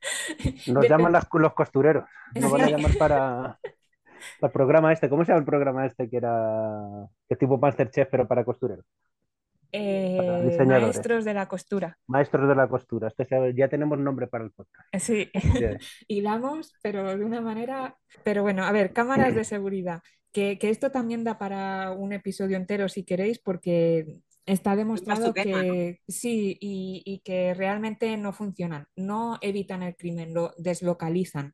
Speaker 2: Nos llaman
Speaker 1: depen-
Speaker 2: las- los costureros. Nos van a
Speaker 1: sí.
Speaker 2: llamar para, para el programa este. ¿Cómo se llama el programa este que era que es tipo MasterChef, pero para costureros? Para
Speaker 1: Eh,
Speaker 2: diseñadores.
Speaker 1: maestros de la costura.
Speaker 2: Maestros de la costura. Este se- ya tenemos nombre para el podcast.
Speaker 1: Sí,
Speaker 2: Bien.
Speaker 1: hilamos, pero de una manera. Pero bueno, a ver, cámaras de seguridad, que, que esto también da para un episodio entero si queréis, porque está
Speaker 3: Es más tu
Speaker 1: demostrado
Speaker 3: tema, ¿no?
Speaker 1: que sí y, y que realmente no funcionan, no evitan el crimen, lo deslocalizan.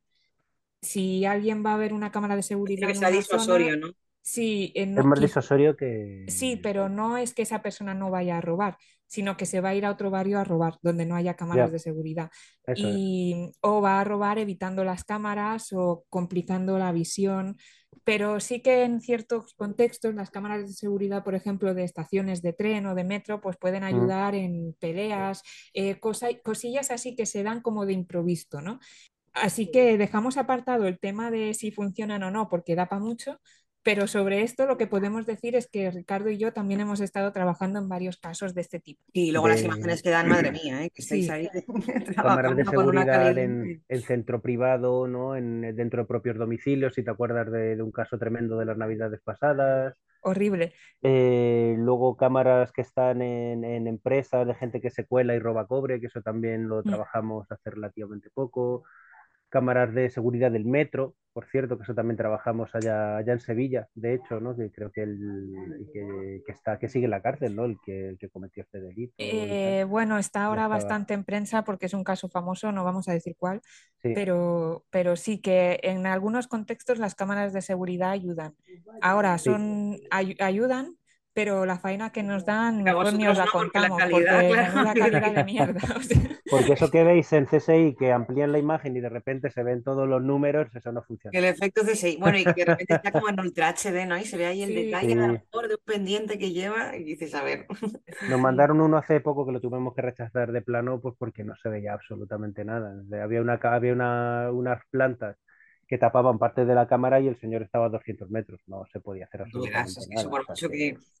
Speaker 1: Si alguien va a ver una cámara de
Speaker 3: Parece
Speaker 1: seguridad
Speaker 3: que
Speaker 1: en
Speaker 3: sea
Speaker 1: una
Speaker 3: disuasorio,
Speaker 1: zona,
Speaker 3: ¿no?
Speaker 1: sí, eh,
Speaker 2: Es
Speaker 1: no,
Speaker 2: más
Speaker 1: quiz-
Speaker 2: disuasorio
Speaker 1: sí,
Speaker 2: que...
Speaker 1: pero no es que esa persona no vaya a robar, sino que se va a ir a otro barrio a robar, donde no haya cámaras
Speaker 2: Ya,
Speaker 1: de seguridad.
Speaker 2: eso es.
Speaker 1: Y, o va a robar evitando las cámaras o complicando la visión. Pero sí que en ciertos contextos las cámaras de seguridad, por ejemplo, de estaciones de tren o de metro, pues pueden
Speaker 2: Mm.
Speaker 1: ayudar en peleas, eh, cosa- cosillas así que se dan como de improviso, ¿no? Así que dejamos apartado el tema de si funcionan o no, porque da para mucho, pero sobre esto lo que podemos decir es que Ricardo y yo también hemos estado trabajando en varios casos de este tipo.
Speaker 3: Y luego las
Speaker 2: De
Speaker 3: imágenes que dan, madre mía, ¿eh? Que estáis
Speaker 1: Sí,
Speaker 3: ahí
Speaker 2: cámaras de
Speaker 3: trabajando con una
Speaker 2: seguridad
Speaker 3: calidad
Speaker 2: en,
Speaker 3: increíble.
Speaker 2: en centro privado, ¿no? En, dentro de propios domicilios, si te acuerdas de, de un caso tremendo de las navidades pasadas.
Speaker 1: horrible.
Speaker 2: Eh, luego cámaras que están en, en empresas de gente que se cuela y roba cobre, que eso también lo
Speaker 1: Mm.
Speaker 2: trabajamos hace relativamente poco. Cámaras de seguridad del metro, por cierto, que eso también trabajamos allá, allá en Sevilla, de hecho, ¿no? Que creo que el que, que está, que sigue en la cárcel, ¿no? El que, el que cometió este delito y tal.
Speaker 1: Eh, bueno, está
Speaker 2: Ya
Speaker 1: ahora
Speaker 2: estaba.
Speaker 1: bastante en prensa porque es un caso famoso, no vamos a decir cuál,
Speaker 2: Sí,
Speaker 1: pero, pero sí que en algunos contextos las cámaras de seguridad ayudan. Ahora
Speaker 2: sí.
Speaker 1: son, ay- ayudan, pero la faena que nos dan,
Speaker 3: A
Speaker 1: mejor ni os
Speaker 3: vosotros
Speaker 1: la
Speaker 3: no, porque la
Speaker 1: contamos,
Speaker 3: calidad,
Speaker 1: porque
Speaker 3: claro.
Speaker 1: menuda calidad de mierda. O sea,
Speaker 2: Porque eso que veis en C S I, que amplían la imagen y de repente se ven todos los números, eso no funciona.
Speaker 3: El efecto C S I. Bueno, y que de repente está como en Ultra H D, ¿no? Y se ve ahí el
Speaker 1: sí,
Speaker 3: detalle a lo
Speaker 2: Sí,
Speaker 3: mejor de un pendiente que lleva y dices, a ver.
Speaker 1: sí,
Speaker 2: nos
Speaker 1: sí.
Speaker 2: mandaron uno hace poco que lo tuvimos que rechazar de plano, pues porque no se veía absolutamente nada. De- Había una, ca- había una, unas plantas que tapaban parte de la cámara y el señor estaba a doscientos metros, no se podía hacer
Speaker 3: Tú verás,
Speaker 2: absolutamente
Speaker 3: es que eso
Speaker 2: nada. O
Speaker 3: por
Speaker 2: sea
Speaker 3: mucho
Speaker 2: que
Speaker 3: que,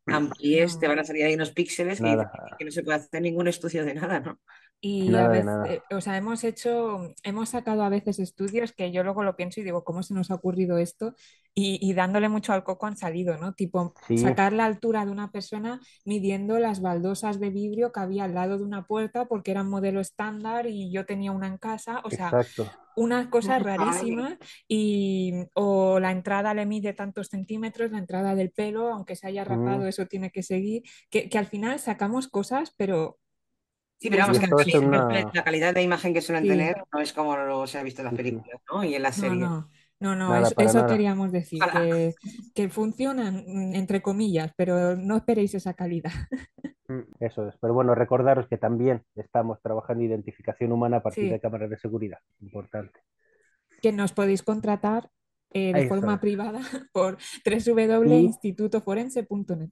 Speaker 3: amplíes, te
Speaker 1: No.
Speaker 3: van a salir ahí unos píxeles que dices
Speaker 2: Nada,
Speaker 3: que no se puede hacer ningún estudio de nada, ¿no?
Speaker 1: Y a
Speaker 2: nada de
Speaker 1: veces,
Speaker 2: nada.
Speaker 1: eh, o sea, hemos hecho, hemos sacado a veces estudios que yo luego lo pienso y digo, ¿cómo se nos ha ocurrido esto? Y, y dándole mucho al coco han salido, ¿no? Tipo,
Speaker 2: Sí,
Speaker 1: sacar la altura de una persona midiendo las baldosas de vidrio que había al lado de una puerta porque eran modelo estándar y yo tenía una en casa, o sea,
Speaker 2: exacto.
Speaker 1: unas cosas
Speaker 3: Ay,
Speaker 1: rarísimas y o la entrada le mide tantos centímetros, la entrada del pelo, aunque se haya
Speaker 2: Mm.
Speaker 1: rapado, eso tiene que seguir, que, que al final sacamos cosas, pero
Speaker 3: sí, pero
Speaker 1: pues
Speaker 2: Y
Speaker 3: vamos, que la
Speaker 2: esto es
Speaker 3: calidad,
Speaker 2: una...
Speaker 3: la calidad de imagen que suelen
Speaker 1: sí.
Speaker 3: tener no es como lo se ha visto en las
Speaker 2: Sí, sí,
Speaker 3: películas, ¿no? Y en las
Speaker 1: No,
Speaker 3: series.
Speaker 1: no, no, no,
Speaker 2: nada,
Speaker 1: eso,
Speaker 2: para
Speaker 1: eso
Speaker 2: nada.
Speaker 1: queríamos decir,
Speaker 3: Ojalá.
Speaker 1: que, que funcionan mm, entre comillas, pero no esperéis esa calidad.
Speaker 2: Mm, Eso es. Pero bueno, recordaros que también estamos trabajando en identificación humana a partir de
Speaker 1: Sí,
Speaker 2: cámaras de seguridad. Importante.
Speaker 1: que nos podéis contratar eh, de
Speaker 2: Eso
Speaker 1: forma
Speaker 2: es.
Speaker 1: privada por w w w punto
Speaker 2: Y
Speaker 1: instituto forense punto net.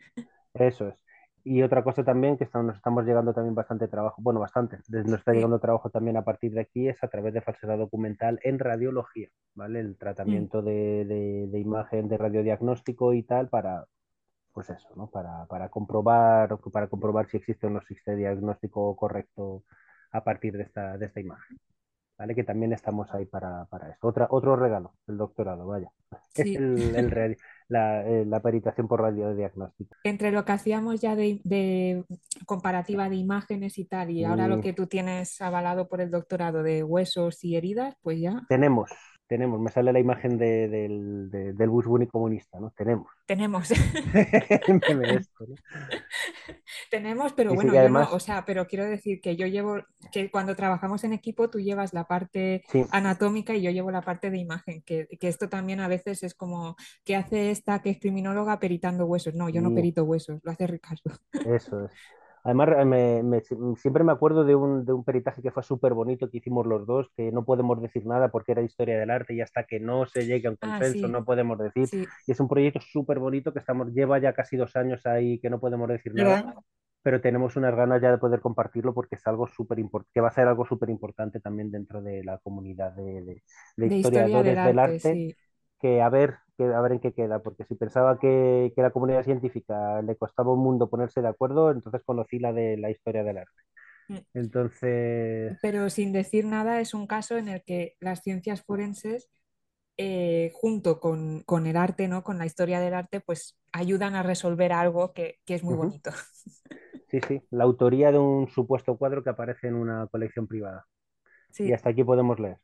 Speaker 2: eso es. Y otra cosa también que estamos, nos estamos llegando también bastante trabajo, bueno, bastante, des- nos está
Speaker 1: Sí.
Speaker 2: llegando trabajo también a partir de aquí, es a través de falsedad documental en radiología, ¿vale? El
Speaker 1: Mm.
Speaker 2: tratamiento de, de- de imagen de radiodiagnóstico y tal para, pues eso, ¿no? Para, para comprobar, para comprobar si existe o no existe diagnóstico correcto a partir de esta, de esta imagen, ¿vale? Que también estamos ahí para, para eso. Otra, otro regalo, el doctorado, vaya.
Speaker 1: Sí,
Speaker 2: El, el re- la, eh, la peritación por radiodiagnóstico.
Speaker 1: entre lo que hacíamos ya de, de comparativa de imágenes y tal, y ahora lo
Speaker 2: Y
Speaker 1: que tú tienes avalado por el doctorado de huesos y heridas, pues ya
Speaker 2: tenemos, tenemos, me sale la imagen de- del, de- del Bush Bunny comunista, ¿no? Tenemos.
Speaker 1: tenemos.
Speaker 2: El meme esto, ¿no?
Speaker 1: Tenemos, pero
Speaker 2: Y sí,
Speaker 1: bueno,
Speaker 2: y
Speaker 1: yo no, o
Speaker 2: además,
Speaker 1: sea, pero quiero decir que yo llevo, que cuando trabajamos en equipo tú llevas la parte
Speaker 2: sí,
Speaker 1: anatómica y yo llevo la parte de imagen, que, que esto también a veces es como, ¿qué hace esta que es criminóloga peritando huesos? No, yo no
Speaker 2: y
Speaker 1: perito huesos, lo hace Ricardo.
Speaker 2: eso es. Además, eh, me- me- siempre me acuerdo de un, de un peritaje que fue súper bonito que hicimos los dos, que no podemos decir nada porque era historia del arte y hasta que no se llegue a un
Speaker 1: Ah,
Speaker 2: consenso
Speaker 1: sí,
Speaker 2: no podemos decir.
Speaker 1: sí,
Speaker 2: Y es un proyecto súper bonito que estamos, lleva ya casi dos años ahí que no podemos decir nada,
Speaker 3: ¿Verdad?
Speaker 2: pero tenemos unas ganas ya de poder compartirlo porque es algo súper importante, que va a ser algo súper importante también dentro de la comunidad de, de- de
Speaker 1: de historia del
Speaker 2: historiadores del
Speaker 1: arte,
Speaker 2: arte,
Speaker 1: sí.
Speaker 2: que a ver, que a ver en qué queda, porque si pensaba que, que la comunidad científica le costaba un mundo ponerse de acuerdo, entonces conocí la de la historia del arte.
Speaker 1: Mm.
Speaker 2: Entonces,
Speaker 1: Pero sin decir nada es un caso en el que las ciencias forenses eh, junto con, con el arte, ¿no? Con la historia del arte, pues ayudan a resolver algo que, que es muy
Speaker 2: ujú,
Speaker 1: bonito.
Speaker 2: sí, sí, la autoría de un supuesto cuadro que aparece en una colección privada. Y
Speaker 1: Sí.
Speaker 2: hasta aquí podemos leer.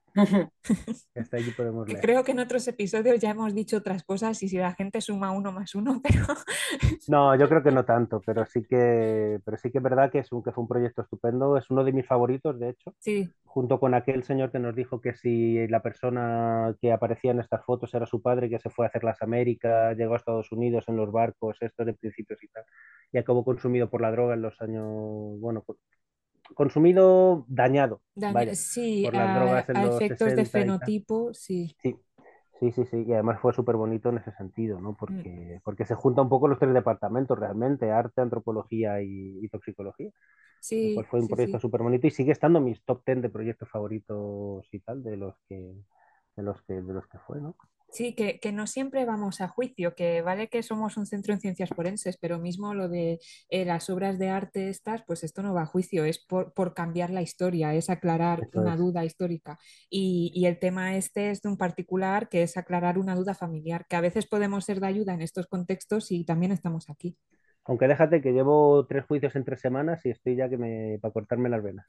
Speaker 2: Hasta aquí podemos leer.
Speaker 1: Creo que en otros episodios ya hemos dicho otras cosas y si la gente suma uno más uno, pero
Speaker 2: No, yo creo que no tanto, pero sí que, pero sí que es verdad que es un, que fue un proyecto estupendo. Es uno de mis favoritos, de hecho,
Speaker 1: sí,
Speaker 2: junto con aquel señor que nos dijo que si la persona que aparecía en estas fotos era su padre, que se fue a hacer las Américas, llegó a Estados Unidos en los barcos, esto de principios y tal, y acabó consumido por la droga en los años, bueno, co- consumido, dañado,
Speaker 1: daña-
Speaker 2: vaya,
Speaker 1: sí,
Speaker 2: por las
Speaker 1: a,
Speaker 2: drogas en
Speaker 1: a
Speaker 2: los
Speaker 1: efectos de
Speaker 2: sesenta y tal.
Speaker 1: fenotipo, sí.
Speaker 2: Sí, sí, sí, sí, y además fue súper bonito en ese sentido, ¿no?
Speaker 1: Mm,
Speaker 2: Porque, porque se junta un poco los tres departamentos realmente, arte, antropología y, y toxicología. Lo cual
Speaker 1: sí,
Speaker 2: fue un
Speaker 1: sí,
Speaker 2: proyecto
Speaker 1: sí.
Speaker 2: súper bonito y sigue estando en mis top ten de proyectos favoritos y tal, de los que, de los que, de los que fue, ¿no?
Speaker 1: Sí, que, que no siempre vamos a juicio, que vale que somos un centro en ciencias forenses, pero mismo lo de eh, las obras de arte estas, pues esto no va a juicio, es por, por cambiar la historia, es aclarar
Speaker 2: Eso
Speaker 1: una
Speaker 2: es.
Speaker 1: duda histórica. Y, y el tema este es de un particular, que es aclarar una duda familiar, que a veces podemos ser de ayuda en estos contextos y también estamos aquí.
Speaker 2: Aunque déjate que llevo tres juicios en tres semanas y estoy ya que me, para cortarme las venas,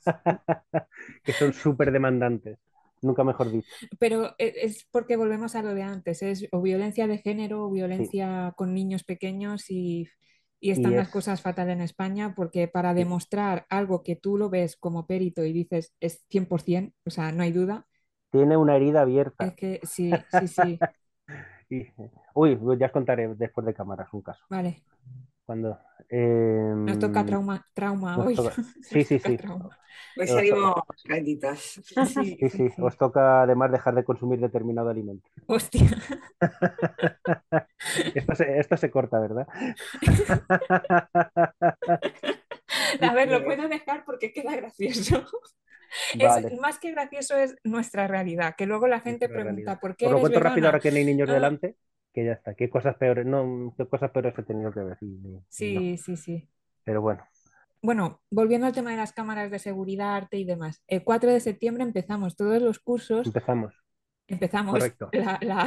Speaker 2: que son súper demandantes, nunca mejor dicho.
Speaker 1: Pero e- es porque volvemos a lo de antes, es o violencia de género o
Speaker 2: Sí,
Speaker 1: violencia con niños pequeños y, y
Speaker 2: y
Speaker 1: están las
Speaker 2: es,
Speaker 1: cosas fatal en España porque para
Speaker 2: sí,
Speaker 1: demostrar algo que tú lo ves como perito y dices es cien por ciento, o sea, no hay duda,
Speaker 2: tiene una herida
Speaker 1: es
Speaker 2: abierta.
Speaker 1: que sí, sí, sí,
Speaker 2: Y, uy, ya os contaré después de cámaras un caso.
Speaker 1: vale,
Speaker 2: Cuando
Speaker 1: nos toca
Speaker 2: em,
Speaker 1: trauma, trauma
Speaker 2: nos
Speaker 1: hoy,
Speaker 2: toca, sí,
Speaker 1: nos
Speaker 2: sí,
Speaker 1: toca
Speaker 2: sí,
Speaker 1: trauma.
Speaker 3: Hoy
Speaker 2: os,
Speaker 3: salimos calentitas.
Speaker 1: Sí,
Speaker 2: sí,
Speaker 1: sí,
Speaker 2: sí, os
Speaker 1: sí.
Speaker 2: toca además dejar de consumir determinado alimento.
Speaker 1: Hostia.
Speaker 2: Esto se, esto se corta, ¿verdad?
Speaker 1: A ver, lo puedo dejar porque queda gracioso. Es
Speaker 2: Vale,
Speaker 1: más que gracioso es nuestra realidad, que luego la gente
Speaker 2: nuestra realidad.
Speaker 1: pregunta, ¿por qué
Speaker 2: Os lo
Speaker 1: eres
Speaker 2: cuento rápido
Speaker 1: vegana?
Speaker 2: ahora que no hay niños
Speaker 1: Ah,
Speaker 2: delante. que ya está. ¿Qué cosas peores? No, qué cosas peores he tenido que ver. Y, y no.
Speaker 1: Sí, sí, sí.
Speaker 2: Pero bueno,
Speaker 1: Bueno, volviendo al tema de las cámaras de seguridad, arte y demás. El cuatro de septiembre empezamos todos los cursos.
Speaker 2: empezamos.
Speaker 1: Empezamos
Speaker 2: Correcto.
Speaker 1: la, la,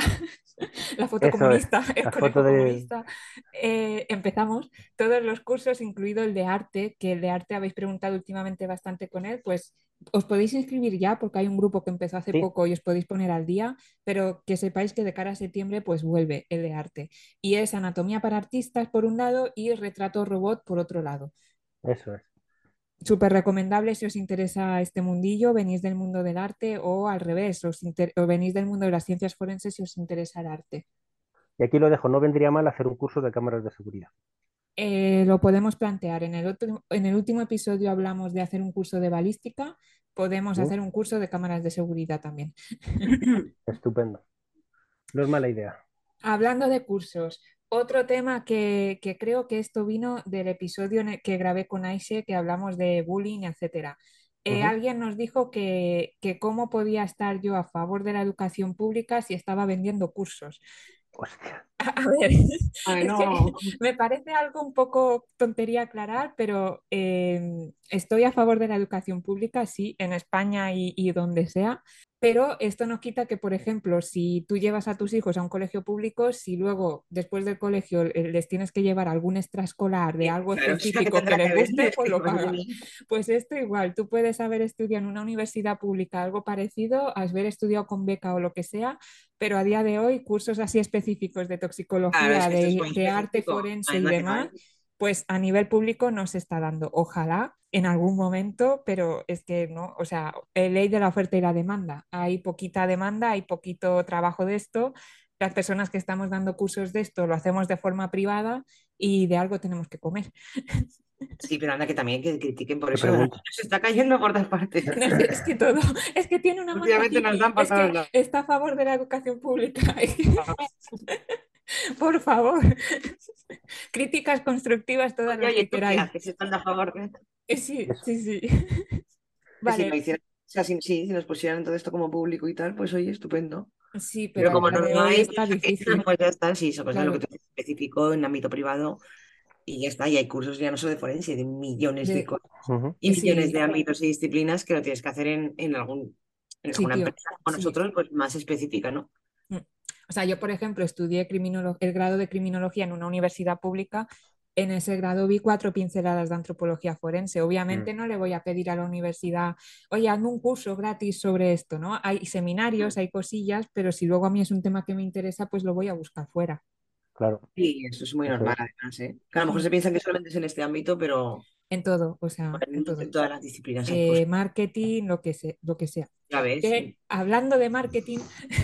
Speaker 1: la foto
Speaker 2: Eso es.
Speaker 1: comunista, el
Speaker 2: La foto
Speaker 1: conejo
Speaker 2: de.
Speaker 1: comunista. Eh, empezamos todos los cursos, incluido el de arte, que el de arte habéis preguntado últimamente bastante con él, pues os podéis inscribir ya porque hay un grupo que empezó hace
Speaker 2: Sí,
Speaker 1: poco y os podéis poner al día, pero que sepáis que de cara a septiembre pues vuelve el de arte. Y es anatomía para artistas por un lado y retrato robot por otro lado.
Speaker 2: eso es.
Speaker 1: Súper recomendable si os interesa este mundillo, venís del mundo del arte o al revés, os inter- o venís del mundo de las ciencias forenses si os interesa el arte.
Speaker 2: Y aquí lo dejo. No vendría mal hacer un curso de cámaras de seguridad.
Speaker 1: Eh, lo podemos plantear. En el otro- en el último episodio hablamos de hacer un curso de balística, podemos
Speaker 2: ¿Mm?
Speaker 1: hacer un curso de cámaras de seguridad también.
Speaker 2: Estupendo. No es mala idea.
Speaker 1: Hablando de cursos, otro tema que, que creo que esto vino del episodio en el que grabé con Aishe, que hablamos de bullying, etcétera. Eh,
Speaker 2: Ujú.
Speaker 1: alguien nos dijo que, que cómo podía estar yo a favor de la educación pública si estaba vendiendo cursos.
Speaker 2: Hostia.
Speaker 1: A ver, es que
Speaker 3: Bueno,
Speaker 1: me parece algo un poco tontería aclarar, pero eh, estoy a favor de la educación pública, sí, en España y, y donde sea, pero esto no quita que, por ejemplo, si tú llevas a tus hijos a un colegio público, si luego después del colegio eh, les tienes que llevar algún extraescolar de algo
Speaker 3: claro, o sea, que
Speaker 1: específico que
Speaker 3: tendrá
Speaker 1: les
Speaker 3: que ver.
Speaker 1: guste,
Speaker 3: Es
Speaker 1: pues
Speaker 3: que
Speaker 1: lo
Speaker 3: madre
Speaker 1: pagas.
Speaker 3: mía.
Speaker 1: Pues esto igual, tú puedes haber estudiado en una universidad pública algo parecido, haber estudiado con beca o lo que sea, pero a día de hoy cursos así específicos de
Speaker 3: Claro, es
Speaker 1: toxicología,
Speaker 3: que esto es
Speaker 1: de,
Speaker 3: muy
Speaker 1: de arte
Speaker 3: específico.
Speaker 1: forense y
Speaker 3: Además, que
Speaker 1: demás,
Speaker 3: también.
Speaker 1: pues a nivel público no se está dando. Ojalá en algún momento, pero es que no, o sea, eh, ley de la oferta y la demanda. Hay poquita demanda, hay poquito trabajo de esto. Las personas que estamos dando cursos de esto lo hacemos de forma privada y de algo tenemos que comer.
Speaker 3: Sí, pero anda que también que critiquen por
Speaker 2: Te
Speaker 3: eso.
Speaker 2: pregunto.
Speaker 3: Se está cayendo por todas partes.
Speaker 1: No, es que, es que todo, es que tiene una manta
Speaker 3: Últimamente nos dan
Speaker 1: hippie,
Speaker 3: por
Speaker 1: es
Speaker 3: todos
Speaker 1: que
Speaker 3: lados.
Speaker 1: está a favor de la educación pública. Por favor, críticas constructivas todas
Speaker 3: Oye,
Speaker 1: las
Speaker 3: oye,
Speaker 1: que
Speaker 3: ¿tú qué
Speaker 1: queráis.
Speaker 3: haces? Si están a favor de...
Speaker 1: Eh, Sí,
Speaker 2: Eso.
Speaker 1: sí, sí.
Speaker 3: Que si lo
Speaker 1: Vale,
Speaker 3: hicieran, o sea, si, sí, si nos pusieran todo esto como público y tal, pues oye, estupendo.
Speaker 1: sí, pero
Speaker 3: Pero
Speaker 1: a
Speaker 3: como
Speaker 1: día
Speaker 3: no
Speaker 1: de
Speaker 3: lo
Speaker 1: hoy
Speaker 3: hay,
Speaker 1: está difícil,
Speaker 3: pues ya está, sí, eso pues es lo que
Speaker 1: claro.
Speaker 3: tú dices, específico en ámbito privado y ya está. Y hay cursos ya no solo de forense, de millones de
Speaker 1: De,
Speaker 3: cosas
Speaker 2: Ujú.
Speaker 3: y millones de
Speaker 1: sí,
Speaker 3: ámbitos y disciplinas que lo tienes que hacer en, en algún, en alguna
Speaker 1: sitio,
Speaker 3: empresa como
Speaker 1: sí.
Speaker 3: nosotros, pues más específica, ¿no?
Speaker 1: Mm. O sea, yo, por ejemplo, estudié criminolo- el grado de criminología en una universidad pública. En ese grado vi cuatro pinceladas de antropología forense.
Speaker 2: Mm,
Speaker 1: Obviamente no le voy a pedir a la universidad, oye, hazme un curso gratis sobre esto, ¿no? Hay seminarios, hay cosillas, pero si luego a mí es un tema que me interesa, pues lo voy a buscar fuera.
Speaker 2: claro,
Speaker 3: Y eso es muy
Speaker 2: eso
Speaker 3: normal
Speaker 2: es.
Speaker 3: además, ¿eh? Que a lo mejor
Speaker 1: Mm.
Speaker 3: se piensan que solamente es en este ámbito, pero
Speaker 1: En todo, o sea, en
Speaker 3: en
Speaker 1: todo.
Speaker 3: todas las disciplinas hay
Speaker 1: Eh,
Speaker 3: cosas.
Speaker 1: marketing, lo que sea, lo que sea.
Speaker 3: Ya ves,
Speaker 1: Que
Speaker 3: sí.
Speaker 1: hablando de marketing,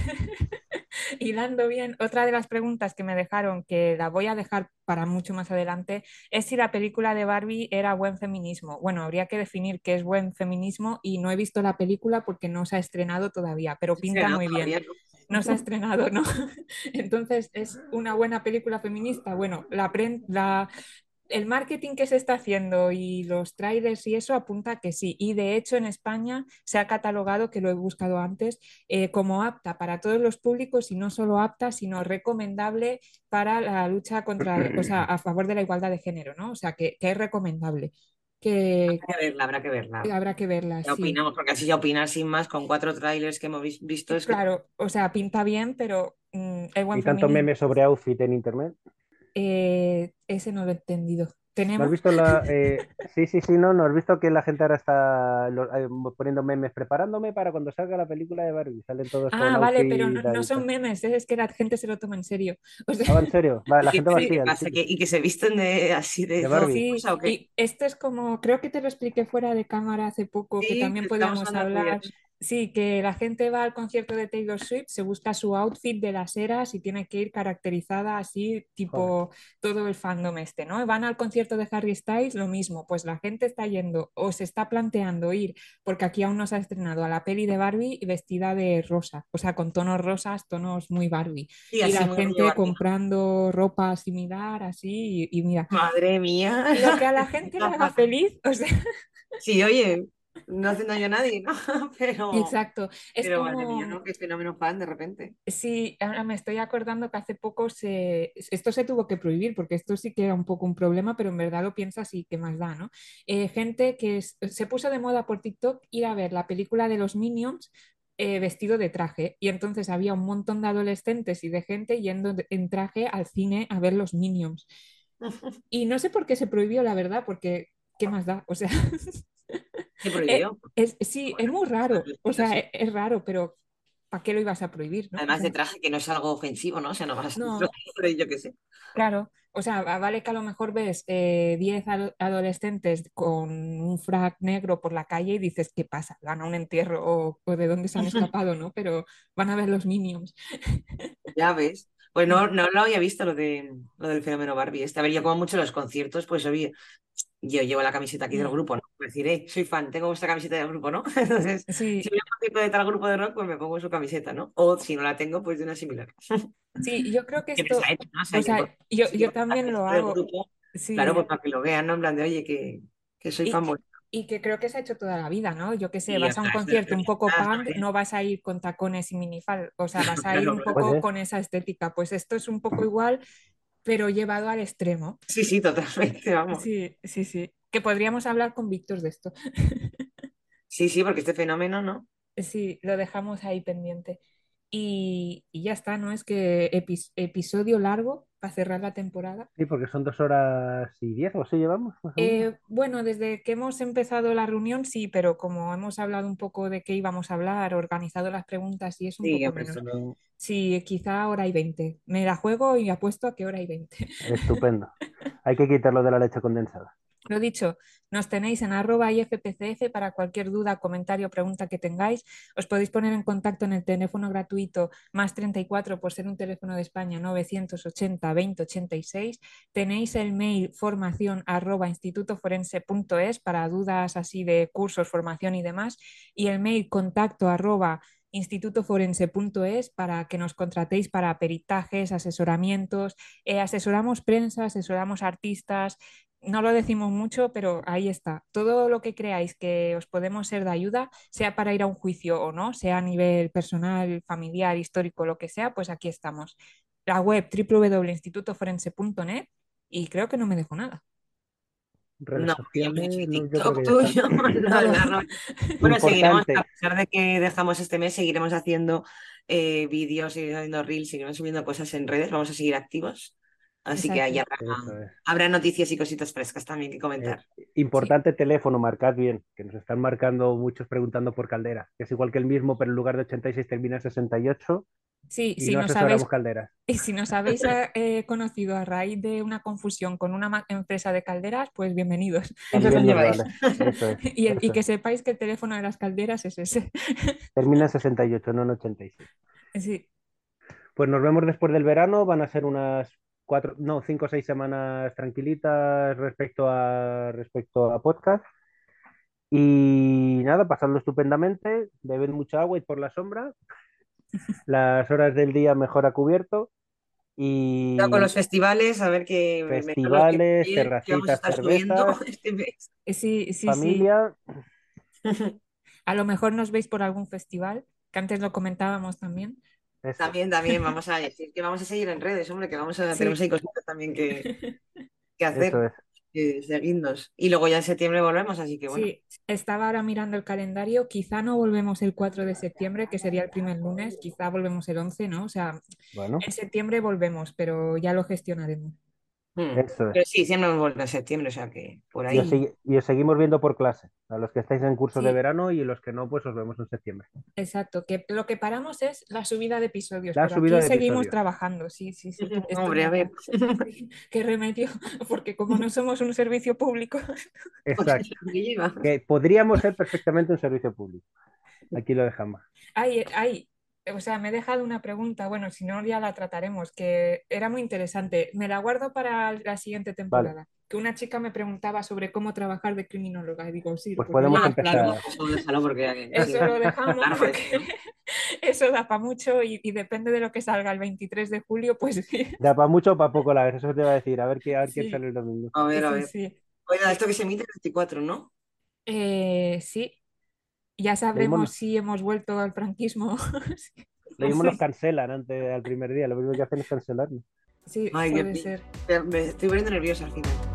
Speaker 1: y dando bien, otra de las preguntas que me dejaron, que la voy a dejar para mucho más adelante, es si la película de Barbie era buen feminismo. Bueno, habría que definir qué es buen feminismo y no he visto la película porque no se ha estrenado todavía, pero
Speaker 3: Sí,
Speaker 1: pinta
Speaker 3: no,
Speaker 1: muy bien.
Speaker 3: todavía no.
Speaker 1: No se ha estrenado, ¿no? Entonces, ¿es una buena película feminista? Bueno, la, pre- la el marketing que se está haciendo y los trailers y eso apunta que sí. Y de hecho en España se ha catalogado, que lo he buscado antes, eh, como apta para todos los públicos y no solo apta, sino recomendable para la lucha contra, o sea, a favor de la igualdad de género, ¿no? O sea, que, que es recomendable, que,
Speaker 3: Habrá que verla, habrá que
Speaker 1: que
Speaker 3: verla.
Speaker 1: habrá que verla,
Speaker 3: Ya
Speaker 1: sí.
Speaker 3: opinamos, porque así ya opinar sin más con cuatro trailers que hemos vis- visto es que
Speaker 1: Claro, o sea, pinta bien, pero mm, el buen
Speaker 2: Hay tanto
Speaker 1: feminismo,
Speaker 2: meme sobre outfit en internet.
Speaker 1: eh, ese no lo he entendido.
Speaker 2: ¿No has
Speaker 1: ¿Tenemos?
Speaker 2: visto la...? eh, Sí, sí, sí, no, ¿no has visto que la gente ahora está lo- eh, poniendo memes preparándome para cuando salga la película de Barbie? Salen todos con
Speaker 1: Ah, vale, pero no,
Speaker 2: outfit
Speaker 1: no
Speaker 2: ahí,
Speaker 1: son
Speaker 2: tal.
Speaker 1: memes, ¿eh? Es que la gente se lo toma en serio. O sea,
Speaker 2: Ah, ¿en serio? Vale, la
Speaker 3: ¿qué,
Speaker 2: gente va
Speaker 3: pero
Speaker 2: así
Speaker 3: qué
Speaker 2: al
Speaker 3: pasa?
Speaker 2: sitio
Speaker 3: ¿Que, y que se visten de así de
Speaker 2: de
Speaker 3: todo
Speaker 2: Barbie.
Speaker 1: sí,
Speaker 3: cosa o qué?
Speaker 1: y esto es como, creo que te lo expliqué fuera de cámara hace poco, que
Speaker 3: Sí,
Speaker 1: también
Speaker 3: que estamos
Speaker 1: podíamos
Speaker 3: hablando de
Speaker 1: hablar. Sí, que la gente va al concierto de Taylor Swift, se busca su outfit de las eras y tiene que ir caracterizada así,
Speaker 2: Joder,
Speaker 1: tipo todo el fandom este, ¿no? Van al concierto de Harry Styles, lo mismo, pues la gente está yendo o se está planteando ir, porque aquí aún no se ha estrenado, a la peli de Barbie vestida de rosa, o sea, con tonos rosas, tonos muy Barbie.
Speaker 3: sí,
Speaker 1: Y
Speaker 3: así
Speaker 1: la
Speaker 3: muy rollo
Speaker 1: gente
Speaker 3: Barbie.
Speaker 1: comprando ropa similar, así, y, y mira,
Speaker 3: Madre mía,
Speaker 1: lo que a la
Speaker 3: la
Speaker 1: gente le
Speaker 3: gente
Speaker 1: haga
Speaker 3: fatal.
Speaker 1: feliz, o sea,
Speaker 3: Sí, oye, no hace daño a nadie, ¿no? Pero,
Speaker 1: Exacto. Es
Speaker 3: pero madre mía, ¿no?
Speaker 1: como,
Speaker 3: Qué fenómeno fan de repente.
Speaker 1: sí, ahora me estoy acordando que hace poco se, esto se tuvo que prohibir porque esto sí que era un poco un problema, pero en verdad lo piensas y qué más da, ¿no? Eh, gente que es- se puso de moda por TikTok ir a ver la película de los Minions eh, vestido de traje y entonces había un montón de adolescentes y de gente yendo de- en traje al cine a ver los Minions. Y no sé por qué se prohibió, la verdad, porque ¿qué más da? O sea,
Speaker 3: Se
Speaker 1: eh,
Speaker 3: prohibió.
Speaker 1: es, sí, es
Speaker 3: Bueno,
Speaker 1: muy
Speaker 3: al
Speaker 1: raro, o
Speaker 3: respecto,
Speaker 1: sea,
Speaker 3: sí.
Speaker 1: es, es raro, pero ¿para qué lo ibas a prohibir, no? O
Speaker 3: Además de
Speaker 1: sea,
Speaker 3: traje, que no es algo ofensivo, ¿no? O sea, no vas a
Speaker 1: no.
Speaker 3: yo qué sé.
Speaker 1: Claro, o sea, va- vale que a lo mejor ves eh, diez ado- adolescentes con un frac negro por la calle y dices, ¿qué pasa? ¿Van a un entierro o, o de dónde se han escapado, ¿no? Pero van a ver los Minions.
Speaker 3: Ya ves. Pues no,
Speaker 1: Mm.
Speaker 3: no lo había visto lo de lo del fenómeno Barbie. Este, a ver, yo como mucho en los conciertos, pues obvio, yo llevo la camiseta aquí del
Speaker 1: Mm.
Speaker 3: grupo, ¿no? Es decir, eh, soy fan, tengo vuestra camiseta del grupo, ¿no? Entonces, si
Speaker 1: Sí,
Speaker 3: voy a un concierto de tal grupo de rock, pues me pongo su camiseta, ¿no? O si no la tengo, pues de una similar.
Speaker 1: sí, yo creo que
Speaker 3: Siempre se
Speaker 1: esto,
Speaker 3: ha hecho, ¿no? O sea,
Speaker 1: o
Speaker 3: yo por
Speaker 1: sea, yo,
Speaker 3: si
Speaker 1: yo
Speaker 3: llevo la
Speaker 1: también lo
Speaker 3: camiseta del
Speaker 1: hago,
Speaker 3: grupo, claro,
Speaker 1: sí,
Speaker 3: pues para que lo vean, ¿no? En plan de, oye, que, que soy
Speaker 1: y,
Speaker 3: fan vuestro.
Speaker 1: y que creo que se ha hecho toda la vida, ¿no? Yo qué sé,
Speaker 3: Y ya
Speaker 1: vas a un
Speaker 3: está, eso es
Speaker 1: concierto un poco
Speaker 3: está
Speaker 1: punk,
Speaker 3: bien.
Speaker 1: no vas a ir con tacones y minifal, o sea, vas a ir
Speaker 3: Claro,
Speaker 1: un
Speaker 3: claro.
Speaker 1: poco
Speaker 2: Pues
Speaker 1: con esa estética. Pues esto es un poco igual, pero llevado al extremo.
Speaker 3: Sí, sí, totalmente, vamos.
Speaker 1: Sí, sí, sí. Que podríamos hablar con Víctor de esto.
Speaker 3: Sí, sí, porque este fenómeno, ¿no?
Speaker 1: Sí, lo dejamos ahí pendiente. Y, y ya está, ¿no? Es que epi- episodio largo para cerrar la temporada.
Speaker 2: Sí, porque son dos horas y diez o así llevamos, más o menos.
Speaker 1: Eh, bueno, desde que hemos empezado la reunión, sí, pero como hemos hablado un poco de qué íbamos a hablar, organizado las preguntas y es un
Speaker 3: Sí,
Speaker 1: poco
Speaker 3: hombre,
Speaker 1: menos.
Speaker 3: solo-
Speaker 1: Sí, quizá hora y veinte. Me la juego y apuesto a que hora y veinte.
Speaker 2: Estupendo. Hay que quitarlo de la leche condensada.
Speaker 1: Lo dicho, nos tenéis en arroba I F P C F para cualquier duda, comentario o pregunta que tengáis. Os podéis poner en contacto en el teléfono gratuito más treinta y cuatro por ser un teléfono de España novecientos ochenta veinte ochenta y seis. Tenéis el mail formación arroba institutoforense.es para dudas así de cursos, formación y demás. Y el mail contacto arroba institutoforense.es para que nos contratéis para peritajes, asesoramientos. Eh, asesoramos prensa, asesoramos artistas, no lo decimos mucho, pero ahí está. Todo lo que creáis que os podemos ser de ayuda, sea para ir a un juicio o no, sea a nivel personal, familiar, histórico, lo que sea, pues aquí estamos. La web w w w punto instituto forense punto net y creo que no me dejo nada.
Speaker 2: Redes
Speaker 3: no, ya hemos dicho
Speaker 2: sociales,
Speaker 3: el
Speaker 2: no, yo creo
Speaker 3: TikTok
Speaker 2: que ya está.
Speaker 3: tuyo, la-
Speaker 1: Todo.
Speaker 3: la ro- Bueno, seguiremos, a
Speaker 2: Importante,
Speaker 3: pesar de que dejamos este mes, seguiremos haciendo eh, vídeos, seguiremos haciendo reels, seguiremos subiendo cosas en redes, vamos a seguir activos. Así que ahí
Speaker 1: Exacto.
Speaker 3: habrá,
Speaker 2: eso es.
Speaker 3: habrá noticias y cositas frescas también que
Speaker 2: Eh,
Speaker 3: comentar.
Speaker 1: Sí,
Speaker 2: importante teléfono, marcad bien, que nos están marcando muchos preguntando por calderas, que es igual que el mismo, pero en lugar de ochenta y seis termina en sesenta y ocho
Speaker 1: sí,
Speaker 2: y
Speaker 1: si
Speaker 2: no
Speaker 1: nos habéis,
Speaker 2: asesoramos calderas.
Speaker 1: y si nos habéis eh, conocido a raíz de una confusión con una ma- empresa de calderas, pues bienvenidos.
Speaker 3: Siempre os
Speaker 2: También nos
Speaker 3: lleváis.
Speaker 2: vale. Eso es,
Speaker 1: Y, el- y
Speaker 2: eso
Speaker 1: que
Speaker 2: es.
Speaker 1: sepáis que el teléfono de las calderas es ese.
Speaker 2: Termina en sesenta y ocho, no en ochenta y seis.
Speaker 1: Sí,
Speaker 2: Pues nos vemos después del verano, van a ser unas cuatro, no, cinco o seis semanas tranquilitas respecto a, respecto a podcast. Y nada, pasadlo estupendamente, bebed mucha agua y por la sombra, las horas del día mejor a cubierto
Speaker 3: Cuidado con los
Speaker 2: y
Speaker 3: festivales, a ver que me me los que
Speaker 2: festivales,
Speaker 3: que vamos a
Speaker 2: terracitas,
Speaker 3: estar subiendo
Speaker 2: cervezas,
Speaker 3: este mes.
Speaker 1: sí, sí, sí.
Speaker 2: familia,
Speaker 1: A lo mejor nos veis por algún festival, que antes lo comentábamos también.
Speaker 2: eso,
Speaker 3: También, también, vamos a decir que vamos a seguir en redes, hombre, que vamos a, tenemos
Speaker 1: Sí,
Speaker 3: ahí cositas también que, que
Speaker 2: eso
Speaker 3: hacer,
Speaker 2: es.
Speaker 3: que seguirnos. Y luego ya en septiembre volvemos, así que bueno.
Speaker 1: sí. Estaba ahora mirando el calendario. Quizá no volvemos el cuatro de septiembre, que sería el primer lunes. Quizá volvemos el once, ¿no? O sea,
Speaker 2: Bueno,
Speaker 1: en septiembre volvemos, pero ya lo gestionaremos.
Speaker 3: Hmm.
Speaker 2: eso es.
Speaker 3: Pero sí, siempre hemos vuelto en septiembre, o sea que por
Speaker 2: Y os,
Speaker 3: ahí.
Speaker 2: segui- y os seguimos viendo por clase, a los que estáis en curso de
Speaker 1: Sí,
Speaker 2: verano y los que no, pues os vemos en septiembre.
Speaker 1: exacto. Que lo que paramos es la subida de episodios,
Speaker 2: La
Speaker 1: pero
Speaker 2: subida
Speaker 1: aquí
Speaker 2: de
Speaker 1: seguimos
Speaker 2: episodios.
Speaker 1: trabajando. Sí, sí, sí. Esto
Speaker 3: Hombre, a
Speaker 1: no
Speaker 3: ver.
Speaker 1: para. Sí, qué remedio, porque como no somos un servicio público.
Speaker 3: Pues es
Speaker 2: Exacto.
Speaker 3: lo que lleva.
Speaker 2: Que podríamos ser perfectamente un servicio público. Aquí lo dejamos.
Speaker 1: Ay, ay, o sea, me he dejado una pregunta, bueno, si no ya la trataremos, que era muy interesante. Me la guardo para la siguiente
Speaker 2: Vale,
Speaker 1: temporada. Que una chica me preguntaba sobre cómo trabajar de criminóloga y digo, sí,
Speaker 2: pues
Speaker 1: pues lo
Speaker 2: podemos
Speaker 3: Ah,
Speaker 1: llevas
Speaker 3: claro,
Speaker 1: tú.
Speaker 2: empezar.
Speaker 3: eso déjalo porque
Speaker 1: Eso lo dejamos
Speaker 3: largo
Speaker 1: porque
Speaker 3: esto.
Speaker 1: eso da para mucho y, y depende de lo que salga el veintitrés de julio, pues sí,
Speaker 2: Da para mucho o para poco la vez, eso te va a decir. A ver, qué, a ver quién
Speaker 1: sí,
Speaker 2: sale el domingo.
Speaker 3: A ver, a
Speaker 1: sí,
Speaker 3: ver.
Speaker 1: sí.
Speaker 3: Oiga, esto que se emite el veinticuatro, ¿no?
Speaker 1: Eh, sí, Ya sabremos
Speaker 2: Leímos-
Speaker 1: si hemos vuelto al franquismo.
Speaker 2: Lo mismo nos cancelan antes al primer día, lo mismo que hacen es cancelarnos.
Speaker 1: Sí,
Speaker 3: Ay, Dios
Speaker 1: puede
Speaker 3: mío.
Speaker 1: ser.
Speaker 3: Me estoy poniendo nerviosa al final.